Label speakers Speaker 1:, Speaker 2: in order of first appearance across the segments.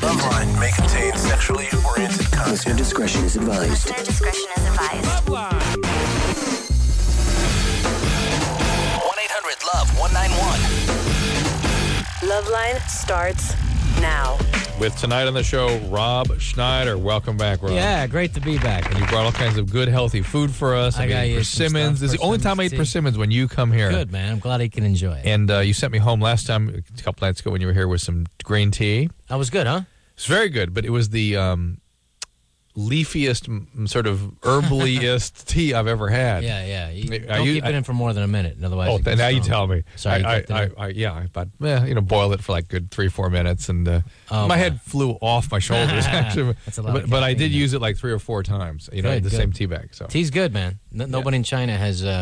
Speaker 1: Loveline may contain sexually oriented content.
Speaker 2: Listener discretion is advised.
Speaker 3: Loveline.
Speaker 1: 1-800-LOVE-191.
Speaker 4: Loveline starts now.
Speaker 5: With tonight on the show, Rob Schneider. Welcome back, Rob.
Speaker 6: Yeah, great to be back.
Speaker 5: And you brought all kinds of good, healthy food for us.
Speaker 6: I got you some
Speaker 5: persimmons.
Speaker 6: stuff,
Speaker 5: This is the only time I eat persimmons when you come here.
Speaker 6: Good, man. I'm glad I can enjoy it.
Speaker 5: And you sent me home last time, a couple nights ago when you were here, with some green tea.
Speaker 6: That was good, huh?
Speaker 5: It's very good, but it was the leafiest, sort of herbaliest tea I've ever had.
Speaker 6: Yeah. Don't keep it in for more than a minute, otherwise.
Speaker 5: Now you tell me.
Speaker 6: Sorry,
Speaker 5: boil it for like good 3-4 minutes, and my head flew off my shoulders. Actually,
Speaker 6: That's a lot of
Speaker 5: but I did
Speaker 6: caffeine.
Speaker 5: use it like 3 or 4 times.
Speaker 6: Good,
Speaker 5: the same tea bag. So
Speaker 6: Tea's good, man. Nobody in China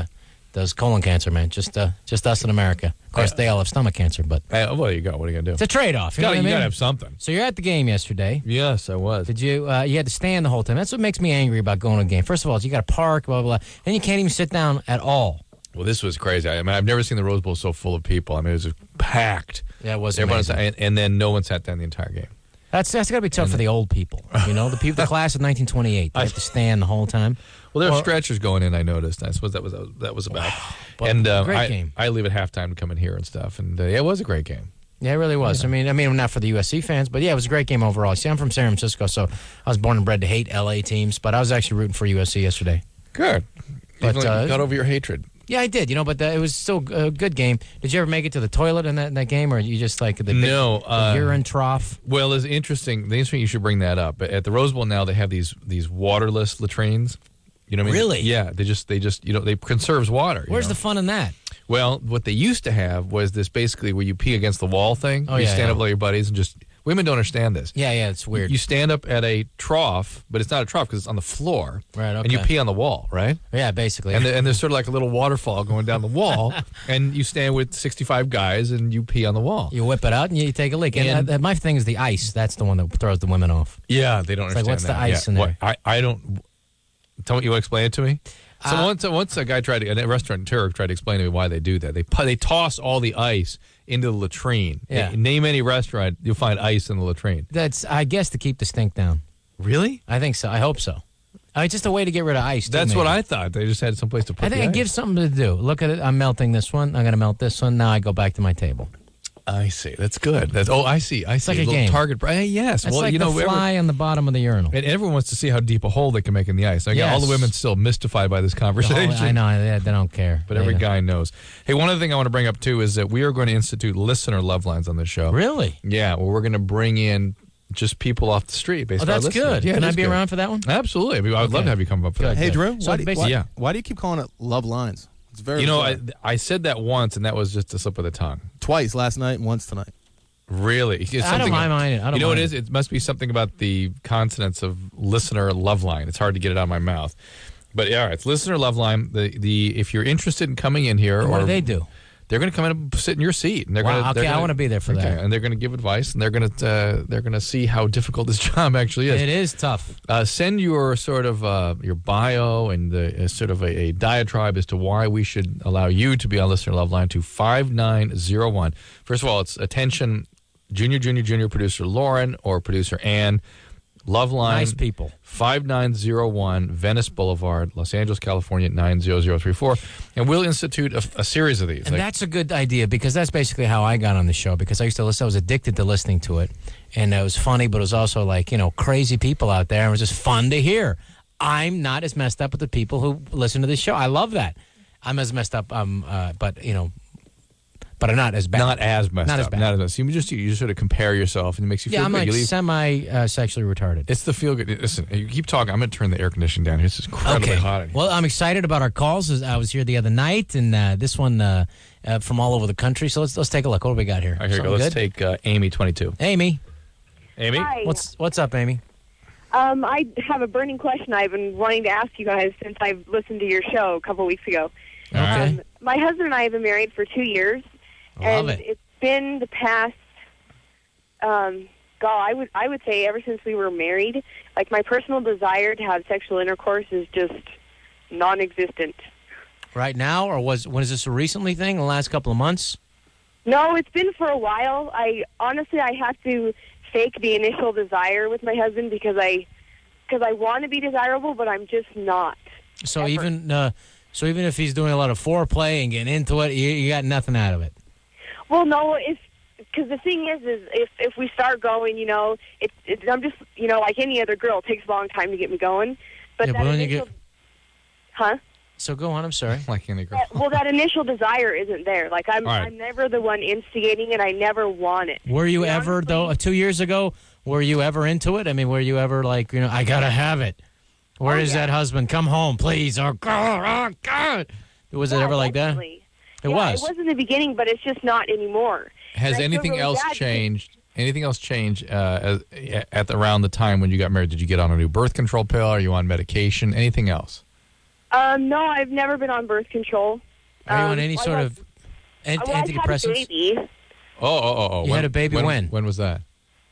Speaker 6: does colon cancer, man. Just us in America. Of course, they all have stomach cancer, but
Speaker 5: well, there you go. What are you gonna do?
Speaker 6: it's a trade-off. You know what I
Speaker 5: You
Speaker 6: mean?
Speaker 5: gotta have something.
Speaker 6: So you're at the game yesterday.
Speaker 5: Yes, I was.
Speaker 6: Did you? You had to stand the whole time. That's what makes me angry about going to a game. First of all, you got to park, blah blah blah, and you can't even sit down at all.
Speaker 5: Well, this was crazy. I mean, I've never seen the Rose Bowl so full of people. I mean, it was packed.
Speaker 6: Yeah, it was
Speaker 5: Everyone
Speaker 6: amazing.
Speaker 5: and then no one sat down the entire game.
Speaker 6: That's got to be tough for the old people. You know, the people, the class of 1928. They have to stand the whole time.
Speaker 5: Well, there were stretchers going in. I noticed. I suppose that was about.
Speaker 6: But
Speaker 5: And
Speaker 6: great game.
Speaker 5: I leave at halftime to come in here and stuff. And it was a great game.
Speaker 6: Yeah, it really was. I mean, not for the USC fans, but yeah, it was a great game overall. See, I'm from San Francisco, so I was born and bred to hate LA teams, but I was actually rooting for USC yesterday.
Speaker 5: Good.
Speaker 6: But,
Speaker 5: You got over your hatred.
Speaker 6: Yeah, I did. But it was still a good game. Did you ever make it to the toilet in that game, or you just like the urine trough?
Speaker 5: Well, it's interesting. The interesting you should bring that up. At the Rose Bowl now, they have these waterless latrines. You know what I mean?
Speaker 6: Really?
Speaker 5: Yeah. They they conserves water.
Speaker 6: Where's the fun in that?
Speaker 5: Well, what they used to have was this basically where you pee against the wall thing.
Speaker 6: Oh,
Speaker 5: you
Speaker 6: yeah,
Speaker 5: stand
Speaker 6: yeah.
Speaker 5: up with all your buddies and just. Women don't understand this.
Speaker 6: Yeah, it's weird.
Speaker 5: You stand up at a trough, but it's not a trough because it's on the floor.
Speaker 6: Right, okay.
Speaker 5: And you pee on the wall, right?
Speaker 6: Yeah, basically.
Speaker 5: And there's sort of like a little waterfall going down the wall, and you stand with 65 guys and you pee on the wall.
Speaker 6: You whip it out and you take a leak. And my thing is the ice. That's the one that throws the women off.
Speaker 5: Yeah, they don't
Speaker 6: It's
Speaker 5: understand
Speaker 6: like, what's the
Speaker 5: that.
Speaker 6: ice in there?
Speaker 5: I don't. Tell me, you want to explain it to me? So once a guy a restaurateur tried to explain to me why they do that. They toss all the ice into the latrine.
Speaker 6: Yeah.
Speaker 5: Name any restaurant, you'll find ice in the latrine.
Speaker 6: That's, I guess, to keep the stink down.
Speaker 5: Really?
Speaker 6: I think so. I hope so. It's just a way to get rid of ice.
Speaker 5: That's what I thought. They just had someplace to put
Speaker 6: I think
Speaker 5: the
Speaker 6: it
Speaker 5: ice.
Speaker 6: gives something to do. Look at it. I'm melting this one. I'm going to melt this one. Now I go back to my table.
Speaker 5: I see. That's good. I see.
Speaker 6: It's like a
Speaker 5: little
Speaker 6: game.
Speaker 5: Target. Yes.
Speaker 6: It's like the fly on the bottom of the urinal.
Speaker 5: And everyone wants to see how deep a hole they can make in the ice. Again, all the women still mystified by this conversation.
Speaker 6: I know. They don't care.
Speaker 5: But every guy knows. Hey, one other thing I want to bring up, too, is that we are going to institute listener love lines on this show.
Speaker 6: Really?
Speaker 5: Yeah. Well, we're going to bring in just people off the street.
Speaker 6: Oh, that's good.
Speaker 5: Yeah,
Speaker 6: Can I
Speaker 5: it is
Speaker 6: be
Speaker 5: good.
Speaker 6: around for that one?
Speaker 5: Absolutely. I mean, I would love to have you come up for that.
Speaker 7: Hey, Drew,
Speaker 6: So
Speaker 7: why do you keep calling it Love Lines? It's very
Speaker 5: I said that once, and that was just a slip of the tongue.
Speaker 7: twice last night and once tonight.
Speaker 5: Really? It's
Speaker 6: I don't mind it.
Speaker 5: You know what it is? It must be something about the consonants of listener love line. It's hard to get it out of my mouth. But yeah, it's listener love line. If you're interested in coming in here,
Speaker 6: What do they do?
Speaker 5: They're going to come in and sit in your seat, and they're
Speaker 6: Wow,
Speaker 5: going to.
Speaker 6: I want to be there for that.
Speaker 5: And they're going to give advice, and they're going to see how difficult this job actually is.
Speaker 6: It is tough.
Speaker 5: Send your sort of your bio and sort of a diatribe as to why we should allow you to be on listener love line to 5901. First of all, it's attention. Junior producer Lauren or producer Ann. Loveline.
Speaker 6: Nice people.
Speaker 5: 5901 Venice Boulevard, Los Angeles, California, 90034. And we'll institute a series of these.
Speaker 6: And that's a good idea because that's basically how I got on the show because I used to listen. I was addicted to listening to it. And it was funny, but it was also like, crazy people out there. And it was just fun to hear. I'm not as messed up with the people who listen to this show. I love that. I'm as messed up, but I'm not as bad.
Speaker 5: Not as messed
Speaker 6: Not
Speaker 5: up.
Speaker 6: as bad.
Speaker 5: Not as messed. You just sort of compare yourself, and it makes you feel
Speaker 6: I'm
Speaker 5: good.
Speaker 6: like
Speaker 5: You leave-
Speaker 6: semi-sexually retarded.
Speaker 5: It's the feel good. Listen, you keep talking. I'm going to turn the air conditioning down here. It's incredibly hot in here.
Speaker 6: Well, I'm excited about our calls. I was here the other night, and this one from all over the country. So let's take a look. What do we got here?
Speaker 5: All right, here we go. Let's take Amy, 22.
Speaker 6: Amy.
Speaker 5: Amy?
Speaker 8: Hi.
Speaker 6: What's up, Amy?
Speaker 8: I have a burning question I've been wanting to ask you guys since I've listened to your show a couple weeks ago.
Speaker 6: Okay.
Speaker 8: My husband and I have been married for 2 years,
Speaker 6: Love
Speaker 8: and
Speaker 6: it.
Speaker 8: it's been the past, I would say ever since we were married, like my personal desire to have sexual intercourse is just non-existent.
Speaker 6: Right now, or was this a recently thing, the last couple of months?
Speaker 8: No, it's been for a while. I have to fake the initial desire with my husband because I want to be desirable, but I'm just not.
Speaker 6: So
Speaker 8: ever.
Speaker 6: even if he's doing a lot of foreplay and getting into it, you got nothing out of it.
Speaker 8: Well, no, because the thing is if we start going, I'm just, like any other girl, it takes a long time to get me going. But
Speaker 6: Yeah,
Speaker 8: that
Speaker 6: but when you
Speaker 8: initial,
Speaker 6: get-
Speaker 8: huh?
Speaker 6: So go on. I'm sorry.
Speaker 5: Like any girl.
Speaker 8: Well, that initial desire isn't there. Like
Speaker 5: All right.
Speaker 8: I'm never the one instigating it. I never want it.
Speaker 6: Were you
Speaker 8: To be
Speaker 6: ever
Speaker 8: honest
Speaker 6: though?
Speaker 8: with
Speaker 6: 2 years ago, were you ever into it? I mean, were you ever like, I gotta have it? Where is
Speaker 8: yeah.
Speaker 6: that husband? Come home, please. Oh God! Oh God! Was it
Speaker 8: Yeah,
Speaker 6: ever like that?
Speaker 8: definitely.
Speaker 6: It
Speaker 8: Yeah,
Speaker 6: was.
Speaker 8: It was in the beginning, but it's just not anymore.
Speaker 5: Has
Speaker 8: And I feel
Speaker 5: anything
Speaker 8: really
Speaker 5: else
Speaker 8: bad because-
Speaker 5: changed? Anything else change around the time when you got married? Did you get on a new birth control pill? Are you on medication? Anything else?
Speaker 8: No, I've never been on birth control.
Speaker 6: Are you on any
Speaker 8: I
Speaker 6: sort
Speaker 8: had-
Speaker 6: of
Speaker 8: I had a
Speaker 6: antidepressants?
Speaker 8: baby.
Speaker 5: Oh.
Speaker 6: You had a baby when?
Speaker 5: When was that?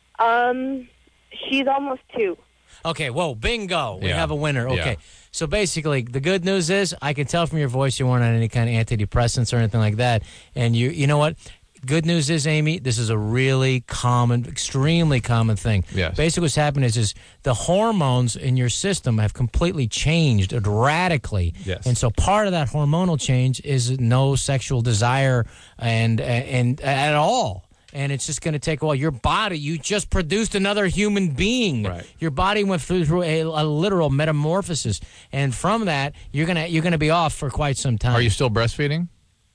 Speaker 8: She's almost 2.
Speaker 6: Okay, whoa, bingo. We
Speaker 5: Yeah.
Speaker 6: have a winner. Okay.
Speaker 5: Yeah.
Speaker 6: So basically, the good news is I can tell from your voice you weren't on any kind of antidepressants or anything like that. And you know what? Good news is, Amy, this is a really common, extremely common thing.
Speaker 5: Yes.
Speaker 6: Basically, what's happened is the hormones in your system have completely changed radically.
Speaker 5: Yes.
Speaker 6: And so part of that hormonal change is no sexual desire and at all. And it's just going to take a while. Your body, you just produced another human being.
Speaker 5: Right.
Speaker 6: Your body went through a literal metamorphosis, and from that, you're gonna be off for quite some time.
Speaker 5: Are you still breastfeeding?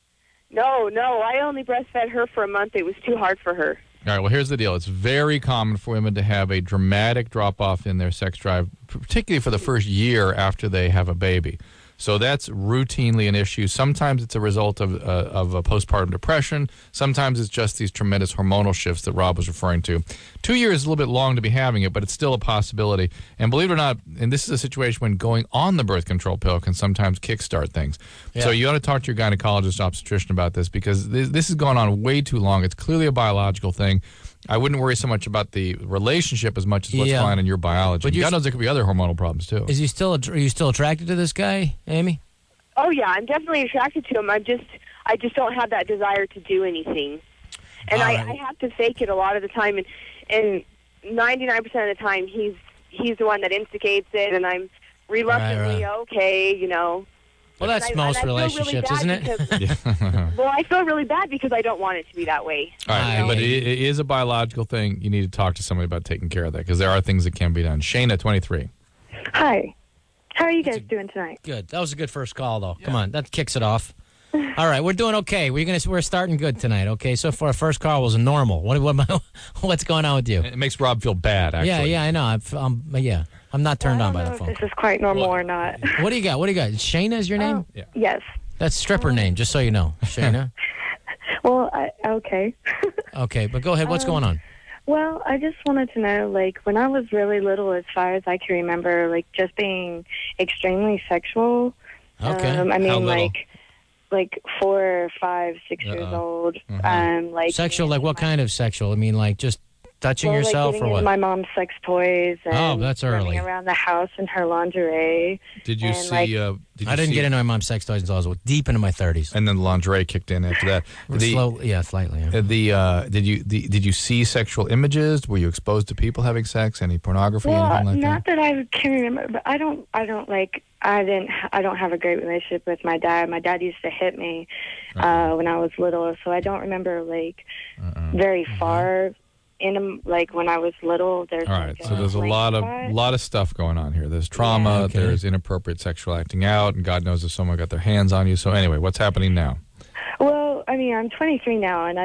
Speaker 8: No, I only breastfed her for a month. It was too hard for her.
Speaker 5: All right, well, here's the deal. It's very common for women to have a dramatic drop-off in their sex drive, particularly for the first year after they have a baby. So that's routinely an issue. Sometimes it's a result of a postpartum depression. Sometimes it's just these tremendous hormonal shifts that Rob was referring to. 2 years is a little bit long to be having it, but it's still a possibility. And believe it or not, and this is a situation when going on the birth control pill can sometimes kickstart things.
Speaker 6: Yeah.
Speaker 5: So you ought to talk to your gynecologist, obstetrician about this because this has gone on way too long. It's clearly a biological thing. I wouldn't worry so much about the relationship as much as what's
Speaker 6: Yeah.
Speaker 5: going on in your biology.
Speaker 6: But you-
Speaker 5: God knows there could be other hormonal problems too.
Speaker 6: Are you still attracted to this guy, Amy?
Speaker 8: Oh yeah, I'm definitely attracted to him. I just don't have that desire to do anything, and
Speaker 6: All
Speaker 8: I
Speaker 6: right.
Speaker 8: have to fake it a lot of the time. And 99% of the time, he's the one that instigates it, and I'm reluctantly
Speaker 6: Right.
Speaker 8: okay,
Speaker 6: Well, that's
Speaker 8: And I
Speaker 6: most
Speaker 8: feel really
Speaker 6: relationships,
Speaker 8: bad
Speaker 6: isn't it?
Speaker 8: because- well, I feel really bad because I don't want it to be that way.
Speaker 5: All right,
Speaker 6: I-
Speaker 5: but it is a biological thing. You need to talk to somebody about taking care of that because there are things that can be done. Shayna, 23.
Speaker 2: Hi. How are you guys doing tonight?
Speaker 6: Good. That was a good first call, though. Come on, that kicks it off. All right, we're doing okay. We're starting good tonight. Okay, so far our first call was normal. What's going on with you?
Speaker 5: It makes Rob feel bad, actually.
Speaker 6: Yeah, I know. I'm not turned on by
Speaker 2: I
Speaker 6: the
Speaker 2: don't know
Speaker 6: phone.
Speaker 2: if this is quite normal or not.
Speaker 6: What do you got? Shayna is your name?
Speaker 2: Yes.
Speaker 6: That's stripper name, just so you know. Shayna.
Speaker 2: Well, okay.
Speaker 6: Okay, but go ahead. What's going on?
Speaker 2: Well, I just wanted to know, when I was really little, as far as I can remember, just being extremely sexual.
Speaker 6: Okay.
Speaker 2: I
Speaker 5: How
Speaker 2: mean,
Speaker 5: little?
Speaker 2: like 4, 5, 6 years old.
Speaker 6: Sexual, like what kind of sexual? I mean, like just touching
Speaker 2: well,
Speaker 6: yourself
Speaker 2: like
Speaker 6: or
Speaker 2: getting
Speaker 6: what?
Speaker 2: into my mom's sex toys and
Speaker 6: Oh, that's early.
Speaker 2: running around the house in her lingerie.
Speaker 5: Did you
Speaker 2: And,
Speaker 5: see?
Speaker 2: like-
Speaker 6: I didn't get into my mom's sex toys until I was deep into my 30s.
Speaker 5: And then the lingerie kicked in after that.
Speaker 6: Slightly. Yeah.
Speaker 5: Did you see sexual images? Were you exposed to people having sex? Any pornography?
Speaker 2: Well,
Speaker 5: anything like
Speaker 2: not
Speaker 5: that?
Speaker 2: that I can remember, but I don't have a great relationship with my dad. My dad used to hit me when I was little, so I don't remember very far in when I was little. There's
Speaker 5: All right,
Speaker 2: like,
Speaker 5: so there's a
Speaker 2: blank
Speaker 5: lot of stuff going on here. There's trauma,
Speaker 6: Yeah, okay.
Speaker 5: there's inappropriate sexual acting out, and God knows if someone got their hands on you. So anyway, what's happening now?
Speaker 2: Well, I mean, I'm 23 now, and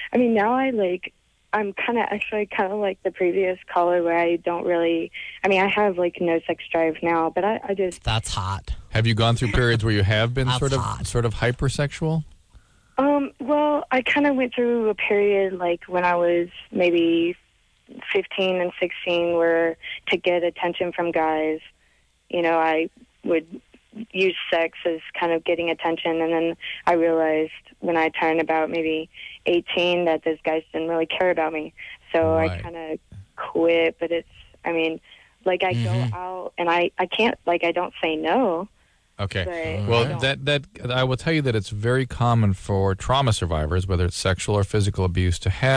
Speaker 2: I'm kind of like the previous caller where I don't really, I have no sex drive now, but I just,
Speaker 6: That's hot.
Speaker 5: Have you gone through periods where you have been
Speaker 6: That's
Speaker 5: sort
Speaker 6: hot.
Speaker 5: of hypersexual?
Speaker 2: well, I kind of went through a period when I was maybe 15 and 16 where to get attention from guys, I would use sex as kind of getting attention, and then I realized when I turned about maybe 18 that those guys didn't really care about me, so
Speaker 5: Right.
Speaker 2: I kind of quit. But it's, I go out and I can't, I don't say no.
Speaker 5: Okay.
Speaker 2: But
Speaker 5: Well,
Speaker 2: I don't.
Speaker 5: that I will tell you that it's very common for trauma survivors, whether it's sexual or physical abuse, to have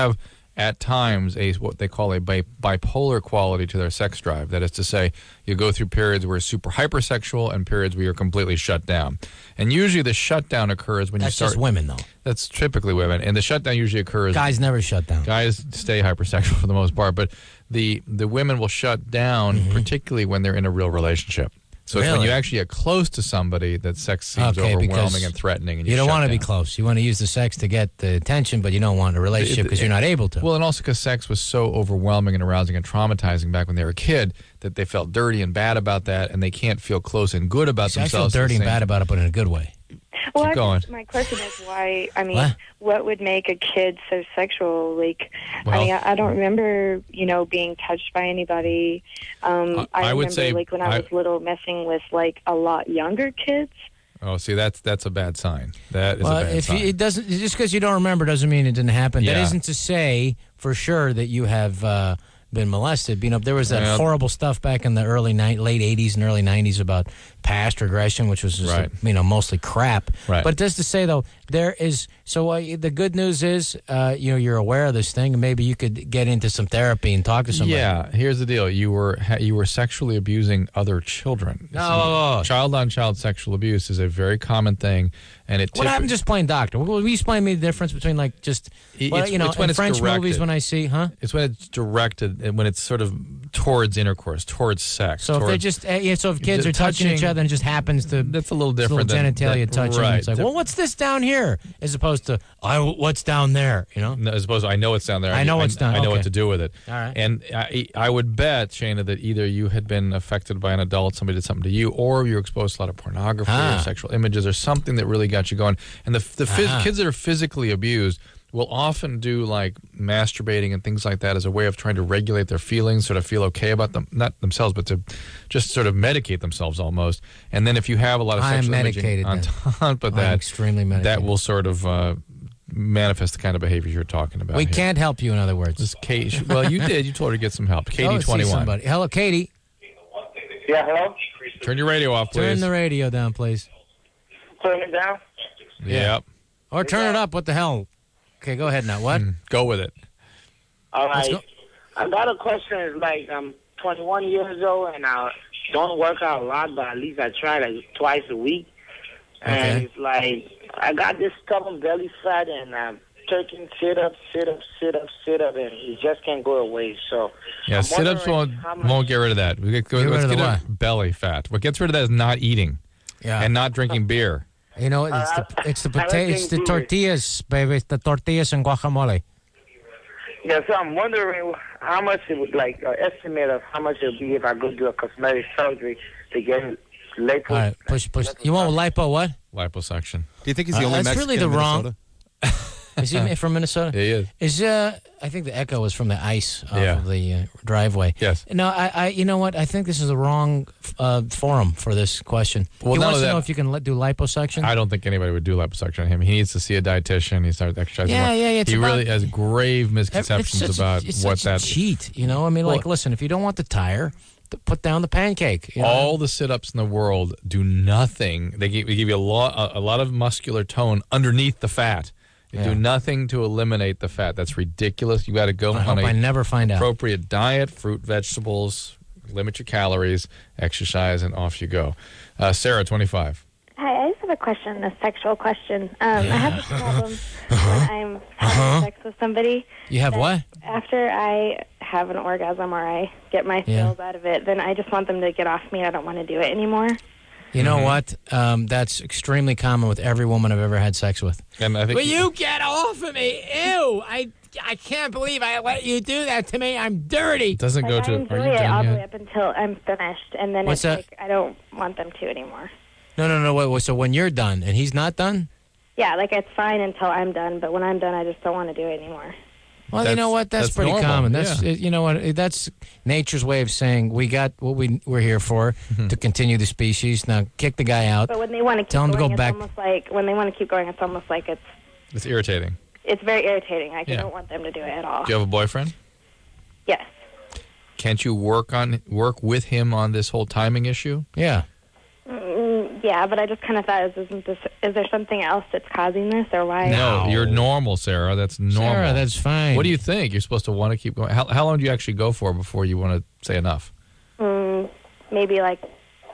Speaker 5: at times what they call a bipolar quality to their sex drive. That is to say, you go through periods where you're super hypersexual and periods where you're completely shut down. And usually the shutdown occurs when
Speaker 6: That's
Speaker 5: you start...
Speaker 6: just women, though.
Speaker 5: That's typically women. And the shutdown usually occurs...
Speaker 6: Guys never shut down.
Speaker 5: Guys stay hypersexual for the most part, but the women will shut down, particularly when they're in a real relationship. So it's when
Speaker 6: Really?
Speaker 5: you actually get close to somebody that sex seems
Speaker 6: Okay, because
Speaker 5: overwhelming and threatening. And
Speaker 6: You don't want
Speaker 5: shut
Speaker 6: to be
Speaker 5: down.
Speaker 6: close. You want to use the sex to get the attention, but you don't want a relationship because you're not able to.
Speaker 5: Well, and also because sex was so overwhelming and arousing and traumatizing back when they were a kid that they felt dirty and bad about that, and they can't feel close and good about
Speaker 6: See, I
Speaker 5: themselves.
Speaker 6: feel dirty
Speaker 5: at the
Speaker 6: and
Speaker 5: same
Speaker 6: bad about it, but in a good way.
Speaker 2: Well,
Speaker 5: Keep going.
Speaker 2: my question is why, I mean,
Speaker 6: What?
Speaker 2: what would make a kid so sexual? Like,
Speaker 5: Well-
Speaker 2: I mean, I don't remember, being touched by anybody. I
Speaker 5: I would
Speaker 2: remember,
Speaker 5: say
Speaker 2: like, when I was little, messing with, like, a lot younger kids.
Speaker 5: Oh, see, that's a bad sign. That is
Speaker 6: Well,
Speaker 5: a bad
Speaker 6: if
Speaker 5: sign.
Speaker 6: it doesn't, just because you don't remember doesn't mean it didn't happen. That
Speaker 5: Yeah.
Speaker 6: isn't to say for sure that you have been molested. There was that
Speaker 5: Well-
Speaker 6: horrible stuff back in the late 80s and early 90s about past regression, which was just,
Speaker 5: Right.
Speaker 6: mostly crap.
Speaker 5: Right.
Speaker 6: But just to say though, there is. So the good news is, you're aware of this thing, and maybe you could get into some therapy and talk to somebody.
Speaker 5: Yeah, here's the deal. You were sexually abusing other children.
Speaker 6: No.
Speaker 5: Child-on-child sexual abuse is a very common thing, and
Speaker 6: What happened just playing doctor? Will you explain me the difference between just
Speaker 5: It's
Speaker 6: in
Speaker 5: when it's
Speaker 6: French
Speaker 5: directed.
Speaker 6: movies when I see, huh?
Speaker 5: It's when it's directed and when it's sort of towards intercourse, towards sex.
Speaker 6: So if they're
Speaker 5: towards-
Speaker 6: just so if kids
Speaker 5: the
Speaker 6: are touching each
Speaker 5: touching-
Speaker 6: other and it just happens to
Speaker 5: that's a little
Speaker 6: it's
Speaker 5: different
Speaker 6: little
Speaker 5: than
Speaker 6: genitalia touching,
Speaker 5: right.
Speaker 6: it's like, well, what's this down here? As opposed to what's down there,
Speaker 5: No, as opposed to, I know it's down there.
Speaker 6: I know what's down-
Speaker 5: I know
Speaker 6: okay.
Speaker 5: what to do with it.
Speaker 6: All right.
Speaker 5: And I would bet, Shayna, that either you had been affected by an adult, somebody did something to you, or you're exposed to a lot of pornography or sexual images or something that really got you going. And kids that are physically abused will often do like masturbating and things like that as a way of trying to regulate their feelings, sort of feel okay about them, not themselves, but to just sort of medicate themselves almost. And then if you have a lot of
Speaker 6: I am
Speaker 5: sexual imaging
Speaker 6: medicated
Speaker 5: on
Speaker 6: then.
Speaker 5: top of
Speaker 6: I'm
Speaker 5: that,
Speaker 6: extremely medicated.
Speaker 5: that will sort of manifest the kind of behavior you're talking about.
Speaker 6: We
Speaker 5: here.
Speaker 6: can't help you, in other words.
Speaker 5: This Kate, well, you did. You told her to get some help.
Speaker 6: Go see
Speaker 5: Katie21.
Speaker 6: somebody. Hello, Katie.
Speaker 9: Yeah, hello?
Speaker 5: Turn your radio off, please.
Speaker 6: Turn the radio down, please.
Speaker 9: Turn it down?
Speaker 5: Yep.
Speaker 6: Or turn it up. What the hell? Okay, go ahead now. What?
Speaker 5: Go with it.
Speaker 9: All
Speaker 6: Let's
Speaker 9: right.
Speaker 6: go.
Speaker 9: I got a question. It's like I'm 21 years old, and I don't work out a lot, but at least I try like twice a week. And
Speaker 6: Okay.
Speaker 9: it's like I got this stubborn belly fat, and I'm taking sit-ups, and it just can't go away. So
Speaker 5: Yeah,
Speaker 9: I'm
Speaker 5: sit-ups
Speaker 9: wondering how much-
Speaker 5: won't get rid of that.
Speaker 6: Get rid
Speaker 5: Let's
Speaker 6: of the
Speaker 5: get
Speaker 6: what?
Speaker 5: rid of belly fat. What gets rid of that is not eating
Speaker 6: Yeah.
Speaker 5: and not drinking beer.
Speaker 6: You know, it's the
Speaker 9: I
Speaker 6: potato,
Speaker 9: like
Speaker 6: it's the
Speaker 9: being
Speaker 6: tortillas, baby. It's the tortillas and guacamole.
Speaker 9: Yeah, so I'm wondering how much it would estimate of how much it would be if I go do a cosmetic surgery to get lipo.
Speaker 6: All right, push. You want lipo? What?
Speaker 5: Liposuction.
Speaker 7: Do you think he's the only
Speaker 6: that's
Speaker 7: Mexican
Speaker 6: really the
Speaker 7: in
Speaker 6: wrong-
Speaker 7: Minnesota?
Speaker 6: Is he from Minnesota?
Speaker 5: Yeah, he is.
Speaker 6: I think the echo was from the ice off
Speaker 5: Yeah.
Speaker 6: of the driveway.
Speaker 5: Yes.
Speaker 6: No, you know what? I think this is the wrong forum for this question.
Speaker 5: Well,
Speaker 6: He
Speaker 5: not
Speaker 6: wants
Speaker 5: only
Speaker 6: to know
Speaker 5: that-
Speaker 6: if you can do liposuction.
Speaker 5: I don't think anybody would do liposuction on him. He needs to see a dietitian. He starts exercising
Speaker 6: Yeah,
Speaker 5: more.
Speaker 6: yeah, it's
Speaker 5: he
Speaker 6: about-
Speaker 5: really has grave
Speaker 6: It's
Speaker 5: misconceptions
Speaker 6: such
Speaker 5: about
Speaker 6: it's
Speaker 5: what
Speaker 6: such a
Speaker 5: that.
Speaker 6: cheat. You know, I mean, like,
Speaker 5: Well-
Speaker 6: listen, if you don't want the tire, put down the pancake. You know?
Speaker 5: All the sit-ups in the world do nothing. They give you a lot of muscular tone underneath the fat. They
Speaker 6: Yeah.
Speaker 5: do nothing to eliminate the fat. That's ridiculous. You got to go
Speaker 6: I
Speaker 5: on
Speaker 6: hope
Speaker 5: a
Speaker 6: I never find out.
Speaker 5: appropriate diet, fruit, vegetables, limit your calories, exercise, and off you go. Sarah, 25.
Speaker 10: Hi, I just have a question, a sexual question. I have a problem when I'm having sex with somebody.
Speaker 6: You have
Speaker 10: that
Speaker 6: what?
Speaker 10: After I have an orgasm or I get my feels out of it, then I just want them to get off me. I don't want to do it anymore.
Speaker 6: You know what? That's extremely common with every woman I've ever had sex with.
Speaker 5: And I think
Speaker 6: Will you get off of me? Ew! I can't believe I let you do that to me. I'm dirty.
Speaker 5: it doesn't go
Speaker 10: Like, I
Speaker 5: to.
Speaker 10: enjoy
Speaker 5: Are you
Speaker 10: it all
Speaker 5: done
Speaker 10: the way
Speaker 5: yet?
Speaker 10: up until I'm finished, and then
Speaker 6: What's
Speaker 10: it's
Speaker 6: that?
Speaker 10: like I don't want them to anymore.
Speaker 6: No. Wait, so when you're done and he's not done?
Speaker 10: Yeah, like it's fine until I'm done, but when I'm done, I just don't want to do it anymore.
Speaker 6: Well, you know what? That's pretty
Speaker 5: normal,
Speaker 6: common. That's
Speaker 5: yeah.
Speaker 6: you know what? That's nature's way of saying we got what we're here for to continue the species. Now kick the guy out.
Speaker 10: But when they want to keep
Speaker 6: Tell 'em to
Speaker 10: going,
Speaker 6: go
Speaker 10: it's
Speaker 6: back.
Speaker 10: almost like when they want to keep going, it's almost like
Speaker 5: It's irritating.
Speaker 10: it's very irritating. Like I
Speaker 5: Yeah.
Speaker 10: don't want them to do it at all.
Speaker 5: Do you have a boyfriend?
Speaker 10: Yes.
Speaker 5: Can't you work with him on this whole timing issue?
Speaker 6: Yeah.
Speaker 10: Yeah, but I just kind of thought, is there something else that's causing this, or why?
Speaker 5: No, you're normal, Sarah. That's normal.
Speaker 6: Sarah, that's fine.
Speaker 5: What do you think? You're supposed to want to keep going. How long do you actually go for before you want to say enough?
Speaker 10: Maybe like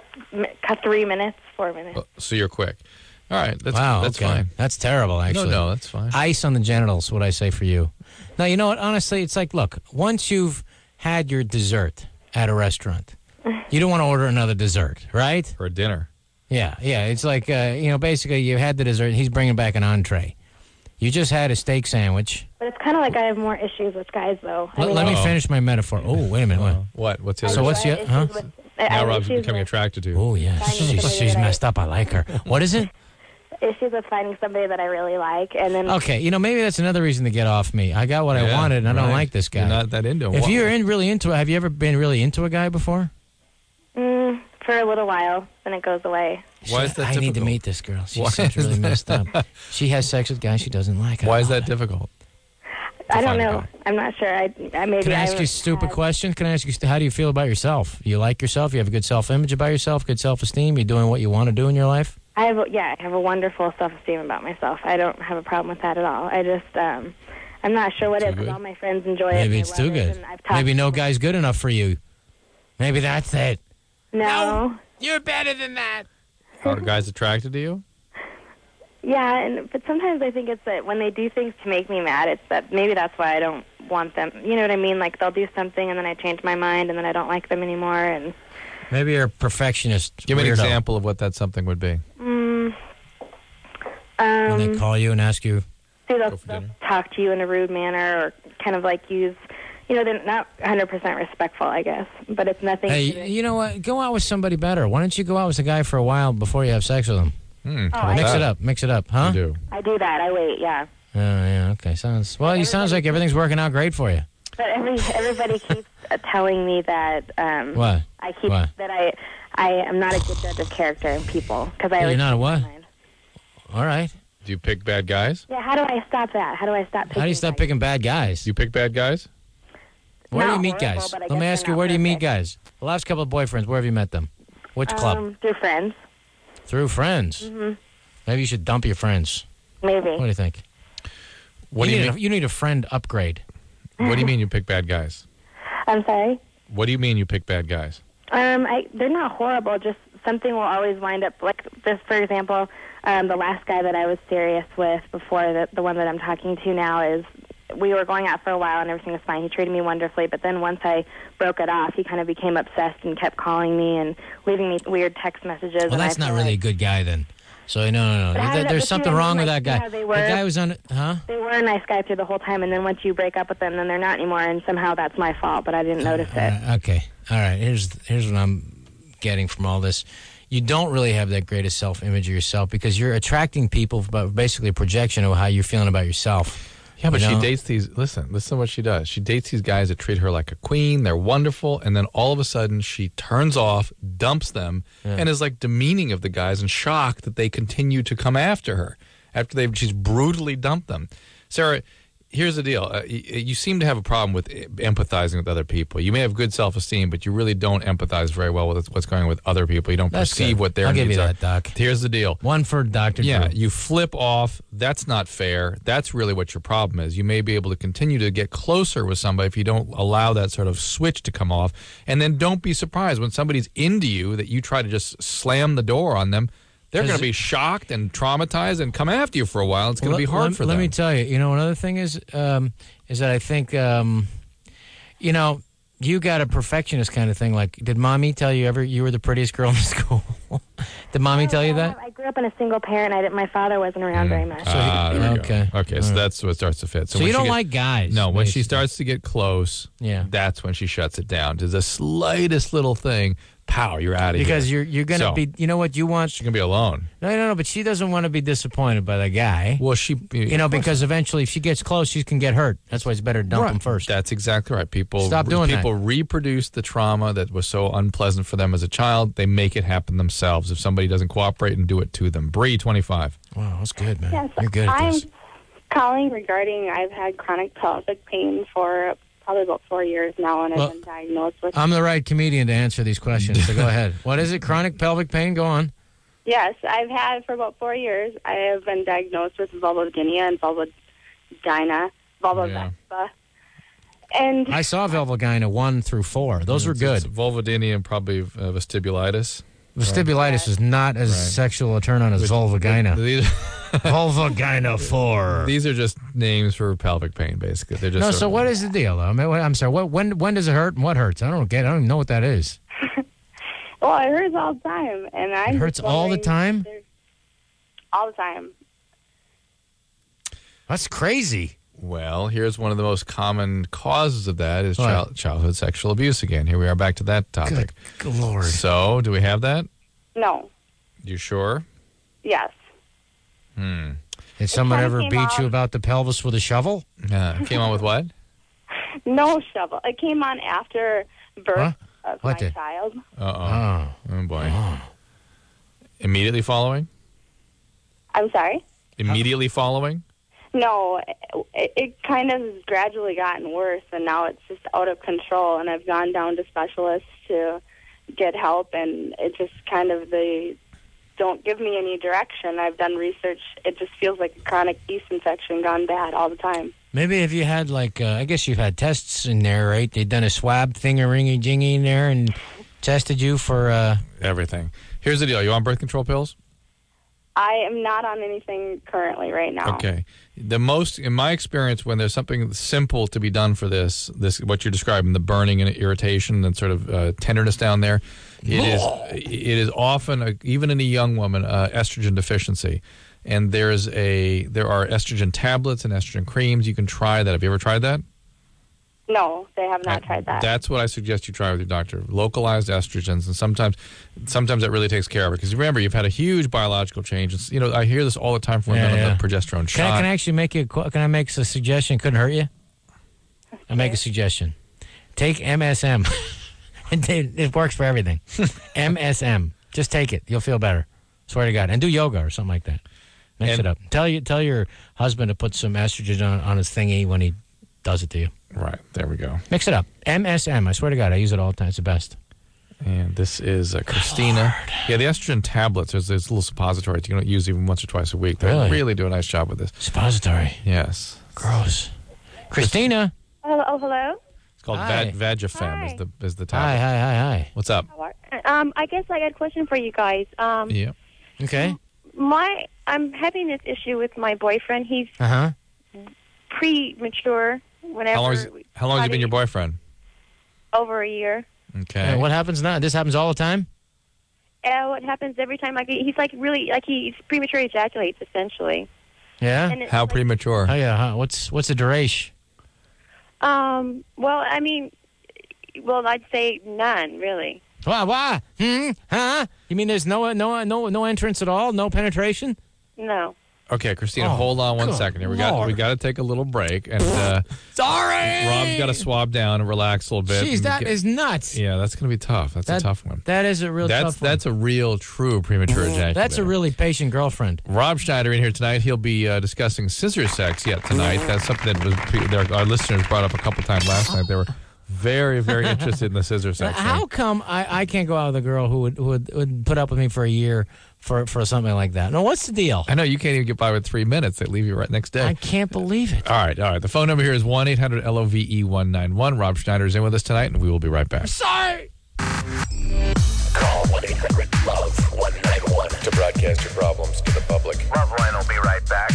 Speaker 10: 3 minutes, 4 minutes.
Speaker 5: So you're quick. All right, that's
Speaker 6: okay.
Speaker 5: fine.
Speaker 6: That's terrible, actually.
Speaker 5: No, that's fine.
Speaker 6: Ice on the genitals, what I say for you. Now, you know what? Honestly, it's like, look, once you've had your dessert at a restaurant, you don't want to order another dessert, right?
Speaker 5: Or a dinner.
Speaker 6: Yeah. It's like, basically you had the dessert, he's bringing back an entree. You just had a steak sandwich.
Speaker 10: But it's kind of like I have more issues with guys, though.
Speaker 6: Let me finish my metaphor. Oh, wait a minute.
Speaker 5: What? What's the other?
Speaker 6: So what's the... Huh?
Speaker 5: Now Rob's becoming attracted to you.
Speaker 6: Oh, yeah. She's messed up. I like her. What is it?
Speaker 10: Issues with finding somebody that I really like, and then...
Speaker 6: Okay, maybe that's another reason to get off me. I got what I wanted, and I don't like this guy.
Speaker 5: You're not that into him.
Speaker 6: If you're really into it, have you ever been really into a guy before?
Speaker 10: For a little while, then it goes away.
Speaker 5: Why is that difficult?
Speaker 6: I need to meet this girl. She seems really messed up. She has sex with guys she doesn't like.
Speaker 5: Why is that difficult?
Speaker 10: I don't know. I'm not sure. I maybe.
Speaker 6: Can I ask you a stupid question? Can I ask you, how do you feel about yourself? You like yourself? You have a good self-image about yourself? Good self-esteem? You're doing what you want to do in your life?
Speaker 10: I have a wonderful self-esteem about myself. I don't have a problem with that at all. I just, I'm not sure what it is, because all my friends enjoy it.
Speaker 6: Maybe it's too good. Maybe no guy's good enough for you. Maybe that's it.
Speaker 10: No.
Speaker 6: You're better than that.
Speaker 5: Are guys attracted to you?
Speaker 10: Yeah, but sometimes I think it's that when they do things to make me mad, it's that maybe that's why I don't want them. You know what I mean? Like they'll do something and then I change my mind and then I don't like them anymore. And
Speaker 6: maybe you're a perfectionist.
Speaker 5: Give me an example of what that something would be.
Speaker 6: When they call you and ask you.
Speaker 10: See, they'll talk to you in a rude manner or kind of like use... they're not 100% respectful, I guess, but it's nothing.
Speaker 6: Hey, you know what? Go out with somebody better. Why don't you go out with a guy for a while before you have sex with him? Mix it up, huh?
Speaker 10: I do that. I wait, yeah.
Speaker 6: Oh, yeah, okay. Sounds like everything's working out great for you.
Speaker 10: But everybody keeps telling me that
Speaker 6: what?
Speaker 10: That I am not a good judge of character in people because
Speaker 6: You're not a what? All right.
Speaker 5: Do you pick bad guys?
Speaker 10: Yeah. How do I stop that? How do I stop?
Speaker 6: How do you stop picking bad guys?
Speaker 5: Do you pick bad guys?
Speaker 6: Where do you meet guys? Let me ask you, where do you meet guys? The last couple of boyfriends, where have you met them? Which club?
Speaker 10: Through friends.
Speaker 6: Through friends? Mm-hmm. Maybe you should dump your friends.
Speaker 10: Maybe.
Speaker 6: What do you think? You need a friend upgrade.
Speaker 5: What do you mean you pick bad guys?
Speaker 10: I'm sorry?
Speaker 5: What do you mean you pick bad guys?
Speaker 10: They're not horrible, just something will always wind up, like this, for example, the last guy that I was serious with before, the one that I'm talking to now is, we were going out for a while and everything was fine. He treated me wonderfully, but then once I broke it off, he kind of became obsessed and kept calling me and leaving me weird text messages.
Speaker 6: Well, that's not really a good guy then. So, no. There's something wrong with that guy. The guy was on... Huh?
Speaker 10: They were a nice guy through the whole time, and then once you break up with them, then they're not anymore, and somehow that's my fault, but I didn't notice it.
Speaker 6: Okay. All right. Here's what I'm getting from all this. You don't really have that greatest self-image of yourself because you're attracting people by basically a projection of how you're feeling about yourself.
Speaker 5: Yeah, but she dates these... Listen to what she does. She dates these guys that treat her like a queen. They're wonderful. And then all of a sudden, she turns off, dumps them, and is like demeaning of the guys and shocked that they continue to come after her after she's brutally dumped them. Sarah, here's the deal. You seem to have a problem with empathizing with other people. You may have good self-esteem, but you really don't empathize very well with what's going on with other people. You don't perceive what their needs are.
Speaker 6: I'll give you that, Doc.
Speaker 5: Here's the deal.
Speaker 6: One for Dr.
Speaker 5: Yeah,
Speaker 6: Drew.
Speaker 5: you flip off. That's not fair. That's really what your problem is. You may be able to continue to get closer with somebody if you don't allow that sort of switch to come off. And then don't be surprised when somebody's into you that you try to just slam the door on them. They're going to be shocked and traumatized and come after you for a while. It's going to be hard for them.
Speaker 6: Let me tell you, another thing is that I think, you got a perfectionist kind of thing. Like, did Mommy tell you you were the prettiest girl in school? Did Mommy tell you that?
Speaker 10: I grew up in a single parent. My father wasn't around very much.
Speaker 5: Okay, so that's what starts to fit.
Speaker 6: So you don't like guys?
Speaker 5: No, when she starts to get close, that's when she shuts it down. To the slightest little thing, pow, you're out of here.
Speaker 6: Because you're going to be, you know what you want?
Speaker 5: She's going to be alone.
Speaker 6: No, but she doesn't want to be disappointed by the guy.
Speaker 5: Well,
Speaker 6: because eventually if she gets close, she can get hurt. That's why it's better to dump him first.
Speaker 5: That's exactly right. People reproduce the trauma that was so unpleasant for them as a child. They make it happen themselves if somebody doesn't cooperate and do it to them. Bree, 25.
Speaker 6: Wow, that's good, man.
Speaker 11: Yes,
Speaker 6: you're good at this.
Speaker 11: I'm calling regarding I've had chronic pelvic pain for probably about 4 years now, and I've been diagnosed with...
Speaker 6: I'm the right comedian to answer these questions, so go ahead. What is it? Chronic pelvic pain? Go on.
Speaker 11: Yes, I've had for about 4 years. I have been diagnosed with vulvodynia and vulvodynia, vulvovexpa. And
Speaker 6: I saw vulvodynia 1 through 4. Those were good.
Speaker 5: It's vulvodynia and probably vestibulitis.
Speaker 6: Vestibulitis is not as sexual a turn on as vulvodynia. Vulvodynia 4.
Speaker 5: These are just names for pelvic pain, basically. They're just
Speaker 6: No, so what is the deal? I mean, I'm sorry. When does it hurt and what hurts? I don't even know what that is.
Speaker 11: well, it hurts all the time, and
Speaker 6: It hurts all the time?
Speaker 11: All the time.
Speaker 6: That's crazy.
Speaker 5: Well, here's one of the most common causes of that is
Speaker 6: What?
Speaker 5: childhood sexual abuse again. Here we are back to that topic.
Speaker 6: Good Lord.
Speaker 5: So, do we have that?
Speaker 11: No.
Speaker 5: You sure?
Speaker 11: Yes.
Speaker 6: Did someone
Speaker 11: kinda
Speaker 6: ever
Speaker 11: came
Speaker 6: beat you
Speaker 11: on-
Speaker 6: about the pelvis with a shovel?
Speaker 5: Came on with what?
Speaker 11: No shovel. It came on after birth of
Speaker 6: What
Speaker 11: my
Speaker 6: did-
Speaker 11: child.
Speaker 5: Oh boy. Immediately following?
Speaker 11: I'm sorry?
Speaker 5: Immediately following?
Speaker 11: No, it kind of has gradually gotten worse, and now it's just out of control, and I've gone down to specialists to get help, and it just kind of, they don't give me any direction. I've done research. It just feels like a chronic yeast infection gone bad all the time.
Speaker 6: Maybe if you had, like, I guess you've had tests in there, right? They'd done a swab thingy-ringy-jingy in there and tested you for...
Speaker 5: Everything. Here's the deal. You on birth control pills?
Speaker 11: I am not on anything currently right now.
Speaker 5: Okay. The most, in my experience, when there's something simple to be done for this what you're describing, the burning and irritation and sort of tenderness down there, it is often, even in a young woman, estrogen deficiency. And there are estrogen tablets and estrogen creams. You can try that. Have you ever tried that?
Speaker 11: No, they have not tried that.
Speaker 5: That's what I suggest you try with your doctor. Localized estrogens, and sometimes that really takes care of it. Because remember, you've had a huge biological change. It's, I hear this all the time from women on the progesterone shot.
Speaker 6: Can I actually make you? Can I make a suggestion? Couldn't hurt you. I make a suggestion. Take MSM. It works for everything. MSM. Just take it. You'll feel better. Swear to God. And do yoga or something like that. Mix it up. Tell your husband to put some estrogen on his thingy when he does it to you.
Speaker 5: Right. There we go.
Speaker 6: Mix it up. MSM. I swear to God, I use it all the time. It's the best.
Speaker 5: And this is Christina. Yeah, the estrogen tablets, there's little suppositories. You can use even once or twice a week. They really do a nice job with this.
Speaker 6: Suppository.
Speaker 5: Yes.
Speaker 6: Gross. Christina.
Speaker 11: Oh, hello?
Speaker 5: It's called Vagifem is the tablet.
Speaker 6: Hi.
Speaker 5: What's up?
Speaker 11: I guess I got a question for you guys.
Speaker 5: Yeah.
Speaker 6: Okay.
Speaker 11: I'm having this issue with my boyfriend. He's premature.
Speaker 5: How long has he been your boyfriend?
Speaker 11: Over a year.
Speaker 5: Okay.
Speaker 6: And what happens now? This happens all the time?
Speaker 11: What happens every time he's like really, like he's premature ejaculates essentially.
Speaker 6: Yeah?
Speaker 11: And it's
Speaker 5: How
Speaker 11: like-
Speaker 5: premature?
Speaker 6: Oh, yeah. What's the duration?
Speaker 11: Well, I mean, I'd say none, really.
Speaker 6: Why? Huh? You mean there's no entrance at all? No penetration?
Speaker 11: No.
Speaker 5: Okay, Christina, hold on one second here. We got to take a little break, and
Speaker 6: sorry,
Speaker 5: Rob's got to swab down and relax a little bit.
Speaker 6: Jeez, that is nuts.
Speaker 5: Yeah, that's going to be tough. That's a tough one.
Speaker 6: That is a real tough one.
Speaker 5: That's a real, true premature ejaculation.
Speaker 6: That's a really patient girlfriend.
Speaker 5: Rob Schneider in here tonight. He'll be discussing scissor sex tonight. That's something that our listeners brought up a couple times last night. They were very, very interested in the scissor sex.
Speaker 6: How come I can't go out with a girl who would put up with me for a year for something like that? No, what's the deal?
Speaker 5: I know you can't even get by with 3 minutes. They leave you right next day.
Speaker 6: I can't believe it.
Speaker 5: All right. The phone number here is 1-800-LOVE-191. Rob Schneider is in with us tonight, and we will be right back.
Speaker 6: Sorry.
Speaker 1: Call 1-800-LOVE-191 to broadcast your problems to the public. Loveline will be right back.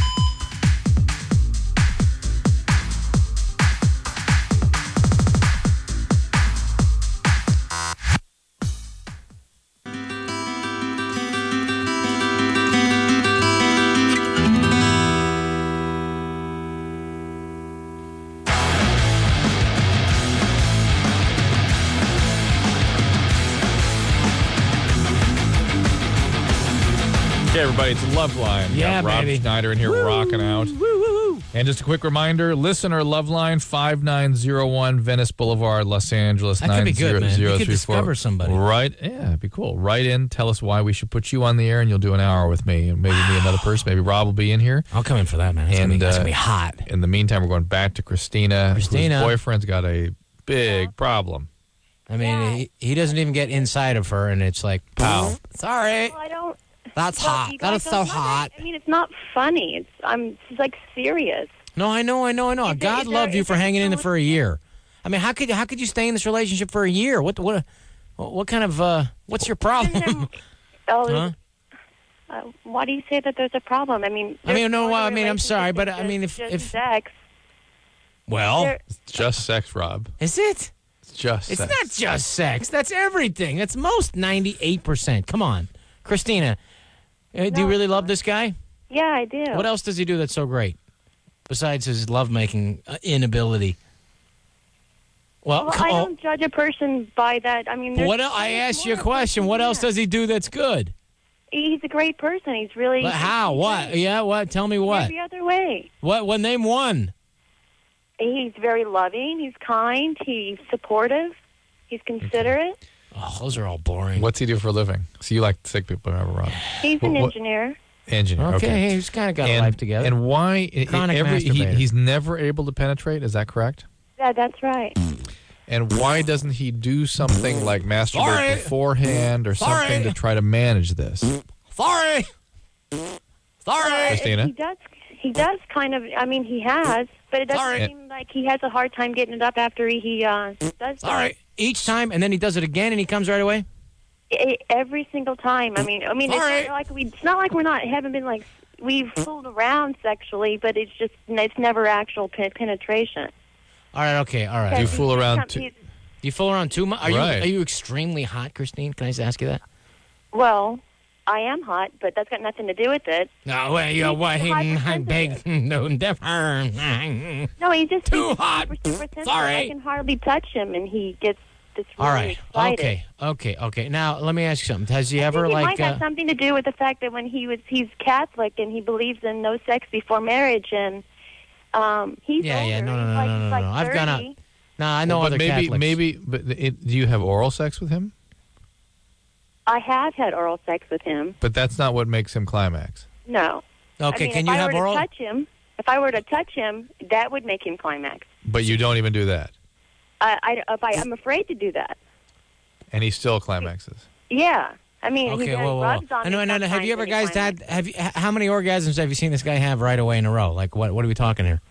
Speaker 5: Okay, everybody, it's Loveline.
Speaker 6: Yeah,
Speaker 5: Rob
Speaker 6: baby.
Speaker 5: Schneider in here rocking out. And just a quick reminder, listener Loveline 5901 Venice Boulevard, Los Angeles.
Speaker 6: That could be good, man. You could
Speaker 5: 90034.
Speaker 6: discover somebody.
Speaker 5: Right? Yeah, it'd be cool. Write in, tell us why we should put you on the air, and you'll do an hour with me. And maybe me, another person. Maybe Rob will be in here.
Speaker 6: I'll come in for that, man. That's going to be hot.
Speaker 5: In the meantime, we're going back to Christina. Whose boyfriend's got a big problem.
Speaker 6: I mean, he doesn't even get inside of her, and it's like, pow. Sorry.
Speaker 11: Well,
Speaker 6: That's
Speaker 8: Well,
Speaker 6: hot.
Speaker 8: you
Speaker 6: That
Speaker 8: guys
Speaker 6: is
Speaker 8: don't
Speaker 6: so
Speaker 8: want
Speaker 6: hot.
Speaker 8: it. I mean, it's not funny. It's like serious.
Speaker 6: No, I know.
Speaker 8: Is
Speaker 6: God
Speaker 8: there-
Speaker 6: loved you
Speaker 8: is
Speaker 6: for
Speaker 8: there
Speaker 6: hanging in there
Speaker 8: someone-
Speaker 6: for a year. I mean, how could you stay in this relationship for a year? What kind of what's your problem?
Speaker 8: Oh,
Speaker 6: Huh?
Speaker 8: why do you say that there's a problem? I mean,
Speaker 6: I mean,
Speaker 8: there's
Speaker 6: no.
Speaker 8: more to
Speaker 6: I
Speaker 8: a
Speaker 6: mean, I'm sorry, but I
Speaker 8: relationship
Speaker 6: mean,
Speaker 8: than
Speaker 6: if
Speaker 8: just sex.
Speaker 6: well,
Speaker 8: There-
Speaker 5: It's just sex, Rob.
Speaker 6: is it?
Speaker 5: It's just
Speaker 6: It's
Speaker 5: sex.
Speaker 6: not just sex. That's everything. That's most 98%. Come on, Christina. Do you
Speaker 8: No,
Speaker 6: really
Speaker 8: it's
Speaker 6: love
Speaker 8: not.
Speaker 6: this guy?
Speaker 8: Yeah, I do.
Speaker 6: What else does he do that's so great besides his lovemaking inability? Well,
Speaker 8: Well, I don't judge a person by that. I mean, there's,
Speaker 6: I
Speaker 8: there's
Speaker 6: asked you a
Speaker 8: more
Speaker 6: question. What else
Speaker 8: there.
Speaker 6: does he do that's good?
Speaker 8: He's a great person. He's really.
Speaker 6: But how?
Speaker 8: he's
Speaker 6: What?
Speaker 8: great.
Speaker 6: Yeah. What? Tell me what.
Speaker 8: Every other way.
Speaker 6: What? Name one.
Speaker 8: He's very loving. He's kind. He's supportive. He's considerate.
Speaker 6: Oh, those are all boring.
Speaker 5: What's he do for a living? So you like sick people, remember, Rob?
Speaker 8: He's an
Speaker 5: What-
Speaker 8: engineer.
Speaker 5: Engineer.
Speaker 6: Okay, he's kind of got a life together.
Speaker 5: And why?
Speaker 6: Chronic masturbator.
Speaker 5: He's never able to penetrate. Is that correct?
Speaker 8: Yeah, that's right.
Speaker 5: And why doesn't he do something like masturbate
Speaker 6: Sorry.
Speaker 5: beforehand or
Speaker 6: Sorry.
Speaker 5: something to try to manage this?
Speaker 6: Sorry.
Speaker 5: Christina?
Speaker 8: He does kind of. I mean, he has, but it doesn't
Speaker 6: Sorry.
Speaker 8: seem like he has a hard time getting it up after he does.
Speaker 6: Sorry. Each time, and then he does it again, and he comes right away.
Speaker 8: Every single time. I mean,
Speaker 6: Sorry.
Speaker 8: it's not like haven't been like we've fooled around sexually, but it's never actual penetration.
Speaker 6: All right. Okay. All right.
Speaker 5: Do you
Speaker 8: Because
Speaker 5: fool
Speaker 8: he's-
Speaker 5: around
Speaker 8: he's-
Speaker 5: too?
Speaker 6: You fool around too much?
Speaker 5: Right.
Speaker 6: Are you extremely hot, Christine? Can I just ask you that?
Speaker 8: Well, I am hot, but that's got nothing to do with it.
Speaker 6: No, well, you're
Speaker 8: hypersensitive.
Speaker 6: big, no different.
Speaker 8: No, he's just
Speaker 6: Too
Speaker 8: he's
Speaker 6: hot.
Speaker 8: Super sensitive.
Speaker 6: Sorry.
Speaker 8: I can hardly touch him, and he gets this really
Speaker 6: All right.
Speaker 8: excited.
Speaker 6: Okay. Now, let me ask you something. Has he ever,
Speaker 8: I think it
Speaker 6: like...
Speaker 8: might have something to do with the fact that when he's Catholic and he believes in no sex before marriage, and he's
Speaker 6: Yeah,
Speaker 8: older.
Speaker 6: no.
Speaker 8: He's like
Speaker 6: I've gone out.
Speaker 8: 30.
Speaker 6: No, I know
Speaker 5: But
Speaker 6: other
Speaker 5: maybe,
Speaker 6: Catholics.
Speaker 5: but do you have oral sex with him?
Speaker 8: I have had oral sex with him.
Speaker 5: But that's not what makes him climax.
Speaker 8: No.
Speaker 6: Okay,
Speaker 8: I mean,
Speaker 6: can
Speaker 8: if
Speaker 6: you
Speaker 8: I
Speaker 6: have
Speaker 8: were to
Speaker 6: oral?
Speaker 8: if I were to touch him, that would make him climax.
Speaker 5: But you don't even do that,
Speaker 8: I'm afraid to do that.
Speaker 5: and he still climaxes.
Speaker 8: Yeah. I mean, he
Speaker 6: Okay,
Speaker 8: does
Speaker 6: whoa.
Speaker 8: rubs on
Speaker 6: I know.
Speaker 8: me
Speaker 6: Have you
Speaker 8: sometimes
Speaker 6: ever
Speaker 8: and he
Speaker 6: guys
Speaker 8: climaxes.
Speaker 6: how many orgasms have you seen this guy have right away in a row? Like, what are we talking here?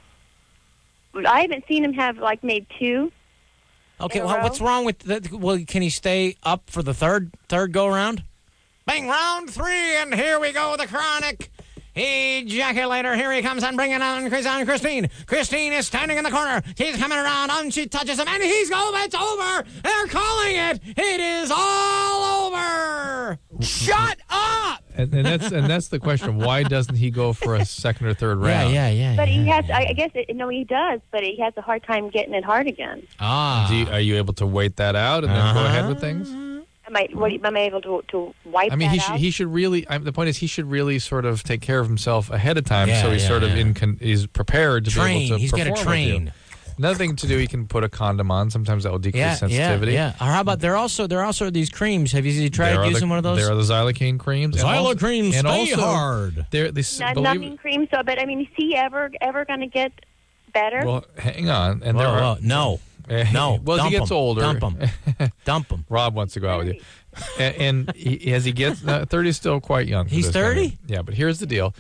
Speaker 8: I haven't seen him have like maybe two.
Speaker 6: Okay,
Speaker 8: In a
Speaker 6: well,
Speaker 8: row?
Speaker 6: what's wrong with that? Well, can he stay up for the third go around? Bang, round 3, and here we go, the chronic ejaculator. Here he comes on, bringing on Christine. Christine is standing in the corner. He's coming around, and she touches him, and he's over. It's over. They're calling it. It is all over. Shut up.
Speaker 5: And that's the question. Why doesn't he go for a second or third round?
Speaker 6: Yeah.
Speaker 8: But he has, I guess, no, he does, but he has a hard time getting it hard again.
Speaker 6: Ah.
Speaker 5: Are you able to wait that out and then go ahead with things?
Speaker 8: Am I able to wipe
Speaker 5: I mean,
Speaker 8: that out?
Speaker 5: he should really. The point is, he should really sort of take care of himself ahead of time,
Speaker 6: Yeah,
Speaker 5: so he's
Speaker 6: yeah,
Speaker 5: sort of
Speaker 6: yeah.
Speaker 5: he's prepared to be
Speaker 6: Train.
Speaker 5: able to
Speaker 6: He's got to
Speaker 5: perform with you.
Speaker 6: train.
Speaker 5: Another thing to do, he can put a condom on. Sometimes that will decrease sensitivity.
Speaker 6: Yeah. Or how about there are also these creams? Have you tried
Speaker 5: There are
Speaker 6: using one of those?
Speaker 5: There are the xylocaine creams.
Speaker 6: Xylocaine,
Speaker 5: and
Speaker 6: stay
Speaker 5: also,
Speaker 6: hard.
Speaker 8: Numbing cream. So, but I mean, is he ever going to get better?
Speaker 5: Well, hang on. And
Speaker 6: Whoa, no. No.
Speaker 5: Well, as he
Speaker 6: Dump
Speaker 5: gets
Speaker 6: 'em.
Speaker 5: older,
Speaker 6: Dump 'em. Dump 'em.
Speaker 5: Rob wants to go out with you. And as he gets 30 is still quite young. for
Speaker 6: He's
Speaker 5: this kind of-
Speaker 6: 30?
Speaker 5: Yeah, but here's the deal.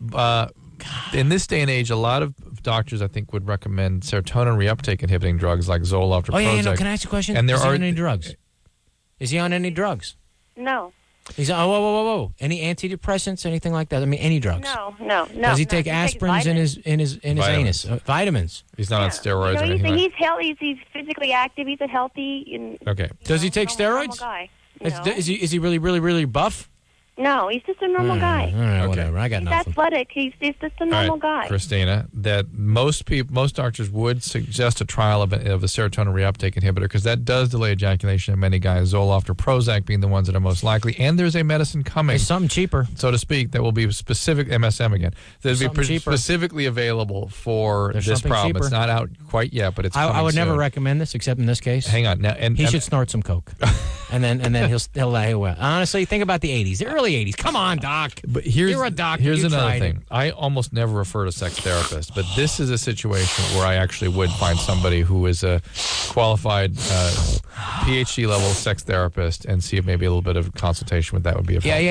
Speaker 5: In this day and age, a lot of doctors, I think, would recommend serotonin reuptake inhibiting drugs like Zoloft or
Speaker 6: Oh,
Speaker 5: Prozac.
Speaker 6: yeah. Can I ask you a question?
Speaker 5: And there
Speaker 6: Is he
Speaker 5: are
Speaker 6: on any drugs? Is he on any drugs?
Speaker 8: No.
Speaker 6: He's on, whoa. Any antidepressants, anything like that? I mean, any drugs?
Speaker 8: No.
Speaker 6: Does he take
Speaker 8: takes
Speaker 6: aspirins in his
Speaker 5: Vitamins.
Speaker 6: anus? Vitamins.
Speaker 5: He's not on steroids
Speaker 8: You know,
Speaker 5: or anything like
Speaker 8: he's healthy. He's physically active. He's a healthy. And,
Speaker 5: Okay.
Speaker 6: Does he take
Speaker 8: normal
Speaker 6: steroids?
Speaker 8: guy.
Speaker 6: Is he really buff?
Speaker 8: No, he's just a normal guy.
Speaker 6: All right,
Speaker 5: Okay.
Speaker 6: whatever. I got
Speaker 8: He's
Speaker 6: nothing.
Speaker 8: athletic. He's just a
Speaker 5: All
Speaker 8: normal
Speaker 5: right,
Speaker 8: guy.
Speaker 5: Christina, that most doctors would suggest a trial of a serotonin reuptake inhibitor because that does delay ejaculation in many guys, Zoloft or Prozac being the ones that are most likely. And there's a medicine coming,
Speaker 6: There's something cheaper.
Speaker 5: so to speak, that will be specific, MSM again, that will
Speaker 6: Something
Speaker 5: be
Speaker 6: cheaper.
Speaker 5: specifically available for
Speaker 6: There's
Speaker 5: this
Speaker 6: something
Speaker 5: problem.
Speaker 6: cheaper.
Speaker 5: It's not out quite yet, but it's coming
Speaker 6: I would never
Speaker 5: soon.
Speaker 6: recommend this, except in this case.
Speaker 5: Hang on. Now,
Speaker 6: He should snort some coke, and then he'll lie well. Honestly, think about the '80s, the early '80s. Come on, doc.
Speaker 5: But here's
Speaker 6: You're a doctor.
Speaker 5: Here's
Speaker 6: You
Speaker 5: another
Speaker 6: tried
Speaker 5: thing. I almost never refer to sex therapists, but this is a situation where I actually would find somebody who is a qualified PhD level sex therapist and see if maybe a little bit of consultation with that would be a
Speaker 6: Yeah.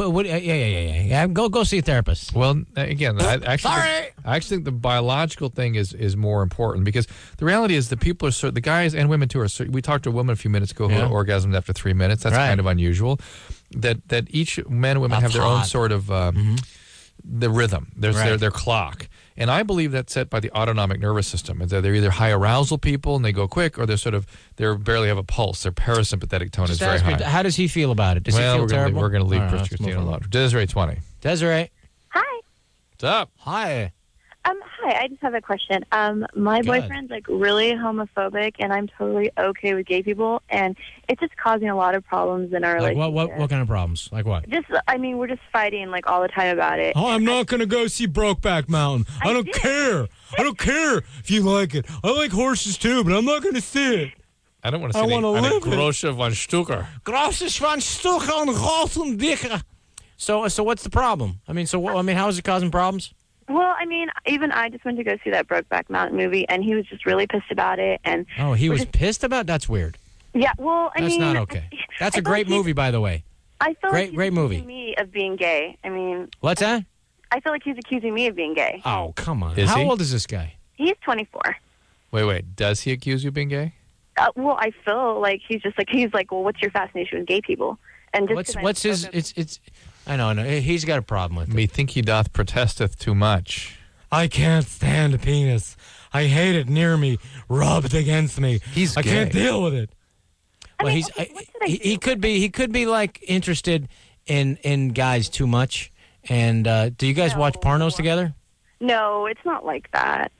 Speaker 6: Yeah. Go see a therapist.
Speaker 5: Well, again, I actually think the biological thing is more important because the reality is that people are the guys and women too are. We talked to a woman a few minutes ago who orgasmed after 3 minutes. That's kind of unusual. That each men and women have their own sort of the rhythm. There's their clock. And I believe that's set by the autonomic nervous system. They're either high arousal people and they go quick, or they barely have a pulse. Their parasympathetic tone is very high.
Speaker 6: How does he feel about it? Does he feel terrible?
Speaker 5: We're going to leave Christina alone. Desiree 20.
Speaker 6: Desiree.
Speaker 12: Hi.
Speaker 5: What's up?
Speaker 6: Hi.
Speaker 12: Hi, I just have a question. My boyfriend's like really homophobic, and I'm totally okay with gay people, and it's just causing a lot of problems in our relationship.
Speaker 6: What kind of problems? Like what?
Speaker 12: We're just fighting like all the time about it.
Speaker 6: Oh, I'm not going to go see Brokeback Mountain. I don't care. I don't care if you like it. I like horses too, but I'm not going to see it.
Speaker 5: I don't want to see it. Grosse von Stucker.
Speaker 6: Grosse von Stucker and großen Dicker. So what's the problem? I mean, how is it causing problems?
Speaker 12: Well, I mean, even I just went to go see that Brokeback Mountain movie, and he was just really pissed about it. And
Speaker 6: he was pissed about? That's weird.
Speaker 12: Yeah, well,
Speaker 6: that's not okay. That's a great movie, by the way.
Speaker 12: I feel
Speaker 6: great movie.
Speaker 12: Accusing me of being gay. I mean,
Speaker 6: what's that?
Speaker 12: I feel like he's accusing me of being gay.
Speaker 6: Oh, come on. How old is this guy?
Speaker 12: He's 24.
Speaker 5: Wait. Does he accuse you of being gay?
Speaker 12: Well, I feel like he's like, well, what's your fascination with gay people? And just
Speaker 6: what's his? It's. I know. He's got a problem with it.
Speaker 5: Me think he doth protesteth too much.
Speaker 6: I can't stand a penis. I hate it near me, rubbed against me. I can't deal with it. Well, he could be like interested in guys too much. And do you guys watch pornos together?
Speaker 12: No, it's not like that.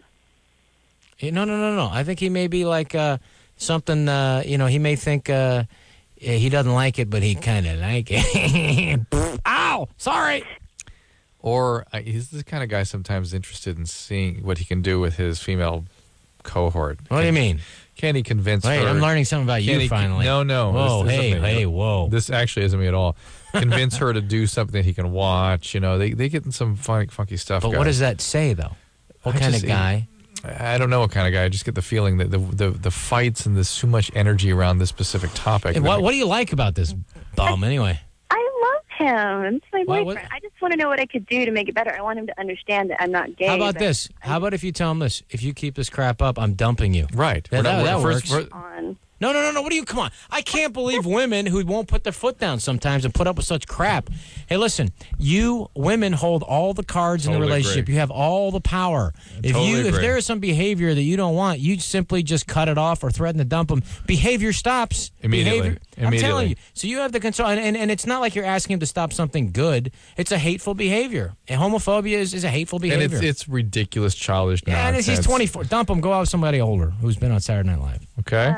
Speaker 6: No. I think he may be like something. He may think. He doesn't like it, but he kind of like it. Ow! Sorry.
Speaker 5: Or he's the kind of guy sometimes interested in seeing what he can do with his female cohort.
Speaker 6: What do you mean?
Speaker 5: Can he convince her?
Speaker 6: Wait, I'm learning something about you finally.
Speaker 5: No.
Speaker 6: Whoa, whoa.
Speaker 5: This actually isn't me at all. Convince her to do something he can watch. They get in some funky stuff.
Speaker 6: But what does that say, though? What kind of guy?
Speaker 5: I don't know what kind of guy. I just get the feeling that the fights and there's too much energy around this specific topic.
Speaker 6: Hey, what do you like about this bum, anyway?
Speaker 12: I love him. It's my boyfriend. I just want to know what I could do to make it better. I want him to understand that I'm not gay.
Speaker 6: How about this? How about if you tell him this? If you keep this crap up, I'm dumping you.
Speaker 5: Right.
Speaker 6: That works. No. What do you? Come on. I can't believe women who won't put their foot down sometimes and put up with such crap. Hey, listen, you women hold all the cards in the relationship. Agree. You have all the power. If there is some behavior that you don't want, you simply just cut it off or threaten to dump them. Behavior stops.
Speaker 5: Immediately.
Speaker 6: I'm telling you. So you have the control. And it's not like you're asking him to stop something good. It's a hateful behavior. And homophobia is a hateful behavior.
Speaker 5: And it's ridiculous, childish nonsense.
Speaker 6: And he's 24. Dump him. Go out with somebody older who's been on Saturday Night Live.
Speaker 5: Okay.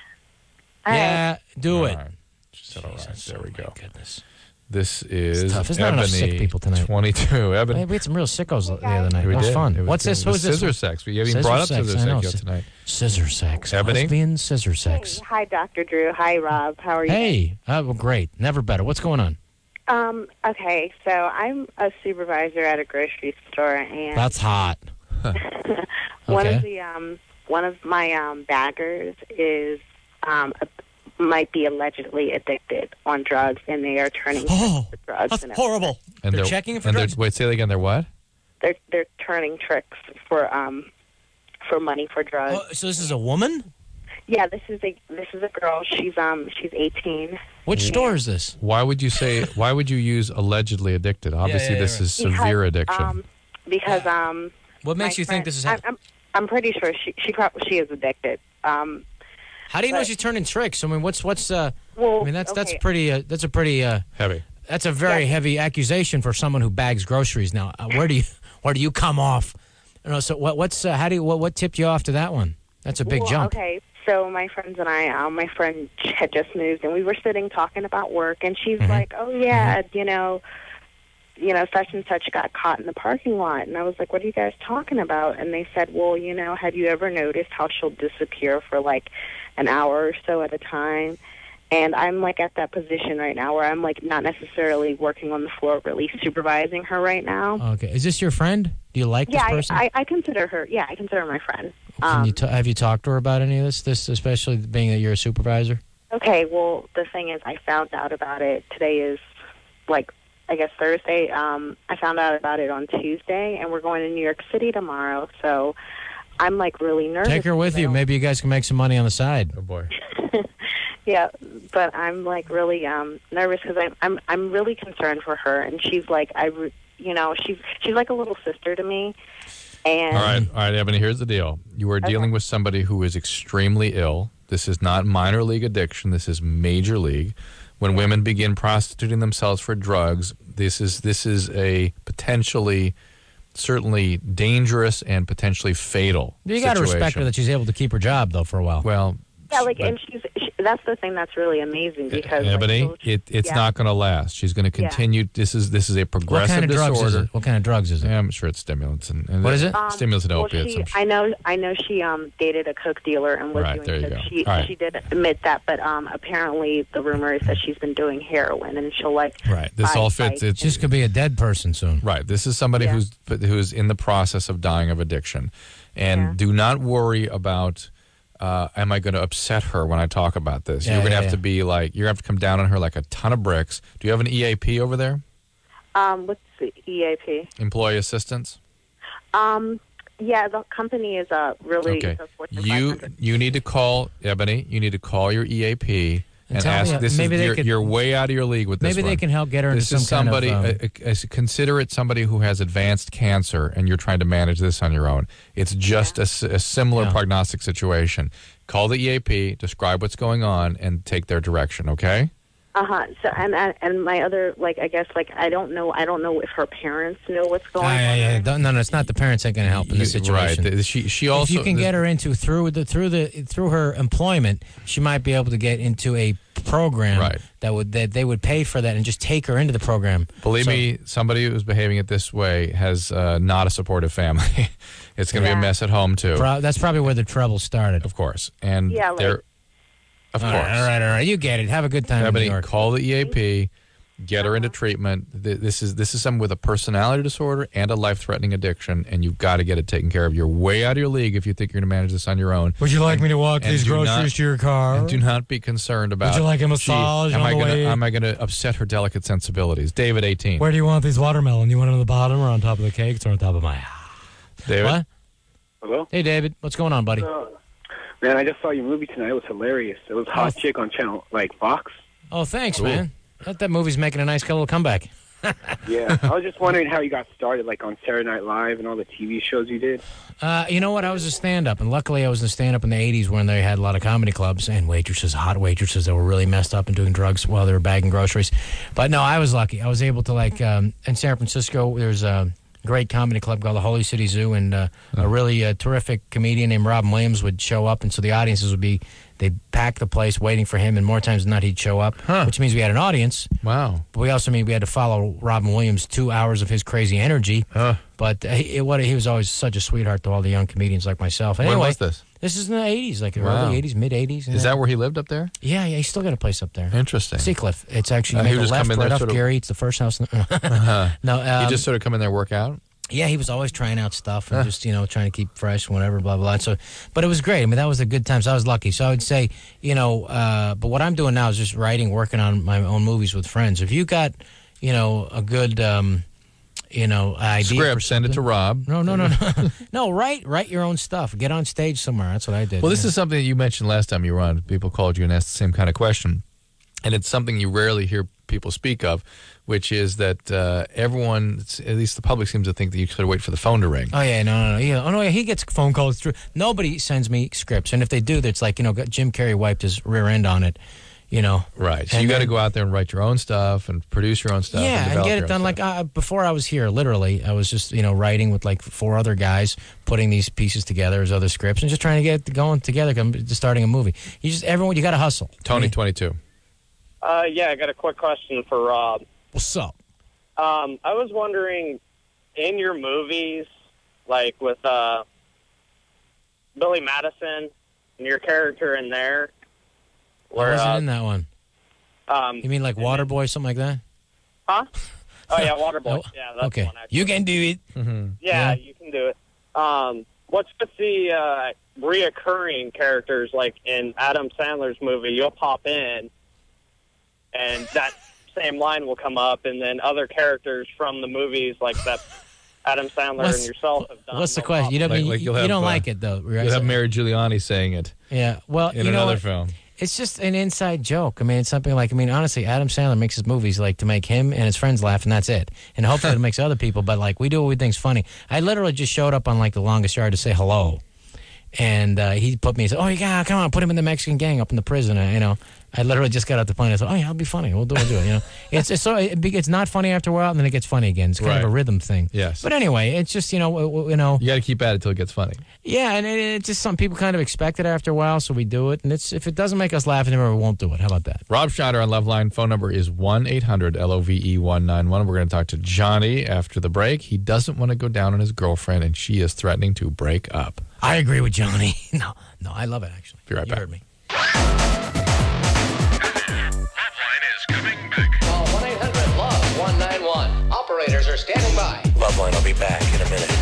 Speaker 6: Yeah, do it.
Speaker 5: Right. She said, all right. There we go.
Speaker 6: Goodness.
Speaker 5: This is
Speaker 6: tough. There's not enough sick people tonight.
Speaker 5: 22. Ebony.
Speaker 6: We had some real sickos the other night. It was fun. What's this? Who's this?
Speaker 5: Scissor sex. We haven't even brought up scissor sex tonight.
Speaker 6: Scissor sex.
Speaker 5: Ebony?
Speaker 6: Lesbian scissor sex.
Speaker 8: Hey, hi, Dr. Drew. Hi, Rob. How are you?
Speaker 6: Hey. Well, great. Never better. What's going on?
Speaker 8: Okay, so I'm a supervisor at a grocery store, and
Speaker 6: that's hot.
Speaker 8: One of my baggers is might be allegedly addicted on drugs, and they are turning tricks for drugs.
Speaker 6: That's horrible.
Speaker 5: And
Speaker 6: they're checking for drugs?
Speaker 5: Wait, say it again. They're what?
Speaker 8: They're turning tricks for money for drugs.
Speaker 6: Oh, so this is a woman?
Speaker 8: Yeah, this is a girl. She's 18.
Speaker 6: Which store is this?
Speaker 5: Why would you use allegedly addicted? Obviously, this is severe addiction.
Speaker 8: Because
Speaker 6: what makes you think this is?
Speaker 8: I'm pretty sure she is addicted.
Speaker 6: How do you know she's turning tricks? I mean, what's I mean, that's a pretty
Speaker 5: heavy.
Speaker 6: That's a very heavy accusation for someone who bags groceries. Now, where do you come off? So what tipped you off to that one? That's a big jump.
Speaker 8: Okay, so my friends and I, my friend had just moved, and we were sitting talking about work, and she's like, "Oh yeah, such and such got caught in the parking lot." And I was like, "What are you guys talking about?" And they said, "Well, have you ever noticed how she'll disappear for like an hour or so at a time?" And I'm like at that position right now where I'm like not necessarily working on the floor, really supervising her right now.
Speaker 6: Okay. Is this your friend? Do you like this person?
Speaker 8: I consider her. Yeah, I consider her my friend.
Speaker 6: Have you talked to her about any of this? This, especially being that you're a supervisor.
Speaker 8: Okay, well, the thing is, I found out about it. Today is, like, I guess Thursday. I found out about it on Tuesday, and we're going to New York City tomorrow. So I'm like really nervous.
Speaker 6: Take her with you. Maybe you guys can make some money on the side.
Speaker 5: Oh boy.
Speaker 8: Yeah, but I'm like really nervous because I'm really concerned for her, and she's like she's like a little sister to me. And
Speaker 5: All right, Ebony. Here's the deal: you are dealing with somebody who is extremely ill. This is not minor league addiction. This is major league. When women begin prostituting themselves for drugs, this is a potentially, certainly dangerous and potentially fatal.
Speaker 6: You got to respect her that she's able to keep her job though for a while.
Speaker 5: Well,
Speaker 8: yeah, like, and that's the thing that's really amazing because
Speaker 5: Ebony, it's not going to last. She's going to continue. Yeah. This is a progressive disorder.
Speaker 6: Drugs is it? What kind of drugs is it?
Speaker 5: Yeah, I'm sure it's stimulants and
Speaker 6: what is it?
Speaker 5: Stimulants and opiates.
Speaker 8: I know she dated a coke dealer and was
Speaker 5: right,
Speaker 8: doing.
Speaker 5: There you go.
Speaker 8: She did admit that, but apparently the rumor is that she's been doing heroin and she'll like.
Speaker 5: Right. This all fits.
Speaker 6: It just could be a dead person soon.
Speaker 5: Right. This is somebody who's in the process of dying of addiction, and do not worry about. Am I going to upset her when I talk about this? You're going to have to be like, you're going to have to come down on her like a ton of bricks. Do you have an EAP over there?
Speaker 8: What's the EAP?
Speaker 5: Employee assistance?
Speaker 8: Yeah, the company is really...
Speaker 5: Okay. You need to call, Ebony, you need to call your EAP and ask, you're way out of your league with this
Speaker 6: Maybe they can help get her into some kind of...
Speaker 5: consider it somebody who has advanced cancer and you're trying to manage this on your own. It's just a similar prognostic situation. Call the EAP, describe what's going on, and take their direction, okay?
Speaker 8: So and my other I guess I don't know if her parents know what's going on.
Speaker 6: No, it's not the parents that can help in this situation.
Speaker 5: Right. She also,
Speaker 6: if you can get her into through her employment, she might be able to get into a program that they would pay for that and just take her into the program.
Speaker 5: Believe me, somebody who's behaving it this way has not a supportive family. It's going to be a mess at home too.
Speaker 6: That's probably where the trouble started.
Speaker 5: Of course, and Of course.
Speaker 6: All right. You get it. Have a good time in New York.
Speaker 5: Call the EAP, get her into treatment. This is someone with a personality disorder and a life-threatening addiction, and you've got to get it taken care of. You're way out of your league if you think you're going to manage this on your own.
Speaker 6: Would you like me to walk these groceries to your car?
Speaker 5: And do not be concerned about...
Speaker 6: Would you like a massage on the way?
Speaker 5: Am I going to upset her delicate sensibilities? David, 18.
Speaker 6: Where do you want these watermelon? You want it on the bottom or on top of the cakes or on top of my...
Speaker 5: David?
Speaker 6: What?
Speaker 13: Hello?
Speaker 6: Hey, David. What's going on, buddy?
Speaker 13: Man, I just saw your movie tonight. It was hilarious. It was Hot Chick on channel, Fox.
Speaker 6: Oh, thanks, man. That movie's making a nice little comeback.
Speaker 13: Yeah. I was just wondering how you got started, on Saturday Night Live and all the TV shows you did.
Speaker 6: You know what? I was a stand-up, and luckily I was a stand-up in the 80s when they had a lot of comedy clubs and hot waitresses that were really messed up and doing drugs while they were bagging groceries. But no, I was lucky. I was able to, in San Francisco, there's a great comedy club called the Holy City Zoo, and a really terrific comedian named Robin Williams would show up, and so the audiences they'd pack the place waiting for him, and more times than not he'd show up, which means we had an audience.
Speaker 5: Wow.
Speaker 6: But we also mean we had to follow Robin Williams 2 hours of his crazy energy. But he was always such a sweetheart to all the young comedians like myself. Anyway,
Speaker 5: when was this?
Speaker 6: This is in the 80s, early 80s, mid-80s.
Speaker 5: Is that where he lived up there?
Speaker 6: Yeah, he's still got a place up there.
Speaker 5: Interesting.
Speaker 6: Seacliff. It's actually, you make a left right off Gary. It's the first house. No,
Speaker 5: he just sort of come in there and work out?
Speaker 6: Yeah, he was always trying out stuff and just, trying to keep fresh, whatever, blah, blah, blah. So, but it was great. I mean, that was a good time. So I was lucky. So I would say, but what I'm doing now is just writing, working on my own movies with friends. If you got, a good, idea.
Speaker 5: Script, send it to Rob.
Speaker 6: No. No, write your own stuff. Get on stage somewhere. That's what I did.
Speaker 5: Well, this is something that you mentioned last time you were on. People called you and asked the same kind of question. And it's something you rarely hear people speak of, which is that everyone, at least the public, seems to think that you should wait for the phone to ring.
Speaker 6: Oh, yeah, no. Yeah. Oh, no, yeah, he gets phone calls through. Nobody sends me scripts. And if they do, it's like, Jim Carrey wiped his rear end on it,
Speaker 5: Right. So you got to go out there and write your own stuff and produce your own stuff.
Speaker 6: Yeah, and get it done. Before I was here, literally, I was just, writing with 4 other guys, putting these pieces together as other scripts and just trying to get going together, just starting a movie. You got to hustle.
Speaker 5: Tony, 22.
Speaker 14: Yeah, I got a quick question for Rob.
Speaker 6: What's up?
Speaker 14: I was wondering, in your movies, with Billy Madison and your character in there,
Speaker 6: where I wasn't in that one. You mean Waterboy, something like that?
Speaker 14: Huh? Oh yeah, Waterboy. Yeah, that's
Speaker 6: okay.
Speaker 14: the one. Actually.
Speaker 6: You can do it.
Speaker 5: Mm-hmm.
Speaker 14: Yeah, you can do it. What's with the reoccurring characters, like in Adam Sandler's movie, you'll pop in, and that same line will come up, and then other characters from the movies, like that Adam Sandler and yourself have done.
Speaker 6: What's the question? You don't, you don't like it, though. Right?
Speaker 5: You'll have Mary Giuliani saying it.
Speaker 6: Yeah, well,
Speaker 5: in another film.
Speaker 6: It's just an inside joke. I mean, it's something like, honestly, Adam Sandler makes his movies like to make him and his friends laugh, and that's it. And hopefully it makes other people, but like we do what we think's funny. I literally just showed up on like The Longest Yard to say hello. And he put me, he said, oh, yeah, come on, put him in the Mexican gang up in the prison. I literally just got off the plane. I said, oh, yeah, I'll be funny. We'll do it. It's not funny after a while, and then it gets funny again. It's kind of a rhythm thing.
Speaker 5: Yes.
Speaker 6: But anyway, it's just, you got
Speaker 5: to keep at it till it gets funny.
Speaker 6: Yeah, and it's just some people kind of expect it after a while, so we do it. And if it doesn't make us laugh anymore, we won't do it. How about that?
Speaker 5: Rob Schneider on Loveline. Phone number is 1-800-LOVE-191. We're going to talk to Johnny after the break. He doesn't want to go down on his girlfriend, and she is threatening to break up.
Speaker 6: I agree with Johnny. No, I love it, actually.
Speaker 5: Be right back.
Speaker 6: You heard me.
Speaker 15: Call 1-800-LOVE-191. Operators are standing by.
Speaker 1: Loveline will be back in a minute.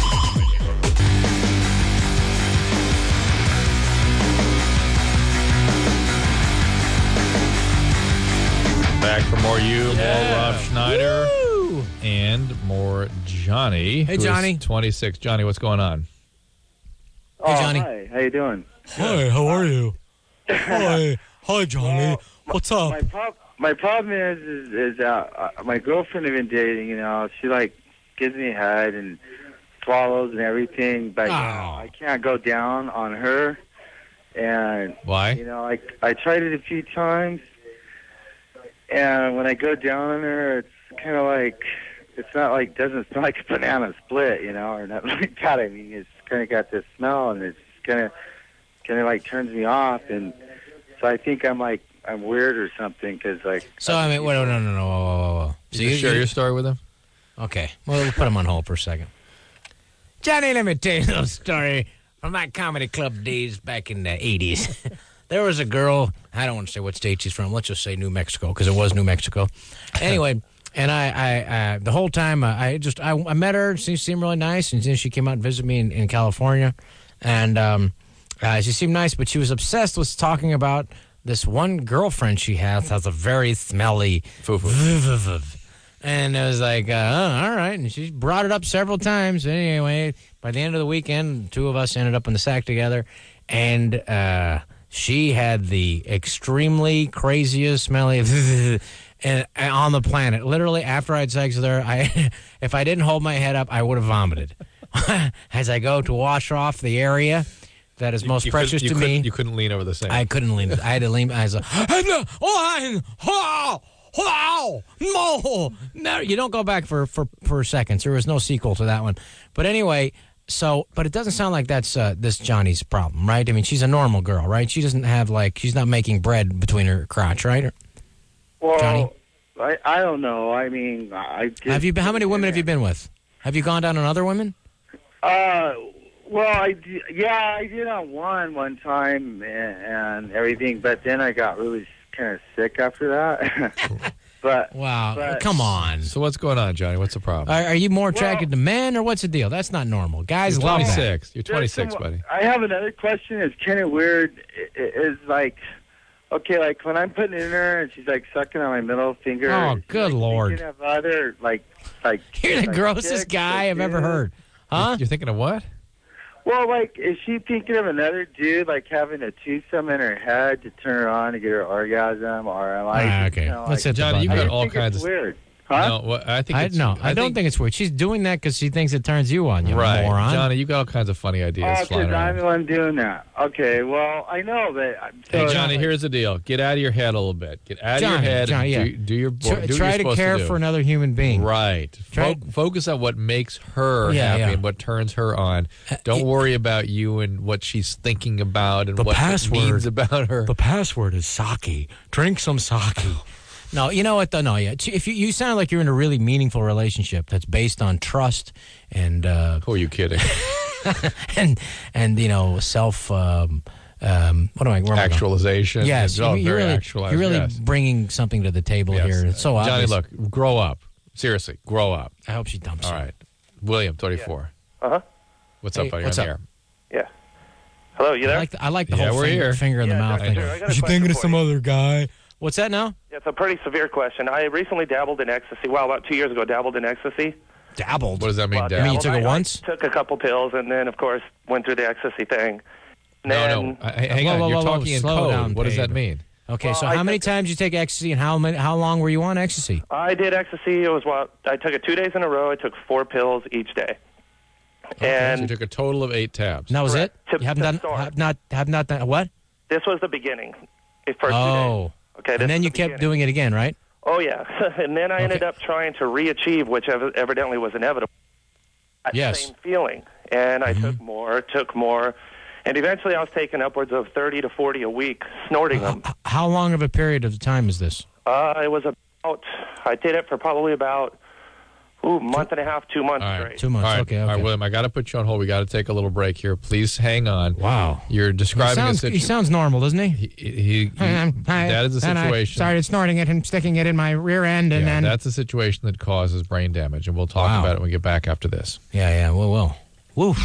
Speaker 5: Back for more more Rob Schneider, and more Johnny.
Speaker 6: Hey,
Speaker 5: who is
Speaker 6: Johnny.
Speaker 5: 26. Johnny, what's going on?
Speaker 6: Hey, Johnny.
Speaker 16: Hi, how you doing?
Speaker 6: Hi, how are you? Hi, Johnny. What's up?
Speaker 16: My problem is my girlfriend I've been dating. She like gives me head and swallows and everything, but I can't go down on her. And
Speaker 5: why?
Speaker 16: I tried it a few times, and when I go down on her, it's kind of like doesn't smell like a banana split, or nothing like that. I mean, it's kind of got this smell, and it's kind of like turns me off, and so I think I'm weird or something, because like.
Speaker 6: So I mean, wait, no. Whoa. So
Speaker 5: you share your story with him?
Speaker 6: Okay, well, we'll put him on hold for a second. Johnny, let me tell you a little story from my comedy club days back in the 80s. There was a girl, I don't want to say what state she's from, let's just say New Mexico, because it was New Mexico. Anyway, and I the whole time, I met her, she seemed really nice, and then she came out and visited me in California, and she seemed nice, but she was obsessed with talking about this one girlfriend she has a very smelly foo-foo. And it was like, all right. And she brought it up several times. Anyway, by the end of the weekend, two of us ended up in the sack together. And she had the extremely craziest, smelly on the planet. Literally, after I had sex with her, if I didn't hold my head up, I would have vomited. As I go to wash off the area that is most precious to me.
Speaker 5: You couldn't lean over the sink.
Speaker 6: I couldn't lean. I had to lean. I was like, no, you don't go back for seconds. There was no sequel to that one. But anyway, but it doesn't sound like that's this Johnny's problem, right? I mean, she's a normal girl, right? She doesn't have she's not making bread between her crotch, right?
Speaker 16: Well,
Speaker 6: Johnny?
Speaker 16: I don't know. I mean, how
Speaker 6: many women have you been with? Have you gone down on other women?
Speaker 16: Well, I did on one time and everything, but then I got really kind of sick after that. But
Speaker 6: come on.
Speaker 5: So what's going on, Johnny? What's the problem?
Speaker 6: Are you more attracted to men, or what's the deal? That's not normal. Guys
Speaker 5: You're
Speaker 6: love
Speaker 5: 26.
Speaker 6: that.
Speaker 5: You're 26, buddy.
Speaker 16: I have another question. It's kind of weird. It's like, okay, like when I'm putting it in her and she's like sucking on my middle finger.
Speaker 6: Oh, good Lord!
Speaker 16: Thinking of other
Speaker 6: You're the grossest guy I've ever heard. Huh?
Speaker 5: You're thinking of what?
Speaker 16: Well, is she thinking of another dude, having a twosome in her head to turn her on to get her orgasm, or am I?
Speaker 6: Okay, let's hit
Speaker 5: Johnny, you've got all kinds
Speaker 16: of weird.
Speaker 5: Huh? No, I
Speaker 6: don't think it's weird. She's doing that because she thinks it turns you on, you
Speaker 5: right,
Speaker 6: moron.
Speaker 5: Johnny, you got all kinds of funny ideas.
Speaker 16: Oh, because I'm the one doing that. Okay, well, I know that.
Speaker 5: Hey, Johnny, here's the deal. Get out of your head a little bit. Get out of your head.
Speaker 6: Johnny,
Speaker 5: and do your
Speaker 6: try to care for another human being.
Speaker 5: Right. Focus on what makes her happy and what turns her on. Don't worry about you and what she's thinking about and what it means about her.
Speaker 6: The password is sake. Drink some sake. No, you know what, though? No, yeah. If you sound like you're in a really meaningful relationship that's based on trust and...
Speaker 5: Who are you kidding?
Speaker 6: and self... what am I...
Speaker 5: Actualization.
Speaker 6: Yes,
Speaker 5: you're
Speaker 6: really bringing something to the table here. It's so obvious.
Speaker 5: Johnny, look, grow up. Seriously, grow up.
Speaker 6: I hope she dumps
Speaker 5: All right. William, 34.
Speaker 16: Uh-huh.
Speaker 5: What's up, buddy?
Speaker 6: What's
Speaker 5: I'm
Speaker 6: up?
Speaker 5: here.
Speaker 15: Hello, you there?
Speaker 6: I like the whole finger in the mouth thing.
Speaker 15: Sure. I got a
Speaker 6: You
Speaker 15: question
Speaker 6: thinking of
Speaker 15: for
Speaker 6: some
Speaker 15: you.
Speaker 6: other guy? What's that now?
Speaker 15: Yeah, it's a pretty severe question. I recently dabbled in ecstasy. Well, about 2 years ago, dabbled in ecstasy.
Speaker 6: Dabbled?
Speaker 5: What does that mean,
Speaker 15: Well,
Speaker 5: dabbled?
Speaker 6: You took it once?
Speaker 15: I took a couple pills and then, of course, went through the ecstasy thing. And then,
Speaker 5: Hang on. You're talking in
Speaker 6: slow
Speaker 5: code.
Speaker 6: down,
Speaker 5: What does that
Speaker 6: Pabe.
Speaker 5: mean?
Speaker 6: Okay,
Speaker 15: Well,
Speaker 6: so
Speaker 15: I
Speaker 6: how many times you take ecstasy, and how long were you on ecstasy?
Speaker 15: I did ecstasy. It was I took it 2 days in a row. I took 4 pills each day.
Speaker 5: So you took a total of 8 tabs.
Speaker 6: And that was it?
Speaker 15: To
Speaker 6: You haven't done done what?
Speaker 15: This was the beginning. The first 2 days.
Speaker 6: Oh.
Speaker 15: Okay,
Speaker 6: And then you kept doing it again, right?
Speaker 15: Oh, yeah. And then I ended up trying to re-achieve, which evidently was inevitable. That
Speaker 6: Yes.
Speaker 15: same feeling. And I took more. And eventually I was taking upwards of 30 to 40 a week, snorting them.
Speaker 6: How long of a period of time is this?
Speaker 15: It was I did it for probably about, month and a half, 2 months straight.
Speaker 6: 2 months,
Speaker 5: All right.
Speaker 6: okay.
Speaker 5: All right, William, I got to put you on hold. We got to take a little break here. Please hang on.
Speaker 6: Wow.
Speaker 5: You're describing a
Speaker 6: He
Speaker 5: situation.
Speaker 6: sounds normal, doesn't he?
Speaker 5: That is the
Speaker 6: And I
Speaker 5: situation.
Speaker 6: started snorting it and sticking it in my rear end, and then...
Speaker 5: That's a situation that causes brain damage, and we'll talk about it when we get back after this.
Speaker 6: Yeah, we will. Woo.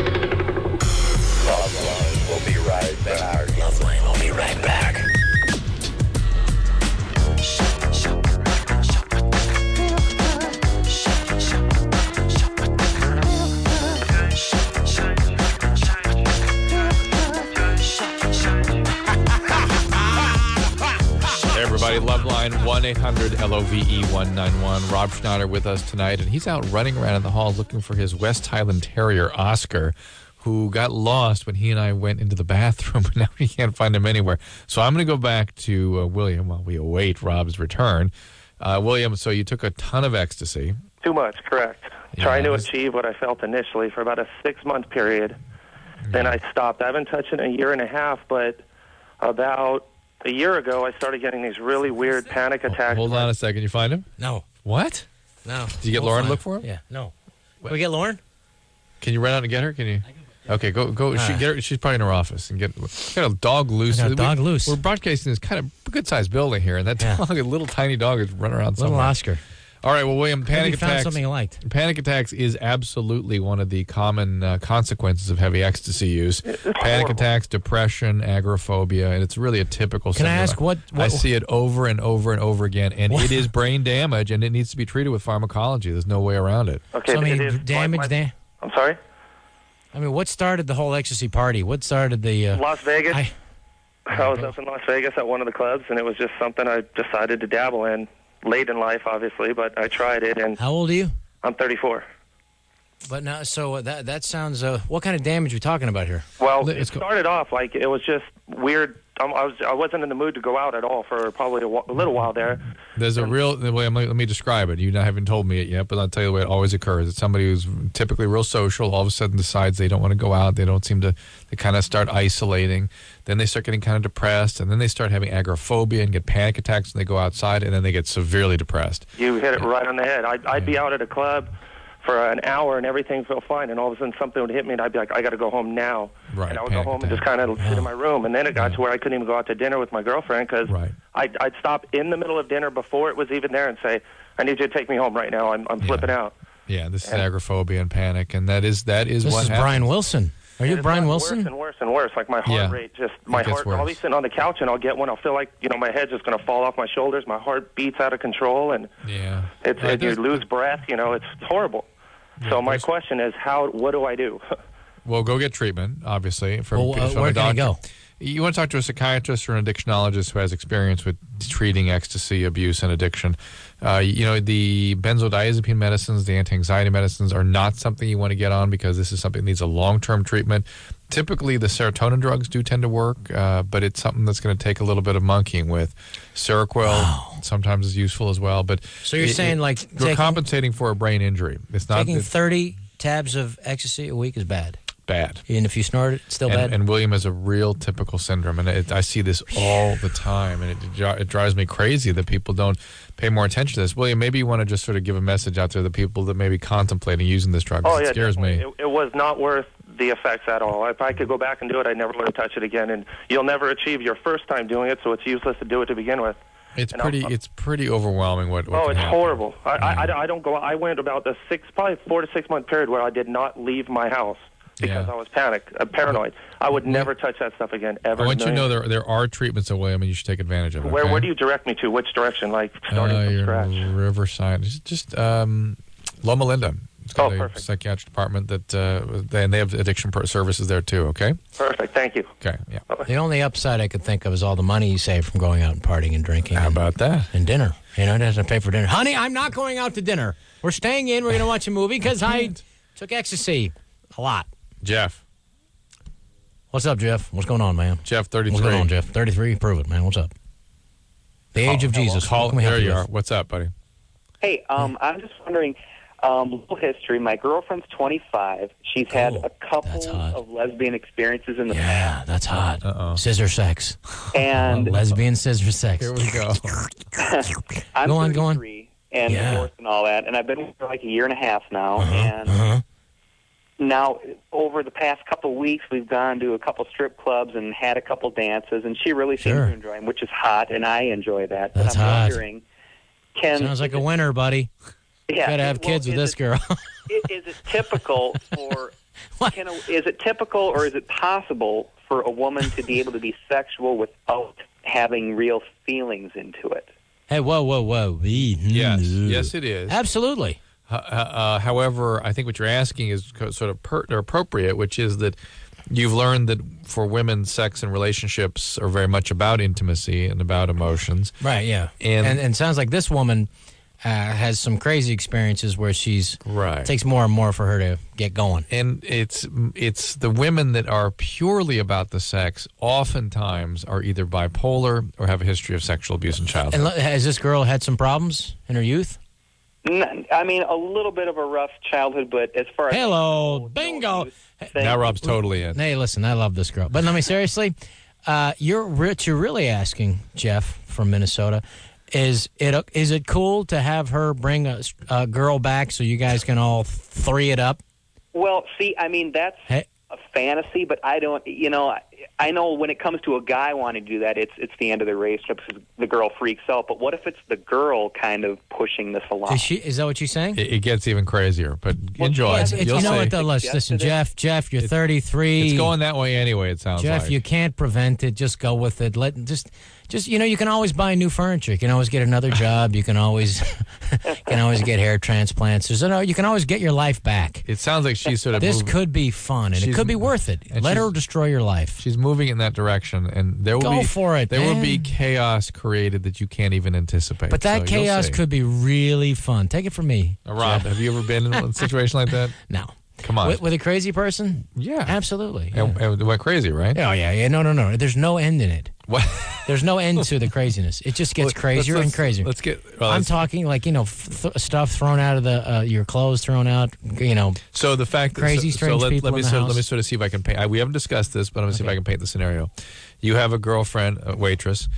Speaker 1: Loveline will be right back.
Speaker 6: Loveline will be right back.
Speaker 5: Hey, everybody, Loveline 1-800-LOVE-191. Rob Schneider with us tonight, and he's out running around in the hall looking for his West Highland Terrier, Oscar, who got lost when he and I went into the bathroom, and now we can't find him anywhere. So I'm going to go back to William while we await Rob's return. William, so you took a ton of ecstasy.
Speaker 15: Too much, correct. Trying to achieve what I felt initially for about a 6-month period. Then I stopped. I haven't touched it in a year and a half, but about a year ago, I started getting these really weird panic attacks.
Speaker 5: Hold on a second. You find him?
Speaker 6: No.
Speaker 5: What?
Speaker 6: No.
Speaker 5: Did you get Lauren to look for him?
Speaker 6: Yeah, no. Can we get Lauren?
Speaker 5: Can you run out and get her? Can you? Okay, go. Get her, she's probably in her office and get a dog loose.
Speaker 6: I got a dog loose.
Speaker 5: We're broadcasting this kind of good-sized building here, and that dog, a little tiny dog, is running around somewhere.
Speaker 6: Little Oscar.
Speaker 5: All right, well, William, panic
Speaker 6: Maybe found
Speaker 5: attacks.
Speaker 6: something you liked.
Speaker 5: Panic attacks is absolutely one of the common consequences of heavy ecstasy use. Panic attacks, depression, agoraphobia, and it's really a typical.
Speaker 6: Can I
Speaker 5: syndrome.
Speaker 6: ask what
Speaker 5: I see it over and over and over again, and it is brain damage, and it needs to be treated with pharmacology. There's no way around it.
Speaker 15: Okay,
Speaker 6: So, I mean,
Speaker 15: it is
Speaker 6: damage there?
Speaker 15: I'm sorry?
Speaker 6: I mean, what started the whole ecstasy party? What started the...
Speaker 15: Las Vegas. I was up in Las Vegas at one of the clubs, and it was just something I decided to dabble in. Late in life, obviously, but I tried it. And
Speaker 6: How old are you?
Speaker 15: I'm 34.
Speaker 6: But now, so that sounds... what kind of damage are we talking about here?
Speaker 15: Well, it started off like it was just weird. I wasn't in the mood to go out at all for probably a little while there.
Speaker 5: There's a real. William, let me describe it. You haven't told me it yet, but I'll tell you the way it always occurs. It's somebody who's typically real social. All of a sudden, decides they don't want to go out. They don't seem to. They kind of start isolating. Then they start getting kind of depressed, and then they start having agoraphobia and get panic attacks when they go outside, and then they get severely depressed.
Speaker 15: You hit it right on the head. I'd be out at a club for an hour and everything felt fine, and all of a sudden something would hit me, and I'd be like, I got to go home now.
Speaker 5: Right.
Speaker 15: And I would go home and just kind of sit in my room, and then it got to where I couldn't even go out to dinner with my girlfriend because I'd stop in the middle of dinner before it was even there and say, I need you to take me home right now. I'm flipping out.
Speaker 5: Yeah, this is agoraphobia and panic, and that is what
Speaker 6: This is
Speaker 5: happens.
Speaker 6: Brian Wilson. Are you Brian Wilson?
Speaker 15: Worse and worse and worse. Like my heart rate, my
Speaker 5: gets
Speaker 15: heart. I'll be sitting on the couch and I'll get one. I'll feel like my head's just going to fall off my shoulders. My heart beats out of control, and you lose breath. It's horrible. So my question is, what do I do?
Speaker 5: Well, go get treatment, obviously. From
Speaker 6: where
Speaker 5: a
Speaker 6: can I
Speaker 5: doctor.
Speaker 6: go?
Speaker 5: You want to talk to a psychiatrist or an addictionologist who has experience with treating ecstasy abuse and addiction. The benzodiazepine medicines, the anti-anxiety medicines are not something you want to get on because this is something that needs a long-term treatment. Typically, the serotonin drugs do tend to work, but it's something that's going to take a little bit of monkeying with. Seroquel sometimes is useful as well. But
Speaker 6: So you're saying like
Speaker 5: you're compensating for a brain injury. It's not
Speaker 6: taking 30 tabs of ecstasy a week is bad.
Speaker 5: Bad.
Speaker 6: And if you snort it, it's still bad?
Speaker 5: And William has a real typical syndrome, and I see this all the time, and it drives me crazy that people don't pay more attention to this. William, maybe you want to just sort of give a message out there to the people that may be contemplating using this drug.
Speaker 15: Oh,
Speaker 5: It
Speaker 15: yeah,
Speaker 5: scares me.
Speaker 15: It was not worth the effects at all. If I could go back and do it, I never would have touched it again. And you'll never achieve your first time doing it, so it's useless to do it to begin with.
Speaker 5: It's pretty overwhelming. What
Speaker 15: oh,
Speaker 5: can
Speaker 15: it's
Speaker 5: happen.
Speaker 15: horrible. I don't go. I went about the probably 4 to 6 month period where I did not leave my house. because I was paranoid. I would never touch that stuff again, ever.
Speaker 5: I want you to know there are treatments available. You should take advantage of it.
Speaker 15: Where
Speaker 5: okay?
Speaker 15: do you direct me to? Which direction? Like starting from
Speaker 5: you're
Speaker 15: scratch?
Speaker 5: Riverside. Just Loma Linda. It's got a
Speaker 15: perfect.
Speaker 5: psychiatric department that and they have addiction services there too. Okay.
Speaker 15: Perfect. Thank you.
Speaker 5: Okay. Yeah.
Speaker 6: The only upside I could think of is all the money you save from going out and partying and drinking.
Speaker 5: How about that?
Speaker 6: And dinner. You know, it doesn't pay for dinner. Honey, I'm not going out to dinner. We're staying in. We're going to watch a movie because I took ecstasy a lot.
Speaker 5: Jeff.
Speaker 6: What's up, Jeff? What's going on, man?
Speaker 5: Jeff, 33.
Speaker 6: What's going on, Jeff? 33? Prove it, man. What's up? The age of Jesus. What can we help
Speaker 5: There you
Speaker 6: with?
Speaker 5: are. What's up, buddy?
Speaker 17: Hey, I'm just wondering, little history. My girlfriend's 25. She's had a couple of lesbian experiences in the past.
Speaker 6: Yeah, that's hot.
Speaker 5: Uh-oh.
Speaker 6: Scissor sex.
Speaker 17: And
Speaker 6: lesbian scissor sex.
Speaker 5: Here we go.
Speaker 17: I'm
Speaker 6: Go on.
Speaker 17: 33 and divorced and all that, and I've been with her like a year and a half now. And now, over the past couple of weeks, we've gone to a couple strip clubs and had a couple dances, and she really seems to enjoy them, which is hot, and I enjoy that.
Speaker 6: That's
Speaker 17: but I'm
Speaker 6: hot.
Speaker 17: wondering,
Speaker 6: Sounds like a winner, buddy.
Speaker 17: Yeah,
Speaker 6: Got to have kids with this girl.
Speaker 17: Is it typical for? Is it typical or is it possible for a woman to be able to be sexual without having real feelings into it?
Speaker 6: Hey, whoa.
Speaker 5: Yes, it is.
Speaker 6: Absolutely.
Speaker 5: However, I think what you're asking is sort of appropriate, which is that you've learned that for women, sex and relationships are very much about intimacy and about emotions.
Speaker 6: Right, yeah.
Speaker 5: And
Speaker 6: it sounds like this woman has some crazy experiences where she's takes more and more for her to get going.
Speaker 5: And it's the women that are purely about the sex oftentimes are either bipolar or have a history of sexual abuse in childhood.
Speaker 6: And has this girl had some problems in her youth?
Speaker 17: I mean, a little bit of a rough childhood, but as far as
Speaker 6: bingo.
Speaker 5: Now Rob's totally in.
Speaker 6: Hey, listen, I love this girl, but let me seriously, you're really asking, Jeff from Minnesota, is it cool to have her bring a girl back so you guys can all three it up?
Speaker 17: Well, see, I mean, that's a fantasy, but I don't, I know when it comes to a guy wanting to do that, it's the end of the race because the girl freaks out. But what if it's the girl kind of pushing this along?
Speaker 6: Is that what you're saying?
Speaker 5: It gets even crazier, but enjoy.
Speaker 6: You know what, though? Listen, Jeff, you're 33.
Speaker 5: It's going that way anyway, it sounds like.
Speaker 6: Jeff, you can't prevent it. Just go with it. Just you can always buy new furniture. You can always get another job. You can always get hair transplants. You can always get your life back.
Speaker 5: It sounds like she's sort of
Speaker 6: this could be fun, and it could be worth it. Let her destroy your life.
Speaker 5: She's moving in that direction, and there will
Speaker 6: Go for it.
Speaker 5: There will be chaos created that you can't even anticipate.
Speaker 6: But that
Speaker 5: so
Speaker 6: chaos could be really fun. Take it from me,
Speaker 5: Rob. Have you ever been in a situation like that?
Speaker 6: No.
Speaker 5: Come on.
Speaker 6: With a crazy person?
Speaker 5: Yeah.
Speaker 6: Absolutely. Yeah.
Speaker 5: And went crazy, right?
Speaker 6: Oh, yeah. No. There's no end in it.
Speaker 5: What?
Speaker 6: There's no end to the craziness. It just gets crazier and crazier.
Speaker 5: Let's get.
Speaker 6: I'm talking like stuff thrown out of the your clothes thrown out.
Speaker 5: So the fact that
Speaker 6: crazy strange people
Speaker 5: let me
Speaker 6: in the house.
Speaker 5: Let me sort of see if I can paint. We haven't discussed this, but I'm gonna see if I can paint the scenario. You have a girlfriend, a waitress,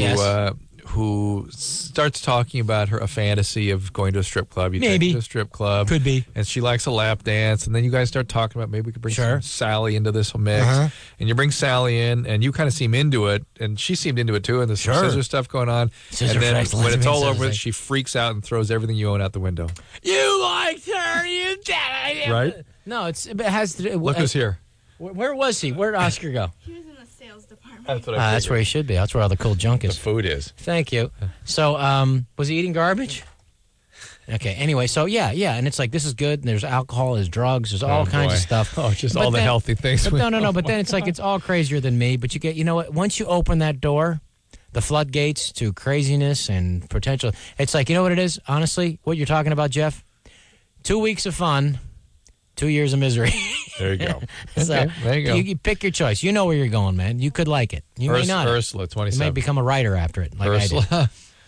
Speaker 5: who starts talking about a fantasy of going to a strip club. You take her to a strip club.
Speaker 6: Could be.
Speaker 5: And she likes a lap dance. And then you guys start talking about maybe we could bring Sally into this mix. And you bring Sally in, and you kind of seem into it. And she seemed into it, too. And there's some scissor stuff going on.
Speaker 6: Scissor
Speaker 5: and then
Speaker 6: flex,
Speaker 5: when it's all
Speaker 6: scissor
Speaker 5: over,
Speaker 6: flex.
Speaker 5: she freaks out and throws everything you own out the window.
Speaker 6: You liked her, you did.
Speaker 5: Right?
Speaker 6: No, it has to do.
Speaker 5: Look who's here.
Speaker 6: Where was he? Where did Oscar go?
Speaker 18: He was in the sales department.
Speaker 5: That's what
Speaker 6: That's where he should be. That's where all the cool junk is.
Speaker 5: The food is.
Speaker 6: Thank you. So, was he eating garbage? Okay. Anyway, so yeah, and it's like this is good. And there's alcohol, there's drugs, there's all kinds of stuff.
Speaker 5: Oh, just all the healthy things.
Speaker 6: But no. But then it's like it's all crazier than me. But you know what? Once you open that door, the floodgates to craziness and potential. It's like, you know what it is? Honestly, what you're talking about, Jeff. 2 weeks of fun, 2 years of misery.
Speaker 5: There you go.
Speaker 6: So,
Speaker 5: okay, there you go.
Speaker 6: You pick your choice. You know where you're going, man. You could like it. You may not.
Speaker 5: Ursula, 27.
Speaker 6: You may become a writer after it, like
Speaker 5: Ursula.
Speaker 6: I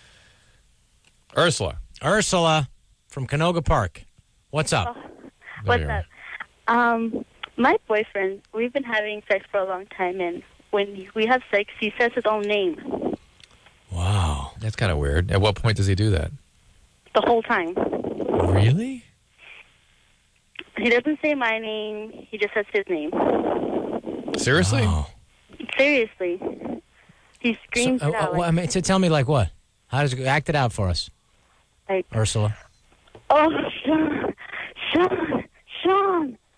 Speaker 6: did.
Speaker 5: Ursula
Speaker 6: from Canoga Park. What's up?
Speaker 11: What's up? My boyfriend, we've been having sex for a long time, and when we have sex, he says his own name.
Speaker 6: Wow.
Speaker 5: That's kind of weird. At what point does he do that?
Speaker 11: The whole time.
Speaker 5: Really?
Speaker 11: He doesn't say my name. He just says his name.
Speaker 5: Seriously?
Speaker 6: Oh.
Speaker 11: Seriously. He screams it out.
Speaker 6: I mean, tell me like what? How does it act it out for us?
Speaker 11: Like,
Speaker 6: Ursula.
Speaker 11: oh, Sean.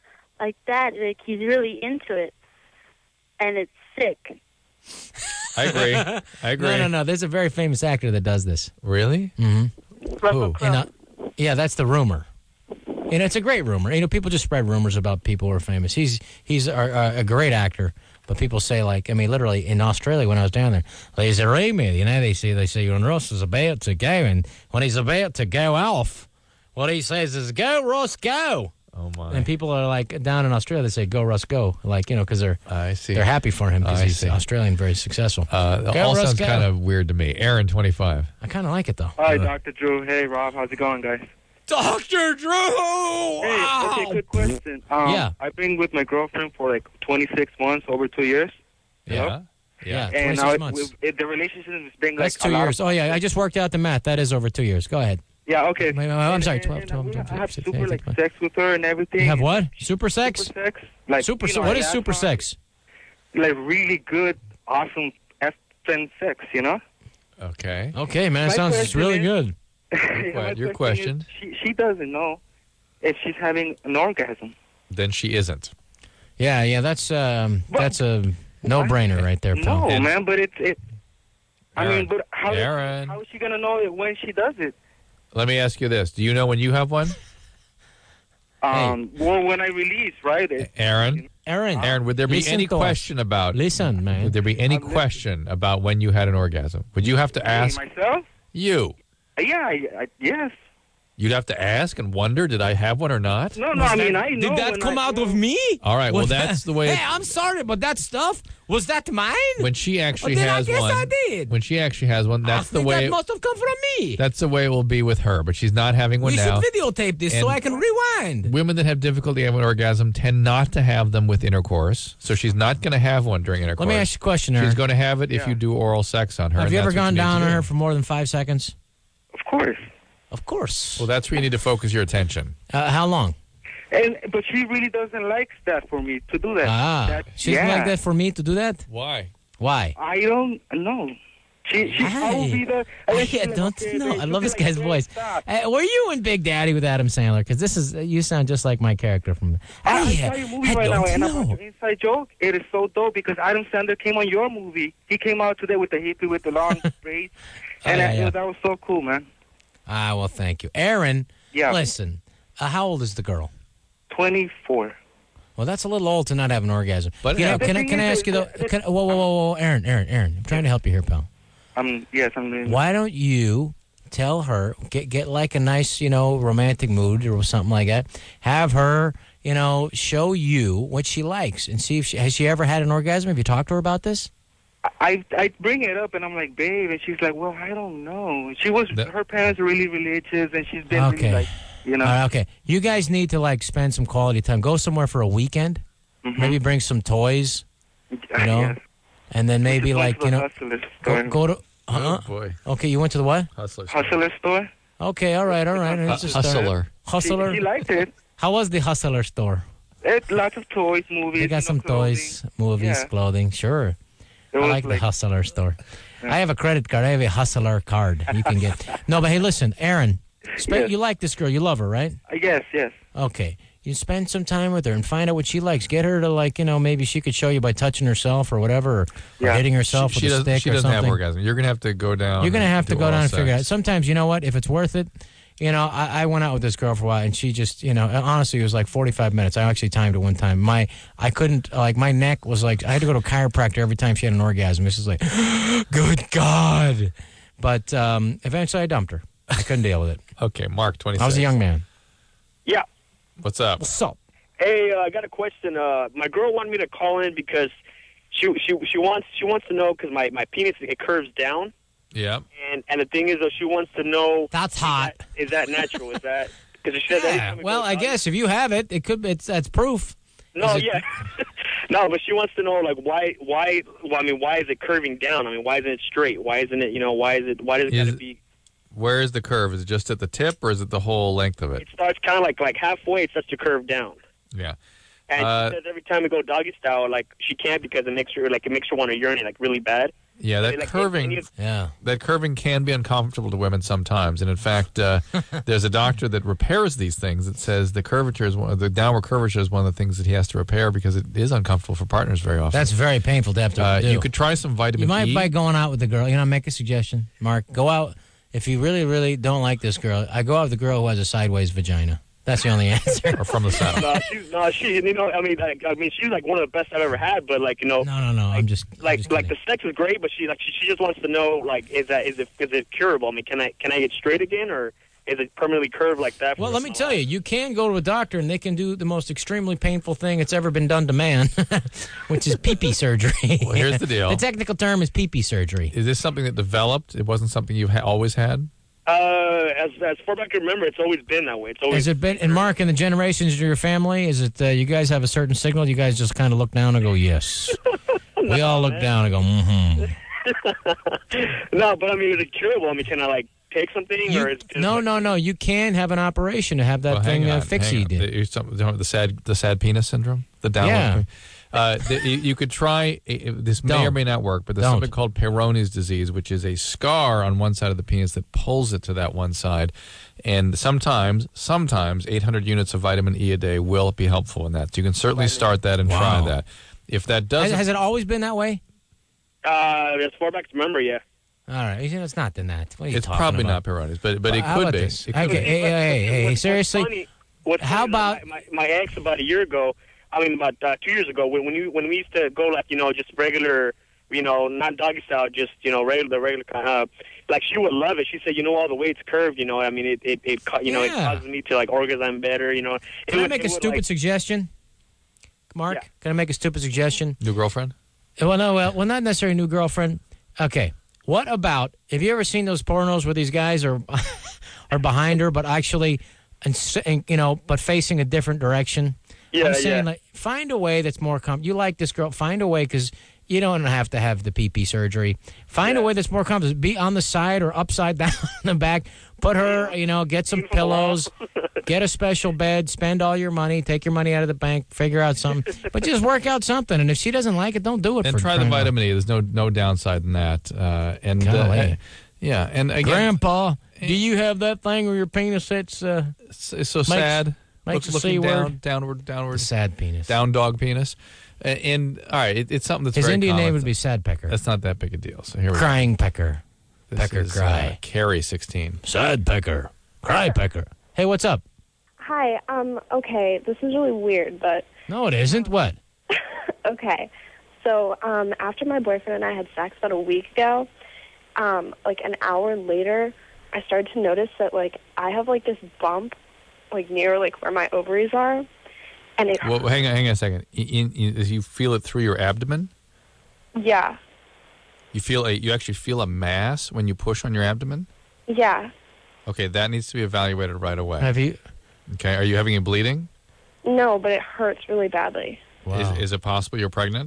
Speaker 18: like that. Like he's really into it, and it's sick.
Speaker 5: I agree. I agree.
Speaker 6: No. There's a very famous actor that does this.
Speaker 5: Really?
Speaker 6: Mm-hmm. Who? Yeah, that's the rumor. And it's a great rumor. You know, people just spread rumors about people who are famous. He's a great actor, but people say, like, I mean, literally in Australia when I was down there, there's a rumor, you know, they say when Ross is about to go, and when he's about to go off, what he says is, "Go, Ross, go."
Speaker 5: Oh, my.
Speaker 6: And people are like, down in Australia, they say, "Go, Russ, go." Like, you know, because they're happy for him because he's Australian, very successful.
Speaker 5: It all sounds kind of weird to me. Aaron, 25.
Speaker 6: I kind of like it, though.
Speaker 19: Hi, Dr. Drew. Hey, Rob. How's it going, guys?
Speaker 6: Dr. Drew!
Speaker 19: Hey, okay, good question.
Speaker 6: Yeah.
Speaker 19: I've been with my girlfriend for like 26 months, over 2 years.
Speaker 6: Yeah. Yeah,
Speaker 19: And
Speaker 6: 26 months.
Speaker 19: the relationship has been
Speaker 6: That's
Speaker 19: like
Speaker 6: 2 years. Oh, yeah, I just worked out the math. That is over 2 years. Go ahead.
Speaker 19: Yeah, okay.
Speaker 6: I'm sorry, 12.
Speaker 19: I have super like sex with her and everything.
Speaker 6: You have what? Super sex?
Speaker 19: Super sex. Like,
Speaker 6: Super.
Speaker 19: you know,
Speaker 6: What is
Speaker 19: at
Speaker 6: super
Speaker 19: that time,
Speaker 6: sex?
Speaker 19: Like really good, awesome FN sex, you know?
Speaker 5: Okay.
Speaker 6: Okay, man. It
Speaker 19: My
Speaker 6: sounds
Speaker 19: question
Speaker 6: really
Speaker 19: is-
Speaker 6: good.
Speaker 5: Your question?
Speaker 19: Is, she doesn't know if she's having an orgasm.
Speaker 5: Then she isn't.
Speaker 6: Yeah, that's a no-brainer right there, pal.
Speaker 19: No, man, but it. I
Speaker 5: Aaron.
Speaker 19: mean, but how is she gonna know it when she does it?
Speaker 5: Let me ask you this. Do you know when you have one?
Speaker 19: Well, when I release, right?
Speaker 5: Aaron, would there be
Speaker 6: Listen
Speaker 5: any
Speaker 6: to us.
Speaker 5: question about...
Speaker 6: Listen, man.
Speaker 5: Would there be any question about when you had an orgasm? Would you have to ask?
Speaker 19: Myself?
Speaker 5: You.
Speaker 19: Yeah, yes.
Speaker 5: You'd have to ask and wonder, did I have one or not?
Speaker 19: No, I mean, I know.
Speaker 6: Did that come out of me?
Speaker 5: All right, well,
Speaker 6: Was
Speaker 5: that's the way...
Speaker 6: Hey, I'm sorry, but that stuff, was that mine?
Speaker 5: When she actually
Speaker 6: Then
Speaker 5: has
Speaker 6: I guess
Speaker 5: one...
Speaker 6: I did.
Speaker 5: When she actually has one, that's the way...
Speaker 6: That must have come from me.
Speaker 5: That's the way it will be with her, but she's not having one
Speaker 6: We
Speaker 5: now.
Speaker 6: should videotape this so
Speaker 5: And
Speaker 6: I can rewind.
Speaker 5: Women that have difficulty having an orgasm tend not to have them with intercourse, so she's not going to have one during intercourse.
Speaker 6: Let me ask you a question, Aaron.
Speaker 5: She's going to have it if you do oral sex on her.
Speaker 6: Have
Speaker 5: and
Speaker 6: you ever
Speaker 5: that's what
Speaker 6: gone
Speaker 5: need
Speaker 6: down
Speaker 5: to
Speaker 6: on
Speaker 5: do.
Speaker 6: her for more than 5 seconds?
Speaker 19: Of course.
Speaker 6: Of course.
Speaker 5: Well, that's where you need to focus your attention.
Speaker 6: How long?
Speaker 19: But she really doesn't like that for me to do that.
Speaker 6: She doesn't like that for me to do that?
Speaker 5: Why?
Speaker 6: Why?
Speaker 19: I don't know. She will be the...
Speaker 6: I don't know. I love this guy's voice. Were you in Big Daddy with Adam Sandler? Because you sound just like my character from...
Speaker 19: I saw your movie right now, and about your inside joke, it is so dope because Adam Sandler came on your movie. He came out today with the hippie with the long braids, and that was so cool, man.
Speaker 6: Well, thank you. Aaron,
Speaker 19: Yeah.
Speaker 6: listen, how old is the girl?
Speaker 19: 24.
Speaker 6: Well, that's a little old to not have an orgasm.
Speaker 19: But
Speaker 6: you know,
Speaker 19: the
Speaker 6: can
Speaker 19: thing
Speaker 6: I
Speaker 19: is,
Speaker 6: ask you, though? Whoa, Aaron. I'm trying to help you here, pal.
Speaker 19: Yes, I'm doing.
Speaker 6: Why don't you tell her, get like a nice, romantic mood or something like that. Have her, show you what she likes and see if has she ever had an orgasm? Have you talked to her about this?
Speaker 19: I bring it up and I'm like, babe, and she's like, well, I don't know. Her parents are really religious, and she's been really like,
Speaker 6: All right, okay. You guys need to spend some quality time. Go somewhere for a weekend.
Speaker 19: Mm-hmm.
Speaker 6: Maybe bring some toys.
Speaker 19: Yes.
Speaker 6: And then maybe
Speaker 19: Hustler store.
Speaker 6: go to.
Speaker 5: Oh boy.
Speaker 6: Okay, you went to the what?
Speaker 5: Hustler
Speaker 19: store.
Speaker 6: Okay, all right. It's a start. Hustler.
Speaker 19: She liked it.
Speaker 6: How was the Hustler store?
Speaker 19: It's lots of toys, movies.
Speaker 6: They got some toys, movies, clothing. Sure. I like the Hustler store. I have a credit card. I have a Hustler card you can get. No, but hey, listen, Aaron, you like this girl. You love her, right?
Speaker 19: Yes.
Speaker 6: Okay. You spend some time with her and find out what she likes. Get her to, maybe she could show you by touching herself or whatever, or hitting herself with a stick or something.
Speaker 5: She doesn't have orgasm. You're going to have to go down.
Speaker 6: You're going to have to go down and figure it out.
Speaker 5: sex.
Speaker 6: Sometimes, you know what? If it's worth it, I went out with this girl for a while, and she just, honestly, it was like 45 minutes. I actually timed it one time. I couldn't, my neck was like, I had to go to a chiropractor every time she had an orgasm. This is like, good God. But eventually I dumped her. I couldn't deal with it.
Speaker 5: Okay, Mark, 26.
Speaker 6: I was a young man.
Speaker 14: Yeah.
Speaker 5: What's up?
Speaker 6: What's up?
Speaker 14: Hey, I got a question. My girl wanted me to call in because she wants to know because my penis, it curves down.
Speaker 5: Yeah.
Speaker 14: And the thing is, though, she wants to know.
Speaker 6: That's hot.
Speaker 14: Is that natural? Is that because she said that?
Speaker 6: Well, I guess if you have it, it could. That's proof.
Speaker 14: No, yeah. No, but she wants to know why. Well, I mean, why is it curving down? I mean, why isn't it straight? Why isn't it? Why does it got to be?
Speaker 5: Where is the curve? Is it just at the tip, or is it the whole length of it?
Speaker 14: It starts kind of like halfway. It starts to curve down.
Speaker 5: Yeah.
Speaker 14: And she says every time we go doggy style, she can't because it makes her want to urinate really bad.
Speaker 5: Yeah, that curving. That curving can be uncomfortable to women sometimes, and in fact, there's a doctor that repairs these things that says the downward curvature is one of the things that he has to repair because it is uncomfortable for partners very often.
Speaker 6: That's very painful to have to do.
Speaker 5: You could try some vitamin E.
Speaker 6: You might by going out with the girl. Make a suggestion, Mark. Go out if you really, really don't like this girl. I go out with the girl who has a sideways vagina. That's the only answer.
Speaker 5: Or from the south.
Speaker 20: She's she's like one of the best I've ever had. But like, No.
Speaker 6: I'm just
Speaker 20: the sex is great, but she just wants to know like, is it curable? I mean, can I get straight again, or is it permanently curved like that?
Speaker 6: Well, let me tell you, you can go to a doctor and they can do the most extremely painful thing that's ever been done to man, which is pee-pee surgery.
Speaker 5: Well, here's the deal.
Speaker 6: The technical term is pee-pee surgery.
Speaker 5: Is this something that developed? It wasn't something you've always had?
Speaker 20: As far back I can remember, it's always been that way. It's always
Speaker 6: Has it been, and Mark, in the generations of your family, is it you guys have a certain signal? You guys just kind of look down and go, yes. We all look down and go, mm-hmm.
Speaker 20: No, but I mean, is it curable? I mean, can I like take something, or is it
Speaker 6: No. You can have an operation to have that thing fixed.
Speaker 5: The sad penis syndrome. The downward. You could try. This may or may not work, but there's something called Peyronie's disease, which is a scar on one side of the penis that pulls it to that one side. And sometimes 800 units of vitamin E a day will be helpful in that. So you can certainly start that and try that. If that doesn't,
Speaker 6: has it always been that way?
Speaker 20: As far back as I remember, yeah.
Speaker 6: All right, it's not than that. What are you
Speaker 5: it's
Speaker 6: talking
Speaker 5: probably
Speaker 6: about?
Speaker 5: not Peyronie's, but it could be.
Speaker 6: This? Hey, seriously?
Speaker 20: How about my ex about a year ago? I mean, about 2 years ago, when we used to go like just regular, not doggy style, just regular kind of. Like she would love it. She said, all the way it's curved. I mean, it causes me to like orgasm better.
Speaker 6: Can I make a stupid suggestion, Mark? Yeah. Can I make a stupid suggestion?
Speaker 5: New girlfriend?
Speaker 6: Well, no, well, not necessarily new girlfriend. Okay, what about? Have you ever seen those pornos where these guys are behind her, but actually, but facing a different direction?
Speaker 20: Yeah,
Speaker 6: I'm saying, like, find a way that's more comfortable. You like this girl, find a way, because you don't have to have the pee-pee surgery. Find a way that's more comfortable. Be on the side or upside down in the back. Put her, get some pillows, get a special bed, spend all your money, take your money out of the bank, figure out something. But just work out something. And if she doesn't like it, don't do it.
Speaker 5: And try the vitamin E. There's no downside in that. And again,
Speaker 6: Grandpa, do you have that thing where your penis it's
Speaker 5: so sad?
Speaker 6: Makes
Speaker 5: looking downward.
Speaker 6: The sad penis.
Speaker 5: Down dog penis. And all right, it's something that's
Speaker 6: his
Speaker 5: very
Speaker 6: Indian
Speaker 5: common.
Speaker 6: name would be Sad Pecker.
Speaker 5: That's not that big a deal. So here we
Speaker 6: Crying
Speaker 5: go.
Speaker 6: Pecker.
Speaker 5: This
Speaker 6: Pecker
Speaker 5: is,
Speaker 6: cry.
Speaker 5: Carrie 16.
Speaker 6: Sad Pecker. Cry Pecker. Hey, what's up?
Speaker 11: Hi. Okay, this is really weird, but
Speaker 6: no, it isn't. What?
Speaker 11: Okay. So, after my boyfriend and I had sex about a week ago, like an hour later, I started to notice that like I have like this bump like near like where my ovaries are, and it.
Speaker 5: Well, hang on a second. You feel it through your abdomen?
Speaker 11: Yeah.
Speaker 5: You actually feel a mass when you push on your abdomen?
Speaker 11: Yeah.
Speaker 5: Okay, that needs to be evaluated right away.
Speaker 6: Have you?
Speaker 5: Okay, are you having any bleeding?
Speaker 11: No, but it hurts really badly.
Speaker 6: Wow.
Speaker 5: Is it possible you're pregnant?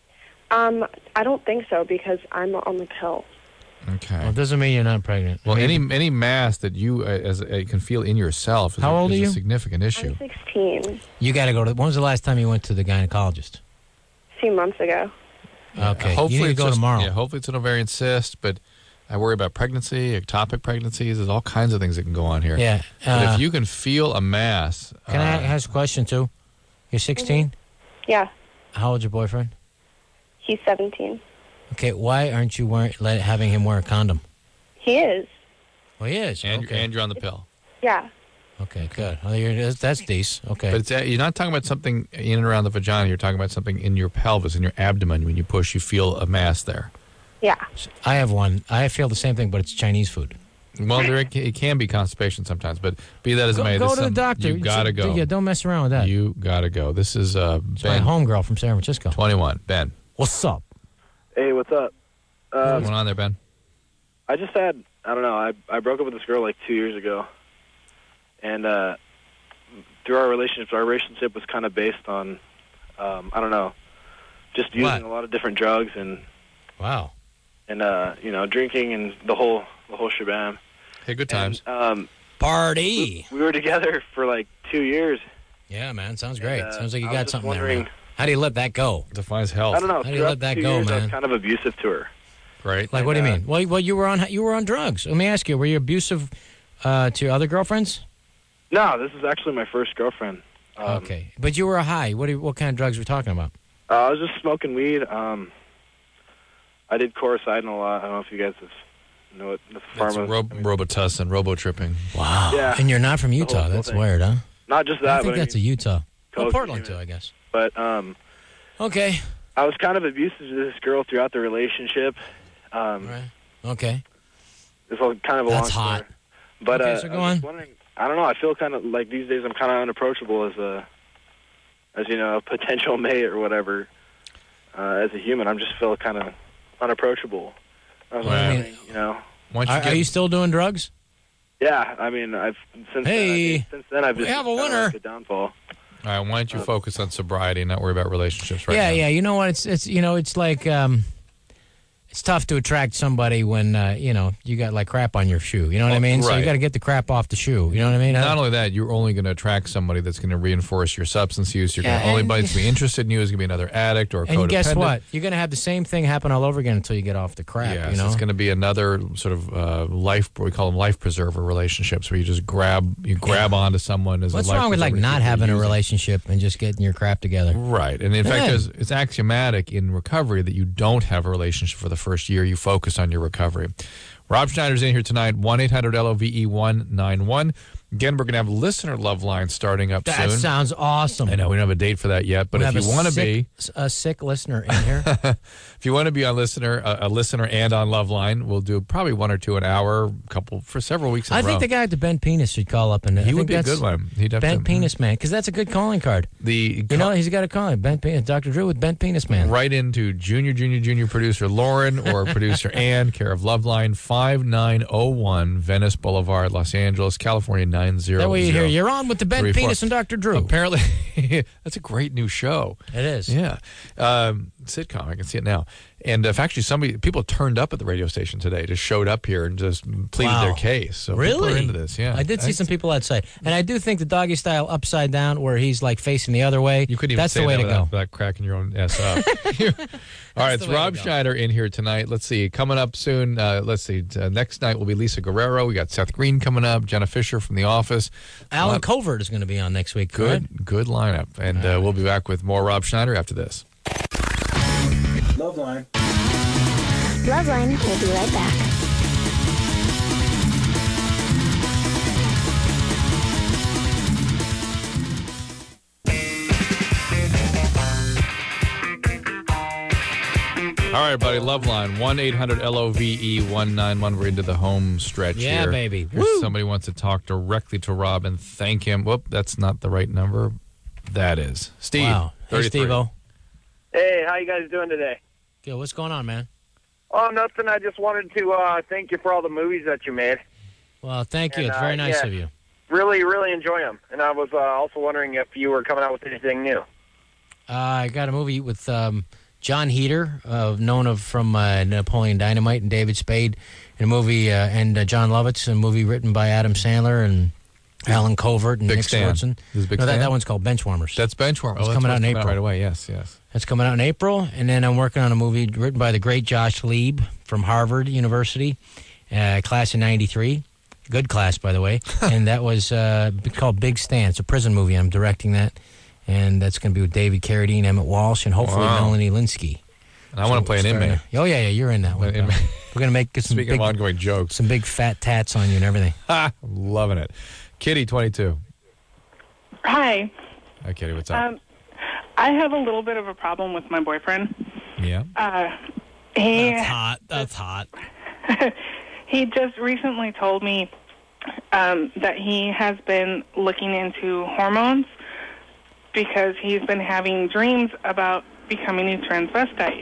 Speaker 11: I don't think so because I'm on the pill.
Speaker 5: Okay.
Speaker 6: Well, it doesn't mean you're not pregnant.
Speaker 5: Well, any mass that you can feel in yourself is,
Speaker 6: How old are you?
Speaker 5: a significant issue.
Speaker 11: I'm 16.
Speaker 6: You got to go to. When was the last time you went to the gynecologist?
Speaker 11: A few months ago.
Speaker 6: Okay.
Speaker 5: Hopefully
Speaker 6: you need to
Speaker 5: it's
Speaker 6: go tomorrow.
Speaker 5: Yeah, hopefully it's an ovarian cyst, but I worry about pregnancy, ectopic pregnancies. There's all kinds of things that can go on here.
Speaker 6: Yeah.
Speaker 5: But if you can feel a mass.
Speaker 6: Can I ask a question too? You're 16?
Speaker 11: Yeah.
Speaker 6: How old's your boyfriend?
Speaker 11: He's 17.
Speaker 6: Okay. Why aren't you having him wear a condom?
Speaker 11: He is.
Speaker 6: Well, he is.
Speaker 5: And
Speaker 6: okay.
Speaker 5: you're on the pill.
Speaker 11: Yeah.
Speaker 6: Okay, good. Well, that's decent. Okay.
Speaker 5: But you're not talking about something in and around the vagina. You're talking about something in your pelvis, in your abdomen. When you push, you feel a mass there.
Speaker 11: Yeah.
Speaker 6: I have one. I feel the same thing, but it's Chinese food.
Speaker 5: Well, it can be constipation sometimes, but be that as it may,
Speaker 6: go to the doctor.
Speaker 5: You gotta go.
Speaker 6: Yeah, don't mess around with that.
Speaker 5: You gotta go. This is Ben.
Speaker 6: My homegirl from San Francisco.
Speaker 5: 21. Ben.
Speaker 6: What's up?
Speaker 13: Hey, what's up?
Speaker 5: What's going on there, Ben?
Speaker 13: I just had, I don't know, I broke up with this girl like 2 years ago. And through our relationship was kind of based on, I don't know, just using a lot of different drugs and
Speaker 6: wow,
Speaker 13: and drinking and the whole shebang.
Speaker 5: Hey, good times.
Speaker 13: And,
Speaker 6: party.
Speaker 13: We were together for like 2 years.
Speaker 6: Yeah, man, sounds great. Sounds like you
Speaker 13: I
Speaker 6: got
Speaker 13: was
Speaker 6: something
Speaker 13: just
Speaker 6: there, man. How do you let that go?
Speaker 5: Defines health.
Speaker 13: I don't know.
Speaker 6: How do you let that go,
Speaker 13: I was
Speaker 6: man?
Speaker 13: kind of abusive to her.
Speaker 5: Right.
Speaker 6: Like, what do you mean? Well, you were on drugs. Let me ask you, were you abusive to your other girlfriends?
Speaker 13: No, this is actually my first girlfriend.
Speaker 6: Okay, but you were high. What kind of drugs were we talking about?
Speaker 13: I was just smoking weed. I did Coricidin a lot. I don't know if you guys know it. The
Speaker 5: That's Robitussin, robo-tripping.
Speaker 6: Wow.
Speaker 13: Yeah.
Speaker 6: And you're not from Utah. That's weird, huh?
Speaker 13: Not just that,
Speaker 6: I think
Speaker 13: but
Speaker 6: that's a Utah.
Speaker 13: Coke,
Speaker 6: Portland, too, I guess.
Speaker 13: But,
Speaker 6: okay.
Speaker 13: I was kind of abusive to this girl throughout the relationship.
Speaker 6: Right. Okay.
Speaker 13: It's kind of a long
Speaker 6: That's hot.
Speaker 13: story. But,
Speaker 6: okay, so go on.
Speaker 13: I don't know. I feel kind of like these days I'm kind of unapproachable as a potential mate or whatever. As a human, I just feel kind of unapproachable. I was wondering,
Speaker 6: Are you still doing drugs?
Speaker 13: Yeah, I mean, since then I've just
Speaker 6: we have a winner.
Speaker 13: Like a downfall.
Speaker 5: All right, why don't you focus on sobriety and not worry about relationships right now?
Speaker 6: Yeah. You know what? It's like it's tough to attract somebody when you got like crap on your shoe. You know what I mean?
Speaker 5: Right.
Speaker 6: So you got to get the crap off the shoe. You know what I mean?
Speaker 5: Not only that, you're only going to attract somebody that's going to reinforce your substance use. You're going to only be interested in you is going to be another addict or a codependent.
Speaker 6: And guess what? You're going to have the same thing happen all over again until you get off the crap.
Speaker 5: Yeah,
Speaker 6: you know?
Speaker 5: It's going to be another sort of we call them life preserver relationships, where you just grab onto someone as
Speaker 6: What's
Speaker 5: a life
Speaker 6: wrong with like
Speaker 5: preserver
Speaker 6: not
Speaker 5: to keep
Speaker 6: having a
Speaker 5: using.
Speaker 6: relationship and just getting your crap together?
Speaker 5: Right. And in fact, it's axiomatic in recovery that you don't have a relationship for the first year. You focus on your recovery. Rob Schneider's in here tonight, 1-800-LOVE-191. Again, we're going to have listener love line starting up soon.
Speaker 6: That sounds awesome.
Speaker 5: I know we don't have a date for that yet, but if you want to be
Speaker 6: a sick listener in here,
Speaker 5: if you want to be on a listener and on Love Line, we'll do probably one or two an hour, couple for several weeks.
Speaker 6: I think the guy at the Bent Penis should call up and
Speaker 5: he would be a good one. He'd have
Speaker 6: Bent Penis Man, because that's a good calling card. He's got to call it Bent Penis. Dr. Drew with Bent Penis Man.
Speaker 5: Right into junior producer Lauren or producer Ann, care of Love Line, 5901 Venice Boulevard, Los Angeles, California 900.
Speaker 6: That way you hear you're on with the Bent Penis and Dr. Drew.
Speaker 5: Apparently, that's a great new show.
Speaker 6: It is.
Speaker 5: Yeah. Sitcom. I can see it now. And if actually people turned up at the radio station today, just showed up here and just pleaded their case. So people are into this, yeah.
Speaker 6: I did see some people outside. And I do think the doggy style upside down where he's like facing the other way,
Speaker 5: you couldn't even
Speaker 6: that's
Speaker 5: say
Speaker 6: the way
Speaker 5: that
Speaker 6: to go.
Speaker 5: without cracking your own ass up. All right, it's Rob Schneider in here tonight. Let's see. Coming up soon, next night will be Lisa Guerrero. We got Seth Green coming up, Jenna Fisher from The Office.
Speaker 6: Alan Covert is going to be on next week.
Speaker 5: Good lineup. And we'll be back with more Rob Schneider after this.
Speaker 7: Loveline.
Speaker 3: Loveline will be right back.
Speaker 5: All right, buddy, Loveline, 1-800-LOVE-191. We're into the home stretch here.
Speaker 6: Yeah, baby.
Speaker 5: Somebody wants to talk directly to Rob and thank him. Whoop, that's not the right number. That is. Steve.
Speaker 6: Wow. Hey, Steve-O.
Speaker 14: Hey, how you guys doing today?
Speaker 6: Good. What's going on, man?
Speaker 14: Oh, nothing. I just wanted to thank you for all the movies that you made.
Speaker 6: Well, thank you. It's very nice of you.
Speaker 14: Really, really enjoy them. And I was also wondering if you were coming out with anything new.
Speaker 6: I got a movie with John Heater, known from Napoleon Dynamite, and David Spade, in a movie, and John Lovitz, a movie written by Adam Sandler and Alan Covert and Nick Swartzen. That one's called Benchwarmers.
Speaker 5: That's Benchwarmers.
Speaker 6: It's coming out in April.
Speaker 5: Right away, yes.
Speaker 6: That's coming out in April. And then I'm working on a movie written by the great Josh Lieb from Harvard University, class of 93. Good class, by the way. And that was called Big Stand. It's a prison movie. I'm directing that. And that's going to be with David Carradine, Emmett Walsh, and hopefully Melanie Linsky.
Speaker 5: And I want to play an inmate.
Speaker 6: Oh, yeah, you're in that one. We're going to make some
Speaker 5: Speaking of ongoing jokes.
Speaker 6: Some big fat tats on you and everything.
Speaker 5: I'm loving it. Kitty, 22.
Speaker 21: Hi.
Speaker 5: Hi, Kitty. What's up?
Speaker 21: I have a little bit of a problem with my boyfriend.
Speaker 5: Yeah?
Speaker 6: That's hot.
Speaker 21: He just recently told me that he has been looking into hormones because he's been having dreams about becoming a transvestite.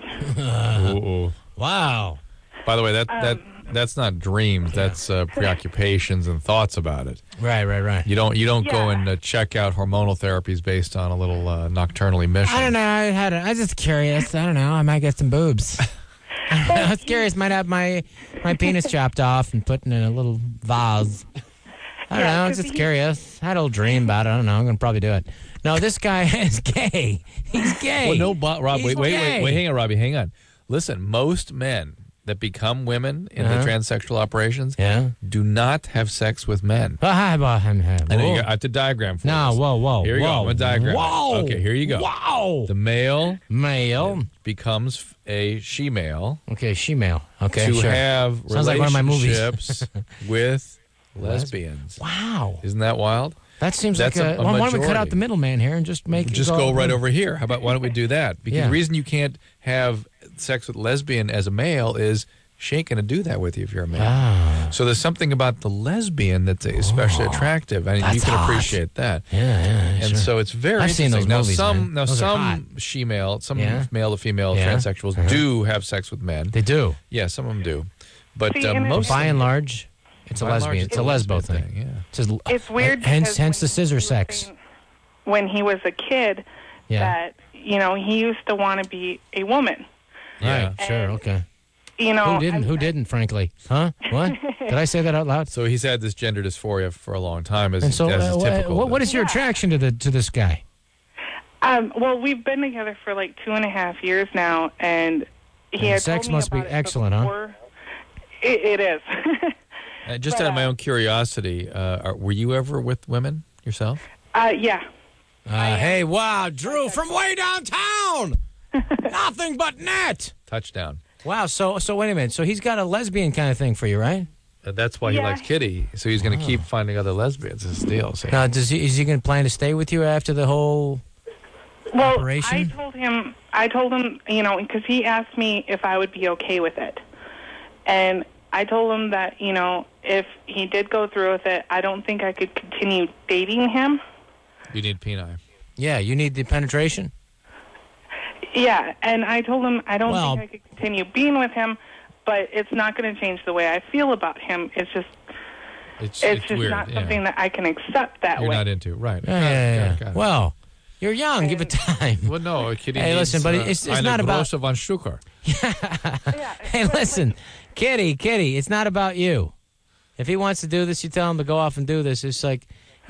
Speaker 6: Wow.
Speaker 5: By the way, that's not dreams. That's preoccupations and thoughts about it.
Speaker 6: Right.
Speaker 5: You don't go and check out hormonal therapies based on a little nocturnal emission.
Speaker 6: I don't know. I was just curious. I don't know. I might get some boobs. I was curious. Might have my penis chopped off and put in a little vase. I don't know. I was just curious. I had a little dream about it. I don't know. I'm going to probably do it. No, this guy is gay. He's gay.
Speaker 5: Well, no, Rob, wait,
Speaker 6: gay.
Speaker 5: hang on, Robbie, hang on. Listen, most men, that become women in the transsexual operations
Speaker 6: Yeah.
Speaker 5: do not have sex with men. I know I have to diagram for
Speaker 6: No,
Speaker 5: this.
Speaker 6: whoa.
Speaker 5: Here you go. I'm going to diagram.
Speaker 6: Whoa.
Speaker 5: Okay, here you go.
Speaker 6: Wow.
Speaker 5: The male
Speaker 6: becomes
Speaker 5: a she-male.
Speaker 6: Okay, she-male. Okay,
Speaker 5: to
Speaker 6: sure.
Speaker 5: have
Speaker 6: Sounds like one of my movies.
Speaker 5: relationships with lesbians.
Speaker 6: Wow.
Speaker 5: Isn't that wild?
Speaker 6: That seems
Speaker 5: That's
Speaker 6: like why don't we cut out the middleman here and just make
Speaker 5: Just
Speaker 6: it
Speaker 5: go right over here. How about why don't we do that? Because
Speaker 6: Yeah.
Speaker 5: the reason you can't have sex with lesbian as a male is she ain't going to do that with you if you're a male. So there's something about the lesbian that's especially attractive, and you
Speaker 6: that's
Speaker 5: can
Speaker 6: hot.
Speaker 5: appreciate that.
Speaker 6: Yeah,
Speaker 5: And
Speaker 6: sure.
Speaker 5: so it's very
Speaker 6: I've seen
Speaker 5: interesting.
Speaker 6: those movies,
Speaker 5: some
Speaker 6: man. Those are hot.
Speaker 5: she-male, some
Speaker 6: Yeah.
Speaker 5: male to female
Speaker 6: Yeah.
Speaker 5: transsexuals do have sex with men.
Speaker 6: They do.
Speaker 5: Yeah, some of them do. But
Speaker 21: See, and
Speaker 5: most
Speaker 6: by and large, it's a
Speaker 5: by and large,
Speaker 6: lesbian. It's a lesbo thing.
Speaker 5: Yeah.
Speaker 21: It's weird
Speaker 6: Hence
Speaker 21: because
Speaker 6: the scissor sex.
Speaker 21: when he was a kid,
Speaker 6: Yeah.
Speaker 21: that he used to want to be a woman.
Speaker 6: Right. Sure. Okay.
Speaker 21: Who
Speaker 6: Who didn't? Frankly, huh? What? Did I say that out loud?
Speaker 5: So he's had this gender dysphoria for a long time, as
Speaker 6: And so,
Speaker 5: is typical.
Speaker 6: what is your attraction to this guy?
Speaker 21: Well, we've been together for like 2.5 years now, and he
Speaker 6: And
Speaker 21: had
Speaker 6: sex
Speaker 21: told me
Speaker 6: must be
Speaker 21: about it
Speaker 6: excellent, huh?
Speaker 21: before. It is.
Speaker 5: Just out of my own curiosity, were you ever with women yourself?
Speaker 21: Yeah.
Speaker 6: Hey, wow, Drew from way downtown. Nothing but net.
Speaker 5: Touchdown.
Speaker 6: Wow. So wait a minute. So he's got a lesbian kind of thing for you, right?
Speaker 5: That's why he likes Kitty. So he's going to keep finding other lesbians. Is his deal. See?
Speaker 6: Now, is he going to plan to stay with you after the whole operation?
Speaker 21: I told him, because he asked me if I would be okay with it. And I told him that, if he did go through with it, I don't think I could continue dating him.
Speaker 5: You need peni.
Speaker 6: Yeah, you need the penetration.
Speaker 21: Yeah, and I told him I don't think I could continue being with him, but it's not going to change the way I feel about him. It's just
Speaker 5: it's
Speaker 21: just
Speaker 5: weird,
Speaker 21: not something that I can accept that
Speaker 5: You're
Speaker 21: way.
Speaker 5: not into, right?
Speaker 6: Yeah.
Speaker 5: Got it.
Speaker 6: Well, you're young. Give it time.
Speaker 5: Well, no, Kitty.
Speaker 6: Hey, listen, but it's not about.
Speaker 5: Von Stucker.
Speaker 6: Hey, listen, Kitty, it's not about you. If he wants to do this, you tell him to go off and do this. It's like,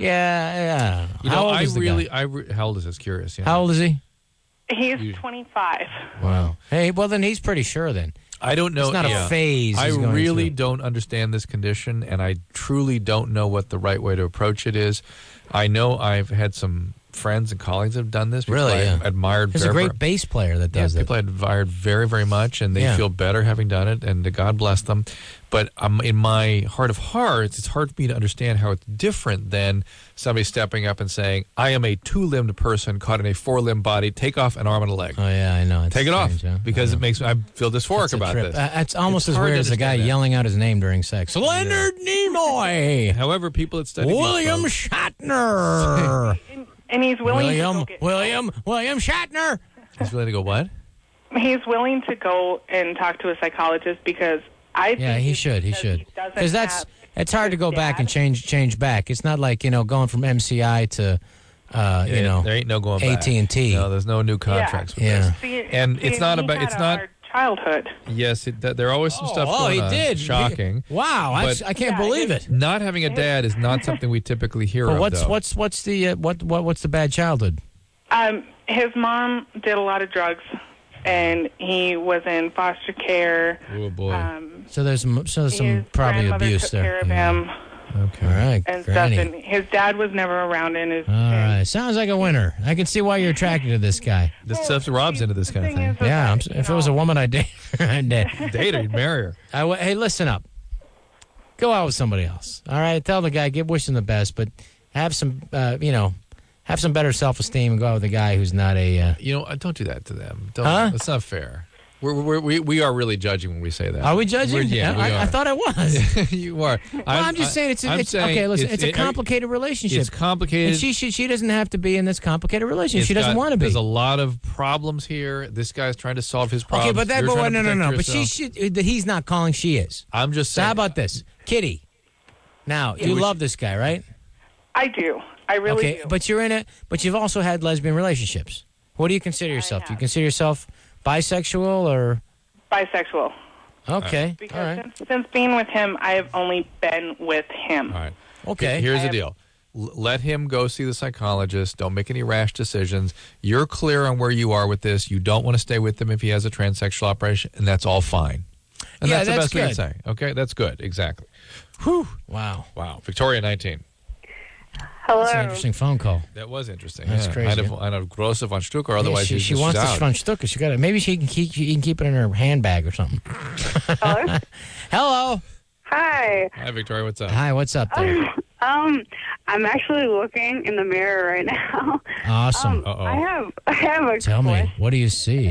Speaker 6: yeah. How old is the guy?
Speaker 5: How old is this? Curious.
Speaker 6: How old is he?
Speaker 21: He's 25.
Speaker 6: Wow. Hey, well, then he's pretty sure then.
Speaker 5: I don't know.
Speaker 6: It's not a phase.
Speaker 5: I
Speaker 6: he's going
Speaker 5: really
Speaker 6: through.
Speaker 5: don't understand this condition, and I truly don't know what the right way to approach it is. I know I've had some friends and colleagues that have done this.
Speaker 6: Really,
Speaker 5: I
Speaker 6: yeah.
Speaker 5: admired.
Speaker 6: There's a great bass player that does that.
Speaker 5: People I admired very, very much, and they feel better having done it, and God bless them. But in my heart of hearts, it's hard for me to understand how it's different than somebody stepping up and saying, I am a two-limbed person caught in a four-limbed body. Take off an arm and a leg.
Speaker 6: Oh, yeah, I know. It's
Speaker 5: Take it
Speaker 6: strange,
Speaker 5: off, because it makes I feel dysphoric about
Speaker 6: trip.
Speaker 5: this.
Speaker 6: It's almost
Speaker 5: It's
Speaker 6: as
Speaker 5: hard
Speaker 6: weird
Speaker 5: to
Speaker 6: as a guy
Speaker 5: understand that.
Speaker 6: yelling out his name during sex. Leonard Nimoy.
Speaker 5: However, people that study
Speaker 6: William
Speaker 5: these folks-
Speaker 6: Shatner.
Speaker 21: And he's willing to go get
Speaker 6: William Shatner.
Speaker 5: He's willing to go what?
Speaker 21: He's willing to go and talk to a psychologist because I think
Speaker 6: Yeah, he should. Because it's hard to go back and change back. It's not like going from MCI to
Speaker 5: there ain't no going back.
Speaker 6: AT&T.
Speaker 5: No, there's no new contracts with
Speaker 6: Yeah.
Speaker 5: this. And it's not about. It's not.
Speaker 21: Childhood.
Speaker 5: Yes, there are always some stuff going on.
Speaker 6: he did.
Speaker 5: Shocking.
Speaker 6: Wow,
Speaker 5: But
Speaker 6: I can't believe it.
Speaker 5: Not having a dad is not something we typically hear
Speaker 6: But
Speaker 5: of.
Speaker 6: what's
Speaker 5: though.
Speaker 6: what's the bad childhood?
Speaker 21: His mom did a lot of drugs, and he was in foster care.
Speaker 5: Oh boy.
Speaker 6: So there's some
Speaker 21: His
Speaker 6: probably
Speaker 21: grandmother
Speaker 6: abuse
Speaker 21: took
Speaker 6: there.
Speaker 21: care of him
Speaker 5: Okay.
Speaker 6: All right,
Speaker 21: and
Speaker 6: Granny.
Speaker 21: stuff, and his dad was never around. And his
Speaker 6: All right, sounds like a winner. I can see why you're attracted to this guy.
Speaker 5: This stuff Rob's into this kind of thing.
Speaker 6: Yeah, if it was a woman I'd date, I'd
Speaker 5: Date her, you'd marry her.
Speaker 6: Hey, listen up. Go out with somebody else. All right, tell the guy, wish him the best, but have some, have some better self-esteem and go out with a guy who's not a.
Speaker 5: Don't do that to them. Don't,
Speaker 6: Huh?
Speaker 5: That's not fair. We are really judging when we say that.
Speaker 6: Are we judging?
Speaker 5: Yeah, we are.
Speaker 6: I thought I was.
Speaker 5: You are.
Speaker 6: Well, I'm just saying it's
Speaker 5: saying
Speaker 6: okay. Listen, it's a complicated relationship.
Speaker 5: It's complicated.
Speaker 6: And she doesn't have to be in this complicated relationship. She doesn't want to be.
Speaker 5: There's a lot of problems here. This guy's trying to solve his problems.
Speaker 6: Okay, but
Speaker 5: You're trying to
Speaker 6: no.
Speaker 5: protect
Speaker 6: But
Speaker 5: yourself.
Speaker 6: he's not calling. She is.
Speaker 5: I'm just
Speaker 6: So
Speaker 5: saying.
Speaker 6: how about this, Kitty? Now you love this guy, right?
Speaker 21: I do. I really do.
Speaker 6: But you're in it. But you've also had lesbian relationships. What do you consider yourself? Do you consider yourself bisexual or?
Speaker 21: Bisexual.
Speaker 6: Okay.
Speaker 21: Because
Speaker 6: All right.
Speaker 21: since being with him, I have only been with him.
Speaker 5: All right.
Speaker 6: Okay.
Speaker 5: Here's the deal. Let him go see the psychologist. Don't make any rash decisions. You're clear on where you are with this. You don't want to stay with him if he has a transsexual operation, and that's all fine. And
Speaker 6: Yeah,
Speaker 5: that's the
Speaker 6: that's
Speaker 5: best we can
Speaker 6: good.
Speaker 5: say. Okay, that's good. Exactly.
Speaker 6: Whew. Wow.
Speaker 5: Victoria, 19.
Speaker 10: Hello.
Speaker 6: That's an interesting phone call.
Speaker 5: That was interesting.
Speaker 6: That's crazy.
Speaker 5: Eine große von Stuck, or otherwise
Speaker 6: she
Speaker 5: she's
Speaker 6: wants the
Speaker 5: out.
Speaker 6: Schwanstucker. She got it. Maybe she can keep it in her handbag or something.
Speaker 10: Hello.
Speaker 6: Hello.
Speaker 10: Hi.
Speaker 5: Hi, Victoria. What's up?
Speaker 6: Hi. What's up there?
Speaker 10: I'm actually looking in the mirror right now.
Speaker 6: Awesome.
Speaker 10: I have a
Speaker 6: Tell me, what do you see?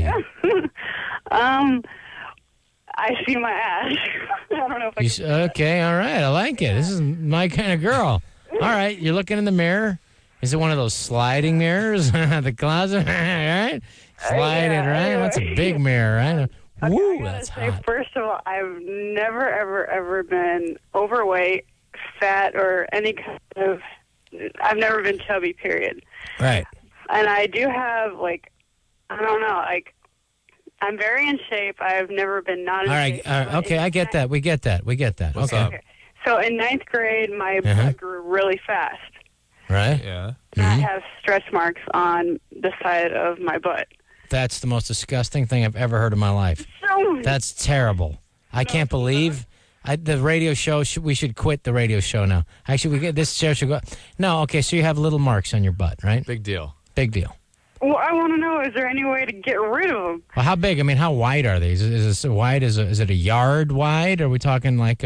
Speaker 10: I see my ass. I don't know if
Speaker 6: Okay. All right. I like it. This is my kind of girl. All right. You're looking in the mirror. Is it one of those sliding mirrors? The closet. All right. Slide it right. That's a big mirror, right? Woo, that's hot.
Speaker 10: First of all, I've never, ever been overweight, fat, or any kind of... I've never been chubby, period.
Speaker 6: Right.
Speaker 10: And I do have, I don't know, I'm very in shape. I've never been not in
Speaker 6: All
Speaker 10: shape.
Speaker 6: right. Okay. I get that. We get that.
Speaker 5: What's
Speaker 6: okay.
Speaker 5: up?
Speaker 10: So in 9th grade, my butt grew really fast.
Speaker 6: Right.
Speaker 5: Yeah.
Speaker 10: And I have stretch marks on the side of my butt.
Speaker 6: That's the most disgusting thing I've ever heard in my life.
Speaker 10: So
Speaker 6: That's terrible. I can't believe the radio show. We should quit the radio show now. Actually, this show should go. No, okay. So you have little marks on your butt, right?
Speaker 5: Big deal.
Speaker 6: Big deal.
Speaker 10: Well, I want to know, is there any way to get rid of them?
Speaker 6: Well, how big? I mean, how wide are they? Is this wide? Is it a yard wide? Are we talking like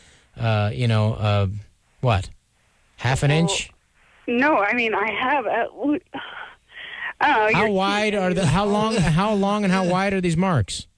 Speaker 6: what? Half an inch?
Speaker 10: No, I mean, I have at least... I don't know.
Speaker 6: How wide are the? How long and how wide are these marks?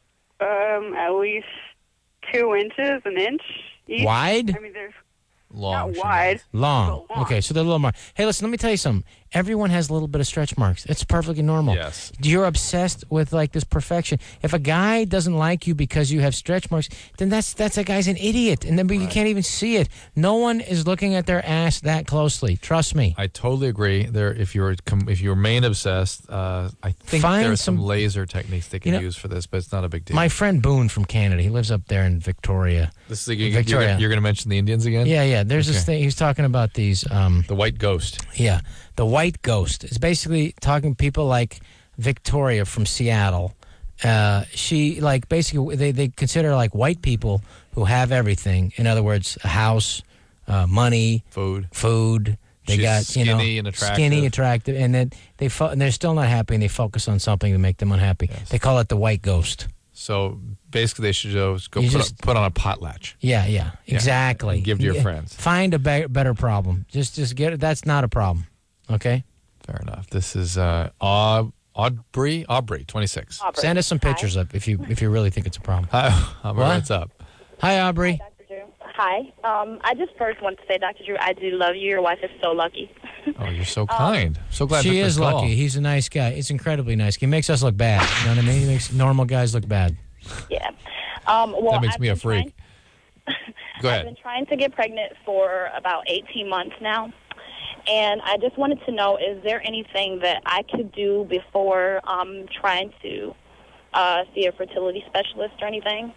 Speaker 10: At least 2 inches, an inch each.
Speaker 6: Wide?
Speaker 10: I mean, they're
Speaker 5: long.
Speaker 10: not wide.
Speaker 6: Long. Okay, so they're a little mark. Hey, listen, let me tell you something. Everyone has a little bit of stretch marks. It's perfectly normal.
Speaker 5: Yes.
Speaker 6: You're obsessed with this perfection. If a guy doesn't like you because you have stretch marks, then that guy's an idiot, and then you can't even see it. No one is looking at their ass that closely. Trust me.
Speaker 5: I totally agree. If you're main obsessed, I think
Speaker 6: Find
Speaker 5: there are some
Speaker 6: some-
Speaker 5: laser techniques they can use for this, but it's not a big deal.
Speaker 6: My friend Boone from Canada, he lives up there in Victoria.
Speaker 5: This is
Speaker 6: Victoria.
Speaker 5: You're going to mention the Indians again?
Speaker 6: Yeah. There's this thing. He's talking about these.
Speaker 5: The white ghost.
Speaker 6: Yeah, the white ghost. It's basically talking to people like Victoria from Seattle. She basically they consider white people who have everything. In other words, a house, money, food. They
Speaker 5: She's
Speaker 6: got
Speaker 5: skinny and attractive.
Speaker 6: skinny, attractive, and then and they're still not happy, and they focus on something to make them unhappy.
Speaker 5: Yes.
Speaker 6: They call it the white ghost.
Speaker 5: So basically, they should just go put on a potlatch.
Speaker 6: Yeah, exactly.
Speaker 5: And give to your friends.
Speaker 6: Find a better problem. Just get it. That's not a problem. Okay.
Speaker 5: Fair enough. This is Aubrey, 26.
Speaker 6: Aubrey. Send us some pictures up if you really think it's a problem.
Speaker 5: Hi, Aubrey.
Speaker 6: What?
Speaker 5: What's up?
Speaker 6: Hi, Aubrey.
Speaker 4: Hi. I just first want to say, Dr. Drew, I do love you. Your wife is so lucky.
Speaker 5: Oh, you're so kind. So glad
Speaker 6: She
Speaker 5: took
Speaker 6: is
Speaker 5: this call.
Speaker 6: lucky. He's a nice guy. It's incredibly nice. He makes us look bad. You know what I mean? He makes normal guys look bad.
Speaker 4: Yeah. Well,
Speaker 5: That makes
Speaker 4: I've
Speaker 5: me a
Speaker 4: been
Speaker 5: freak. Go
Speaker 4: I've
Speaker 5: ahead.
Speaker 4: been trying to get pregnant for about 18 months now. And I just wanted to know, is there anything that I could do before trying to see a fertility specialist or anything?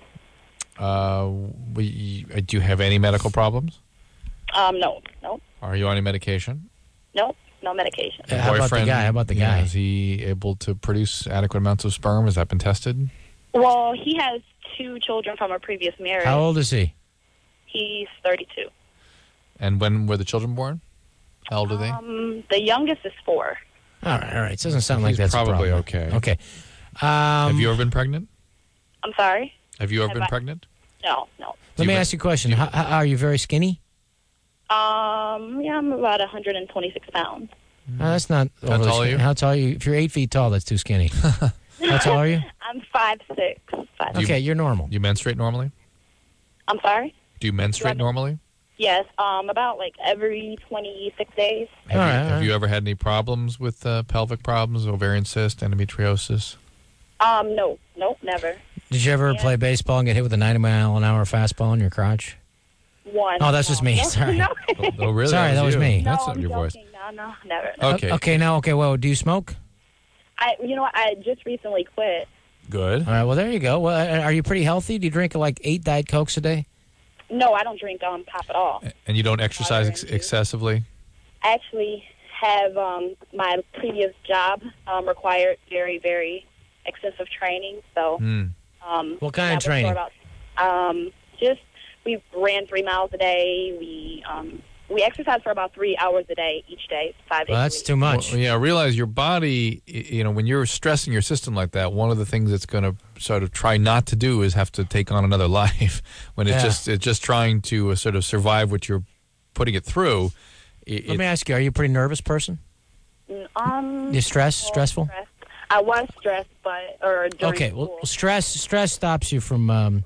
Speaker 5: Do you have any medical problems?
Speaker 4: No.
Speaker 5: Are you on any medication?
Speaker 4: No medication.
Speaker 6: How about the guy?
Speaker 5: Yeah, is he able to produce adequate amounts of sperm? Has that been tested?
Speaker 4: Well, he has 2 children from a previous marriage.
Speaker 6: How old is he?
Speaker 4: He's 32.
Speaker 5: And when were the children born? How old are they?
Speaker 4: The youngest is 4.
Speaker 6: All right. It doesn't sound like
Speaker 5: He's
Speaker 6: that's
Speaker 5: probably
Speaker 6: a problem.
Speaker 5: okay.
Speaker 6: Okay.
Speaker 5: Have you ever been pregnant?
Speaker 4: I'm sorry?
Speaker 5: Have you ever been
Speaker 4: I-
Speaker 5: pregnant?
Speaker 4: No.
Speaker 6: Let me ask you a question. How, are you very skinny?
Speaker 4: Yeah, I'm about 126 pounds.
Speaker 6: That's not.
Speaker 5: How
Speaker 6: overly
Speaker 5: tall are
Speaker 6: skinny.
Speaker 5: you?
Speaker 6: How tall are you? If you're 8 feet tall, that's too skinny. How tall are you?
Speaker 4: I'm 5'6".
Speaker 6: Okay, you're normal.
Speaker 5: Do you menstruate normally?
Speaker 4: I'm sorry?
Speaker 5: Do you menstruate normally?
Speaker 4: Yes, about every 26 days.
Speaker 5: Have you ever had any problems with pelvic problems, ovarian cyst, endometriosis?
Speaker 4: No, never.
Speaker 6: Did you ever play baseball and get hit with a 90-mile-an-hour fastball in your crotch?
Speaker 4: One.
Speaker 6: Oh, that's just me.
Speaker 4: No,
Speaker 6: Sorry.
Speaker 4: No.
Speaker 5: Oh, really?
Speaker 6: Sorry, that was
Speaker 5: you.
Speaker 6: me.
Speaker 5: That's
Speaker 4: No,
Speaker 5: not your voice.
Speaker 4: No, never.
Speaker 5: Okay.
Speaker 6: Well, do you smoke?
Speaker 4: I just recently quit.
Speaker 5: Good.
Speaker 6: All right, well, there you go. Well, are you pretty healthy? Do you drink 8 Diet Cokes a day?
Speaker 4: No, I don't drink pop at all.
Speaker 5: And you don't exercise excessively?
Speaker 4: I actually have my previous job required very, very extensive training. So,
Speaker 6: What kind
Speaker 4: that
Speaker 6: of
Speaker 4: was
Speaker 6: training?
Speaker 4: for about We ran 3 miles a day. We exercise for about 3 hours a day each day, 5 days.
Speaker 6: Well, that's too much.
Speaker 5: Well, yeah, realize your body, when you're stressing your system like that, one of the things it's going to sort of try not to do is have to take on another life when it's just trying to sort of survive what you're putting it through.
Speaker 6: Let me ask you, are you a pretty nervous person? You stressful?
Speaker 4: I was stressed,
Speaker 6: okay. Well, stress stops you from,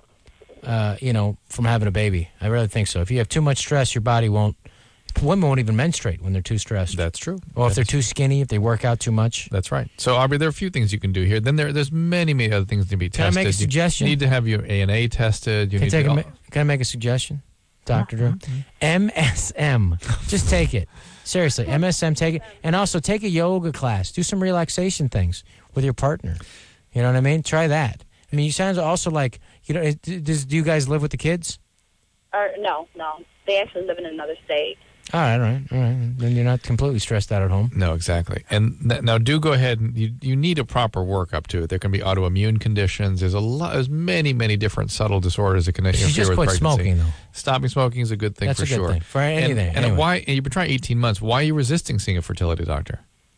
Speaker 6: from having a baby. I really think so. If you have too much stress, your body won't. Women won't even menstruate when they're too stressed.
Speaker 5: That's true.
Speaker 6: Or if they're too skinny, if they work out too much.
Speaker 5: That's right. So, Aubrey, there are a few things you can do here. Then there's many, many other things to be tested.
Speaker 6: Can I make a suggestion?
Speaker 5: You need to have your ANA tested.
Speaker 6: Can I make a suggestion, Dr. Drew? MSM. Just take it. Seriously, MSM, take it. And also take a yoga class. Do some relaxation things with your partner. You know what I mean? Try that. I mean, you sound also like, do you guys live with the kids?
Speaker 4: No. They actually live in another state.
Speaker 6: All right. Then you're not completely stressed out at home.
Speaker 5: No, exactly. And now do go ahead and you need a proper workup to it. There can be autoimmune conditions. There's many, many different subtle disorders that can interfere with pregnancy.
Speaker 6: You just quit smoking, though.
Speaker 5: Stopping smoking is a good thing.
Speaker 6: That's
Speaker 5: for
Speaker 6: a good
Speaker 5: sure.
Speaker 6: Thing. For anything.
Speaker 5: And why you've been trying 18 months. Why are you resisting seeing a fertility doctor?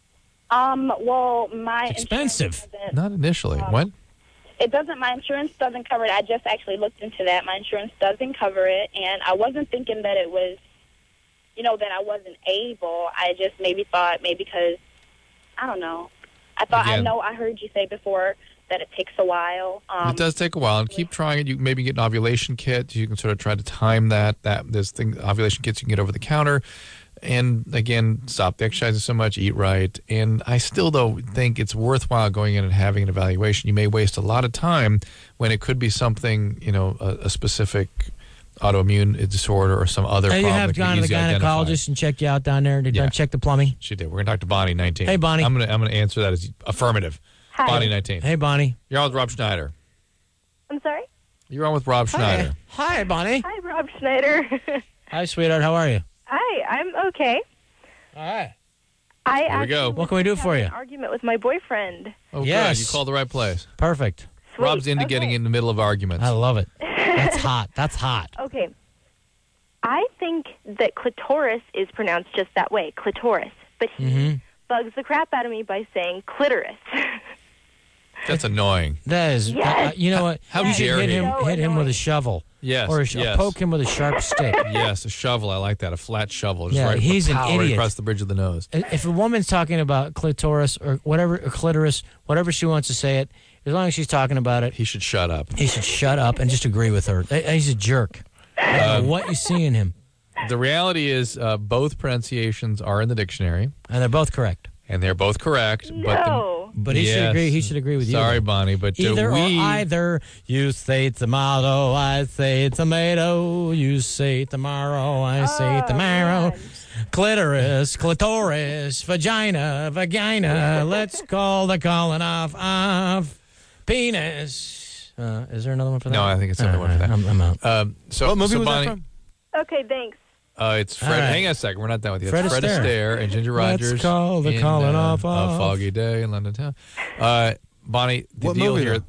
Speaker 4: Well, my
Speaker 6: expensive.
Speaker 5: Not initially. What?
Speaker 4: It doesn't. My insurance doesn't cover it. I just actually looked into that. My insurance doesn't cover it, and I wasn't thinking that it was, that I wasn't able. I just thought because, I don't know. I heard you say before that it takes a while.
Speaker 5: It does take a while, and keep trying it. You maybe get an ovulation kit. You can sort of try to time that. There's ovulation kits you can get over the counter. And again, stop exercising so much, eat right. And I still, though, think it's worthwhile going in and having an evaluation. You may waste a lot of time when it could be something, a specific autoimmune disorder or some other problem.
Speaker 6: You have gone to the gynecologist and checked you out down there? Did you check the plumbing?
Speaker 5: She did. We're going to talk to Bonnie, 19.
Speaker 6: Hey, Bonnie.
Speaker 5: I'm going to answer that as affirmative.
Speaker 10: Hi.
Speaker 5: Bonnie, 19.
Speaker 6: Hey, Bonnie.
Speaker 5: You're on with Rob Schneider.
Speaker 10: I'm sorry?
Speaker 5: You're on with Rob Schneider.
Speaker 6: Hi, Bonnie.
Speaker 10: Hi, Rob Schneider.
Speaker 6: Hi, sweetheart. How are you?
Speaker 10: Hi, I'm okay.
Speaker 6: All right.
Speaker 5: Here we go.
Speaker 6: What can we do for you?
Speaker 10: An argument with my boyfriend.
Speaker 5: Oh, yes. Good. You called the right place.
Speaker 6: Perfect.
Speaker 10: Sweet.
Speaker 5: Rob's into getting in the middle of arguments.
Speaker 6: I love it. That's hot. That's hot.
Speaker 10: Okay. I think that clitoris is pronounced just that way, clitoris. But he bugs the crap out of me by saying clitoris.
Speaker 5: That's annoying.
Speaker 6: That is.
Speaker 10: Yes.
Speaker 6: You know what?
Speaker 5: How dare he?
Speaker 6: Hit him with a shovel.
Speaker 5: Yes.
Speaker 6: Or poke him with a sharp stick.
Speaker 5: Yes, a shovel. I like that. A flat shovel. Just right,
Speaker 6: he's an
Speaker 5: right
Speaker 6: idiot.
Speaker 5: Across the bridge of the nose.
Speaker 6: If a woman's talking about clitoris or whatever, or clitoris, whatever she wants to say it, as long as she's talking about it,
Speaker 5: he should shut up.
Speaker 6: He should shut up and just agree with her. He's a jerk. I don't know what you see in him.
Speaker 5: The reality is both pronunciations are in the dictionary.
Speaker 6: And they're both correct.
Speaker 5: And they're both correct.
Speaker 10: No.
Speaker 6: But he should agree. He should agree with you.
Speaker 5: Sorry, Bonnie, but
Speaker 6: either or either. You say tomato, I say tomato. You say tomorrow, I say tomorrow. God. Clitoris, clitoris, vagina. Let's call the calling off penis. Is there another one for that?
Speaker 5: No, I think it's another one for that.
Speaker 6: I'm out.
Speaker 5: What movie was
Speaker 6: Bonnie,
Speaker 5: that from?
Speaker 10: Okay, thanks.
Speaker 5: It's Fred. Right. Hang on a second. We're not done with you.
Speaker 6: Fred
Speaker 5: It's Fred Astaire and Ginger Rogers.
Speaker 6: Let's call the calling off.
Speaker 5: A foggy day in London town. Bonnie, the
Speaker 7: what
Speaker 5: deal
Speaker 7: movie
Speaker 5: here.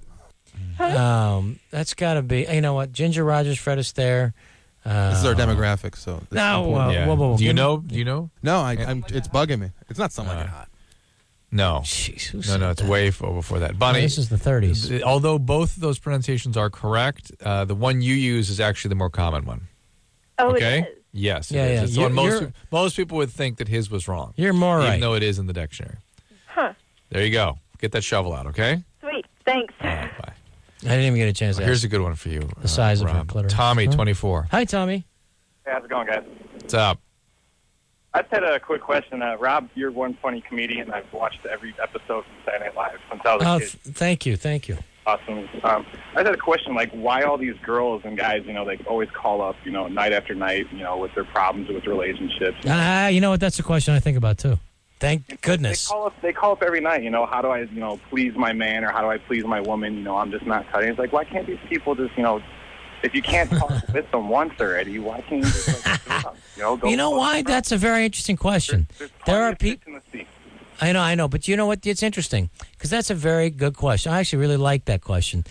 Speaker 6: That's got to be. You know what? Ginger Rogers, Fred Astaire.
Speaker 7: This is our demographic, so.
Speaker 6: No.
Speaker 5: Do you know?
Speaker 7: No, it's bugging me. It's not something like hot.
Speaker 5: No.
Speaker 6: Jeez,
Speaker 5: No, it's way before that. Bonnie,
Speaker 6: this is the 30s.
Speaker 5: Although both of those pronunciations are correct, the one you use is actually the more common one.
Speaker 10: Oh,
Speaker 5: okay?
Speaker 10: it is?
Speaker 5: Yes, it is. It's the one most people would think that his was wrong.
Speaker 6: You're more right.
Speaker 5: Even though it is in the dictionary.
Speaker 10: Huh.
Speaker 5: There you go. Get that shovel out, okay?
Speaker 10: Sweet. Thanks.
Speaker 5: All right, bye.
Speaker 6: I didn't even get a chance to ask.
Speaker 5: Here's a good one for you.
Speaker 6: The size of her clitoris.
Speaker 5: Tommy, 24.
Speaker 6: Hi, Tommy.
Speaker 2: Hey, how's it going, guys?
Speaker 5: What's up?
Speaker 2: I just had a quick question. Rob, you're one funny comedian. I've watched every episode from Saturday Night Live since I was a kid.
Speaker 6: Thank you.
Speaker 2: Awesome. I just had a question, like, why all these girls and guys, they always call up, night after night, with their problems with relationships.
Speaker 6: You know what? That's a question I think about, too. Thank goodness.
Speaker 2: They call up every night, how do I, please my man, or how do I please my woman? I'm just not cutting. It's like, why can't these people just, if you can't talk with them once already, why can't you just,
Speaker 6: You know why? That's a very interesting question. There are people. I know, but you know what? It's interesting because that's a very good question. I actually really like that question.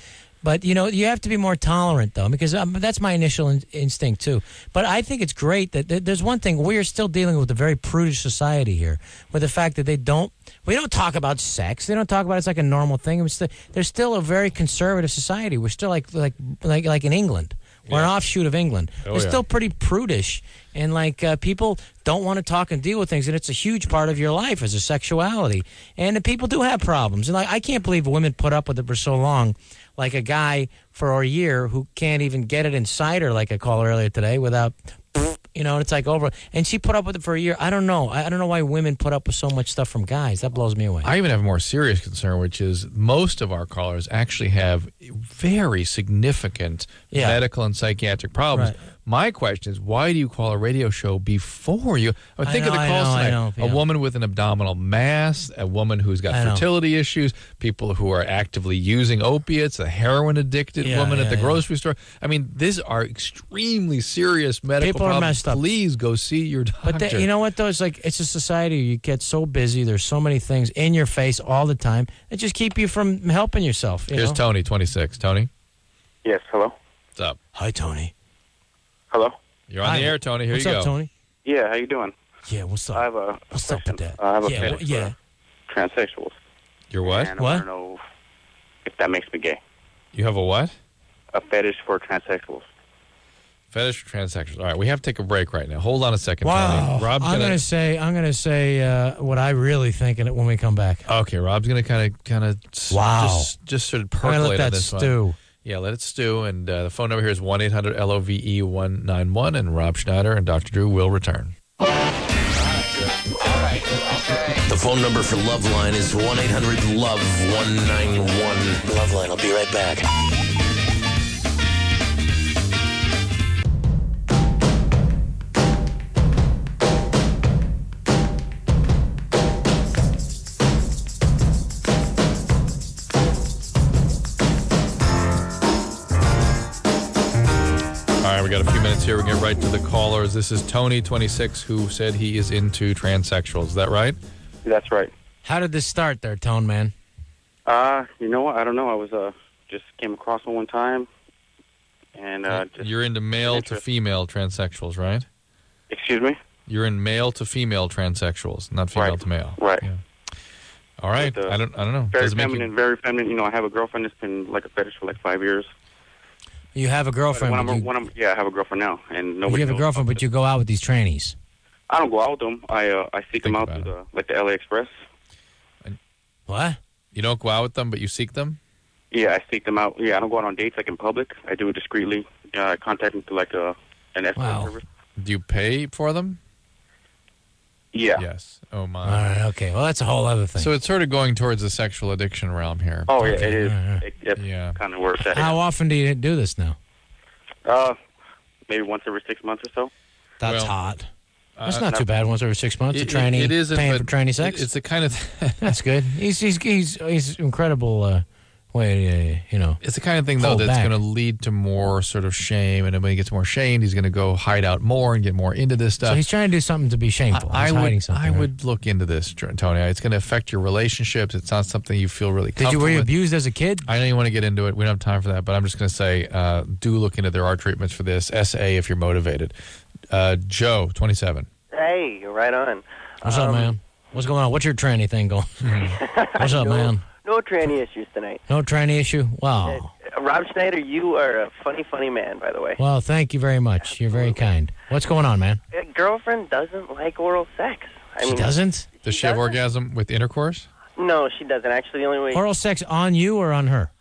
Speaker 6: But, you know, you have to be more tolerant, though, because that's my initial instinct, too. But I think it's great that there's one thing. We are still dealing with a very prudish society here, with the fact that we don't talk about sex. They don't talk about it. It's like a normal thing. There's still a very conservative society. We're still like in England. We're an offshoot of England. We're still pretty prudish, and people don't want to talk and deal with things, and it's a huge part of your life as a sexuality. And people do have problems, and I can't believe women put up with it for so long. Like a guy for a year who can't even get it inside her, like I called earlier today, without, and it's like over. And she put up with it for a year. I don't know. I don't know why women put up with so much stuff from guys. That blows me away.
Speaker 5: I even have a more serious concern, which is most of our callers actually have very significant medical and psychiatric problems.
Speaker 6: Right.
Speaker 5: My question is, why do you call a radio show before you? Think of the calls tonight. A woman with an abdominal mass, a woman who's got fertility issues, people who are actively using opiates, a heroin-addicted woman at the grocery store. I mean, these are extremely serious medical
Speaker 6: people
Speaker 5: problems.
Speaker 6: Are messed up.
Speaker 5: Please go see your doctor.
Speaker 6: But you know what, though? It's it's a society where you get so busy. There's so many things in your face all the time that just keep you from helping yourself.
Speaker 5: Here's Tony, 26. Tony?
Speaker 9: Yes, hello?
Speaker 5: What's up?
Speaker 6: Hi, Tony.
Speaker 9: Hello?
Speaker 5: You're on the air, Tony. Here
Speaker 6: what's
Speaker 5: you go.
Speaker 6: What's up, Tony?
Speaker 9: Yeah, how you doing?
Speaker 6: Yeah, what's up?
Speaker 9: I have a
Speaker 6: what's up with that?
Speaker 9: I have a fetish for transsexuals.
Speaker 5: You're what?
Speaker 9: And I want to know if that makes me gay.
Speaker 5: You have a what?
Speaker 9: A fetish for transsexuals.
Speaker 5: Fetish for transsexuals. All right, we have to take a break right now. Hold on a second,
Speaker 6: Wow.
Speaker 5: Tony. Rob's
Speaker 6: I'm gonna say what I really think when we come back.
Speaker 5: Okay, Rob's gonna kind of just sort of percolate on this
Speaker 6: stew.
Speaker 5: one. Yeah, let it stew. And the phone number here is 1-800-LOVE-191, and Rob Schneider and Dr. Drew will return.
Speaker 22: The phone number for Loveline is 1-800-LOVE-191. Loveline, I'll be right back.
Speaker 5: We got a few minutes here. We'll get right to the callers. This is Tony, 26, who said he is into transsexuals. Is that right?
Speaker 9: That's right.
Speaker 6: How did this start there, Tone Man?
Speaker 9: You know what? I don't know. I was just came across it one time, and
Speaker 5: you're into male to female transsexuals, right?
Speaker 9: Excuse me?
Speaker 5: You're in male to female transsexuals, not female to male.
Speaker 9: Right.
Speaker 5: Yeah. All right. I don't know.
Speaker 9: Very feminine. Very feminine. You know, I have a girlfriend that's been like a fetish for like 5 years.
Speaker 6: You have a girlfriend.
Speaker 9: I have a girlfriend now, and nobody.
Speaker 6: You have a girlfriend, but you go out with these trannies.
Speaker 9: I don't go out with them. I seek them out through the LA Express.
Speaker 6: What?
Speaker 5: You don't go out with them, but you seek them?
Speaker 9: Yeah, I seek them out. Yeah, I don't go out on dates like in public. I do it discreetly. I contact them through like an escort service.
Speaker 5: Do you pay for them?
Speaker 9: Yeah.
Speaker 5: Yes. Oh my.
Speaker 6: All right. Okay. Well, that's a whole other thing.
Speaker 5: So it's sort of going towards the sexual addiction realm here.
Speaker 9: Oh yeah, it is. It kind of works.
Speaker 6: How often do you do this now?
Speaker 9: Maybe once every 6 months or so.
Speaker 6: That's hot. That's not too bad. Once every 6 months, a tranny
Speaker 5: it isn't,
Speaker 6: paying
Speaker 5: but
Speaker 6: for tranny sex.
Speaker 5: It's the kind of
Speaker 6: that's good. He's incredible.
Speaker 5: It's the kind of thing though that's going to lead to more sort of shame, and when he gets more shamed, he's going to go hide out more and get more into this stuff.
Speaker 6: So he's trying to do something to be shameful.
Speaker 5: I would look into this, Tony. It's going to affect your relationships. It's not something you feel really comfortable
Speaker 6: Were you
Speaker 5: with.
Speaker 6: abused as a kid?
Speaker 5: I know you want to get into it. We don't have time for that, but I'm just going to say, do look into. There are treatments for this. SA if you're motivated. Joe, 27.
Speaker 23: Hey, you're right on.
Speaker 6: What's up, man? What's going on? What's your tranny thing going? What's up, man?
Speaker 23: No tranny issues tonight.
Speaker 6: No tranny issue? Wow.
Speaker 23: Rob Schneider, you are a funny, funny man, by the way.
Speaker 6: Well, thank you very much. You're very kind. What's going on, man?
Speaker 23: A girlfriend doesn't like oral sex.
Speaker 6: She doesn't?
Speaker 5: Does she have orgasm with intercourse?
Speaker 23: No, she doesn't. Actually, the only way...
Speaker 6: Oral sex on you or on her?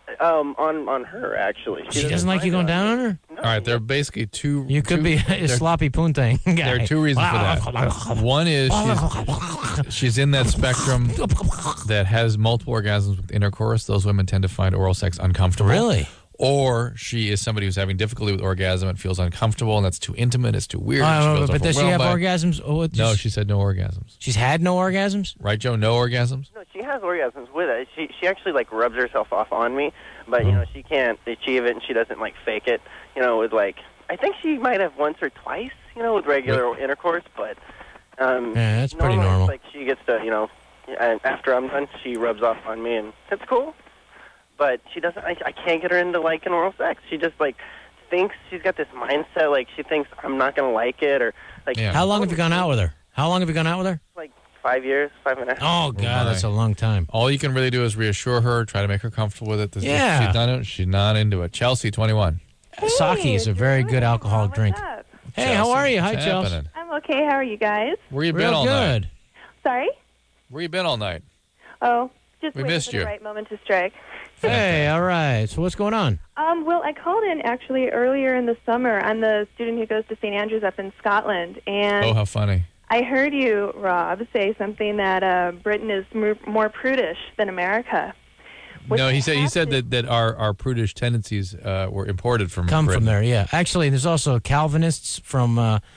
Speaker 23: On her, actually.
Speaker 6: She doesn't like you going down on her?
Speaker 5: All right, there are basically two...
Speaker 6: You could be a sloppy poontang guy.
Speaker 5: There are two reasons for that. One is she's in that spectrum that has multiple orgasms with intercourse. Those women tend to find oral sex uncomfortable.
Speaker 6: Really?
Speaker 5: Or she is somebody who's having difficulty with orgasm and feels uncomfortable, and that's too intimate, it's too weird.
Speaker 6: But does she have orgasms?
Speaker 5: No, she said no orgasms.
Speaker 6: She's had no orgasms?
Speaker 5: Right, Joe? No orgasms?
Speaker 23: No, she has orgasms with it. She actually, like, rubs herself off on me, but, you know, she can't achieve it, and she doesn't, like, fake it, you know, with, like... I think she might have once or twice, you know, with regular intercourse, but...
Speaker 6: yeah, that's pretty normal.
Speaker 23: Like, she gets to, you know... And after I'm done, she rubs off on me, and that's cool. but she doesn't. I can't get her into liking oral sex. She just like thinks she's got this mindset. Like she thinks I'm not gonna like it, or like.
Speaker 6: How long have you gone out with her?
Speaker 23: Like 5 years, 5.5.
Speaker 6: Oh God, that's a long time.
Speaker 5: All you can really do is reassure her, try to make her comfortable with it.
Speaker 6: Yeah.
Speaker 5: She's done it. She's not into it. Chelsea, 21.
Speaker 6: Sake is a very good alcoholic drink. Hey, how are you? Hi,
Speaker 5: What's
Speaker 6: Chelsea.
Speaker 5: happening?
Speaker 8: I'm okay. How are you guys?
Speaker 5: Where you been
Speaker 6: Real
Speaker 5: all
Speaker 6: good.
Speaker 5: night?
Speaker 8: Sorry?
Speaker 5: Where you been all night?
Speaker 8: Oh, just
Speaker 5: We
Speaker 8: waiting
Speaker 5: missed
Speaker 8: for
Speaker 5: you.
Speaker 8: the right moment to strike.
Speaker 6: Hey, all right. So what's going on?
Speaker 8: Well, I called in actually earlier in the summer. I'm the student who goes to St. Andrews up in Scotland, and
Speaker 5: Oh, how funny.
Speaker 8: I heard you, Rob, say something that Britain is more prudish than America.
Speaker 5: No, he said that our prudish tendencies were imported from
Speaker 6: Come
Speaker 5: Britain.
Speaker 6: from there, yeah. Actually, there's also Calvinists from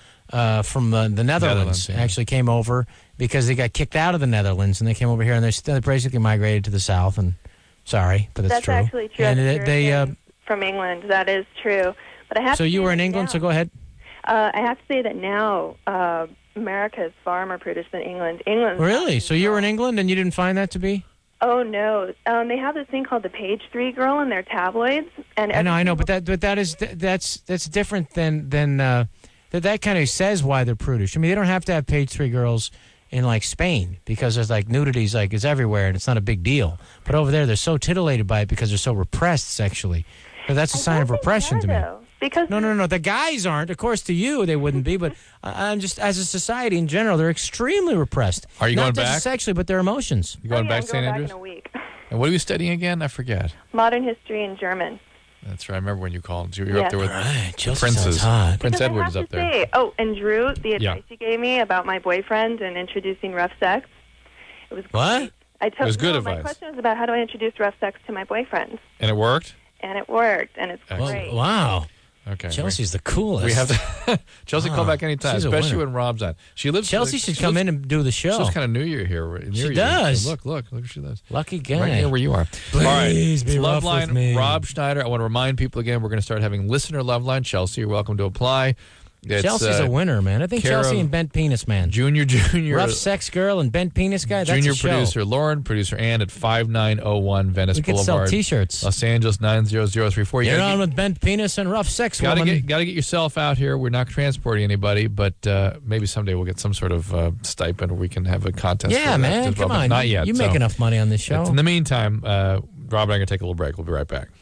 Speaker 6: the Netherlands.
Speaker 5: yeah.
Speaker 6: Actually came over because they got kicked out of the Netherlands, and they came over here, and they basically migrated to the South. And sorry, but that's true.
Speaker 8: That's actually true.
Speaker 6: And
Speaker 8: That's
Speaker 6: they
Speaker 8: from England. That is true. But I have
Speaker 6: so
Speaker 8: to
Speaker 6: you
Speaker 8: say
Speaker 6: were in
Speaker 8: that
Speaker 6: England,
Speaker 8: now-
Speaker 6: so go ahead.
Speaker 8: I have to say that now America is far more prudish than England. England.
Speaker 6: Really? So you were in England, and you didn't find that to be?
Speaker 8: Oh no! They have this thing called the Page 3 girl in their tabloids, and
Speaker 6: I know, but that's different than that kind of says why they're prudish. I mean, they don't have to have page 3 girls in like Spain because there's like nudity's like it's everywhere and it's not a big deal. But over there, they're so titillated by it because they're so repressed sexually. So that's a sign of repression to me.
Speaker 8: Because
Speaker 6: no, the guys aren't. Of course, to you they wouldn't be, but I'm just as a society in general, they're extremely repressed.
Speaker 5: Are you
Speaker 6: not
Speaker 5: going
Speaker 6: just
Speaker 5: back?
Speaker 6: sexually, but their emotions.
Speaker 5: You going back
Speaker 8: I'm
Speaker 5: to
Speaker 8: going
Speaker 5: St.
Speaker 8: back
Speaker 5: Andrews?
Speaker 8: in a week.
Speaker 5: And what are you studying again? I forget.
Speaker 8: Modern history and German.
Speaker 5: That's right. I remember when you called. You were
Speaker 8: Yes.
Speaker 5: up there with
Speaker 6: Right,
Speaker 5: the
Speaker 6: Chelsea
Speaker 5: princes.
Speaker 6: sounds hot.
Speaker 5: Prince
Speaker 8: Because I
Speaker 5: Edward
Speaker 8: have
Speaker 5: is up
Speaker 8: to
Speaker 5: there.
Speaker 8: say- oh, and Drew, the
Speaker 5: Yeah.
Speaker 8: advice you gave me about my boyfriend and introducing rough sex, it was
Speaker 6: What?
Speaker 8: great. I took,
Speaker 5: It was good
Speaker 8: no,
Speaker 5: advice.
Speaker 8: My question was about how do I introduce rough sex to my boyfriend,
Speaker 5: And it worked?
Speaker 8: and it worked, and it's
Speaker 5: Excellent.
Speaker 8: great.
Speaker 6: Wow.
Speaker 5: Okay.
Speaker 6: Chelsea's the coolest.
Speaker 5: We have to. Chelsea,
Speaker 6: Wow.
Speaker 5: call back anytime,
Speaker 6: She's a
Speaker 5: especially
Speaker 6: winner.
Speaker 5: when Rob's on. She lives.
Speaker 6: Chelsea should come in and do the show.
Speaker 5: She lives kind of near you here. Near
Speaker 6: She
Speaker 5: you.
Speaker 6: does.
Speaker 5: Look where she lives.
Speaker 6: Lucky guy.
Speaker 5: Right near where you are.
Speaker 6: Please
Speaker 5: All right.
Speaker 6: be rough
Speaker 5: Loveline,
Speaker 6: with me.
Speaker 5: Rob Schneider. I want to remind people again, we're going to start having listener Loveline. Chelsea, you're welcome to apply. It's,
Speaker 6: Chelsea's a winner, man. I think
Speaker 5: care
Speaker 6: Chelsea
Speaker 5: of
Speaker 6: and Bent Penis Man.
Speaker 5: Junior.
Speaker 6: Rough sex girl and bent penis guy. That's
Speaker 5: Junior
Speaker 6: a show.
Speaker 5: producer Lauren, producer Ann at 5901 Venice
Speaker 6: We could
Speaker 5: Boulevard.
Speaker 6: sell T-shirts.
Speaker 5: Los Angeles 90034.
Speaker 6: Get on with bent penis and rough sex
Speaker 5: Gotta
Speaker 6: woman.
Speaker 5: get yourself out here. We're not transporting anybody, but maybe someday we'll get some sort of stipend, or we can have a contest.
Speaker 6: Yeah,
Speaker 5: for that
Speaker 6: man.
Speaker 5: as well,
Speaker 6: Come
Speaker 5: but
Speaker 6: on.
Speaker 5: not yet.
Speaker 6: You make enough money on this show.
Speaker 5: In the meantime, Rob and I are going to take a little break. We'll be right back.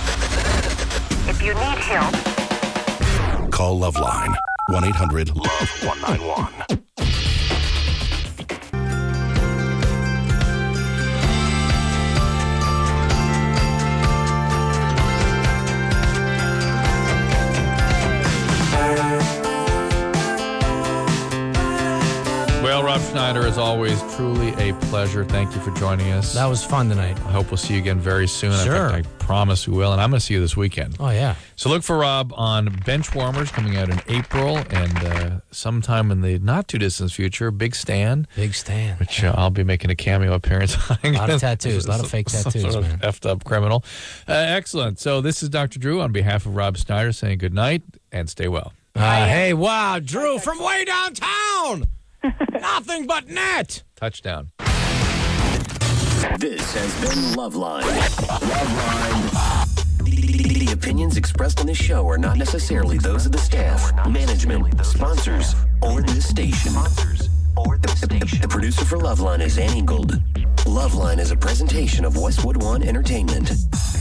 Speaker 12: If you need help,
Speaker 16: Call Loveline 1-800-LOVE-191.
Speaker 5: Well, Rob Schneider, as always, truly a pleasure. Thank you for joining us.
Speaker 6: That was fun tonight.
Speaker 5: I hope we'll see you again very soon.
Speaker 6: Sure.
Speaker 5: In fact, I promise we will, and I'm going to see you this weekend.
Speaker 6: Oh, yeah.
Speaker 5: So look for Rob on Benchwarmers coming out in April, and sometime in the not-too-distant future, Big Stan.
Speaker 6: Big Stan.
Speaker 5: Which I'll be making a cameo appearance on.
Speaker 6: A lot of tattoos, a lot of fake
Speaker 5: Some
Speaker 6: tattoos,
Speaker 5: sort of
Speaker 6: man.
Speaker 5: effed-up criminal. Excellent. So this is Dr. Drew on behalf of Rob Schneider saying good night and stay well.
Speaker 6: Hey, wow, Drew from way downtown. Nothing but net.
Speaker 5: Touchdown.
Speaker 22: This has been Loveline. Loveline. The opinions expressed on this show are not necessarily those of the staff, management, sponsors, or this station. The producer for Loveline is Ann Ingold. Loveline is a presentation of Westwood One Entertainment.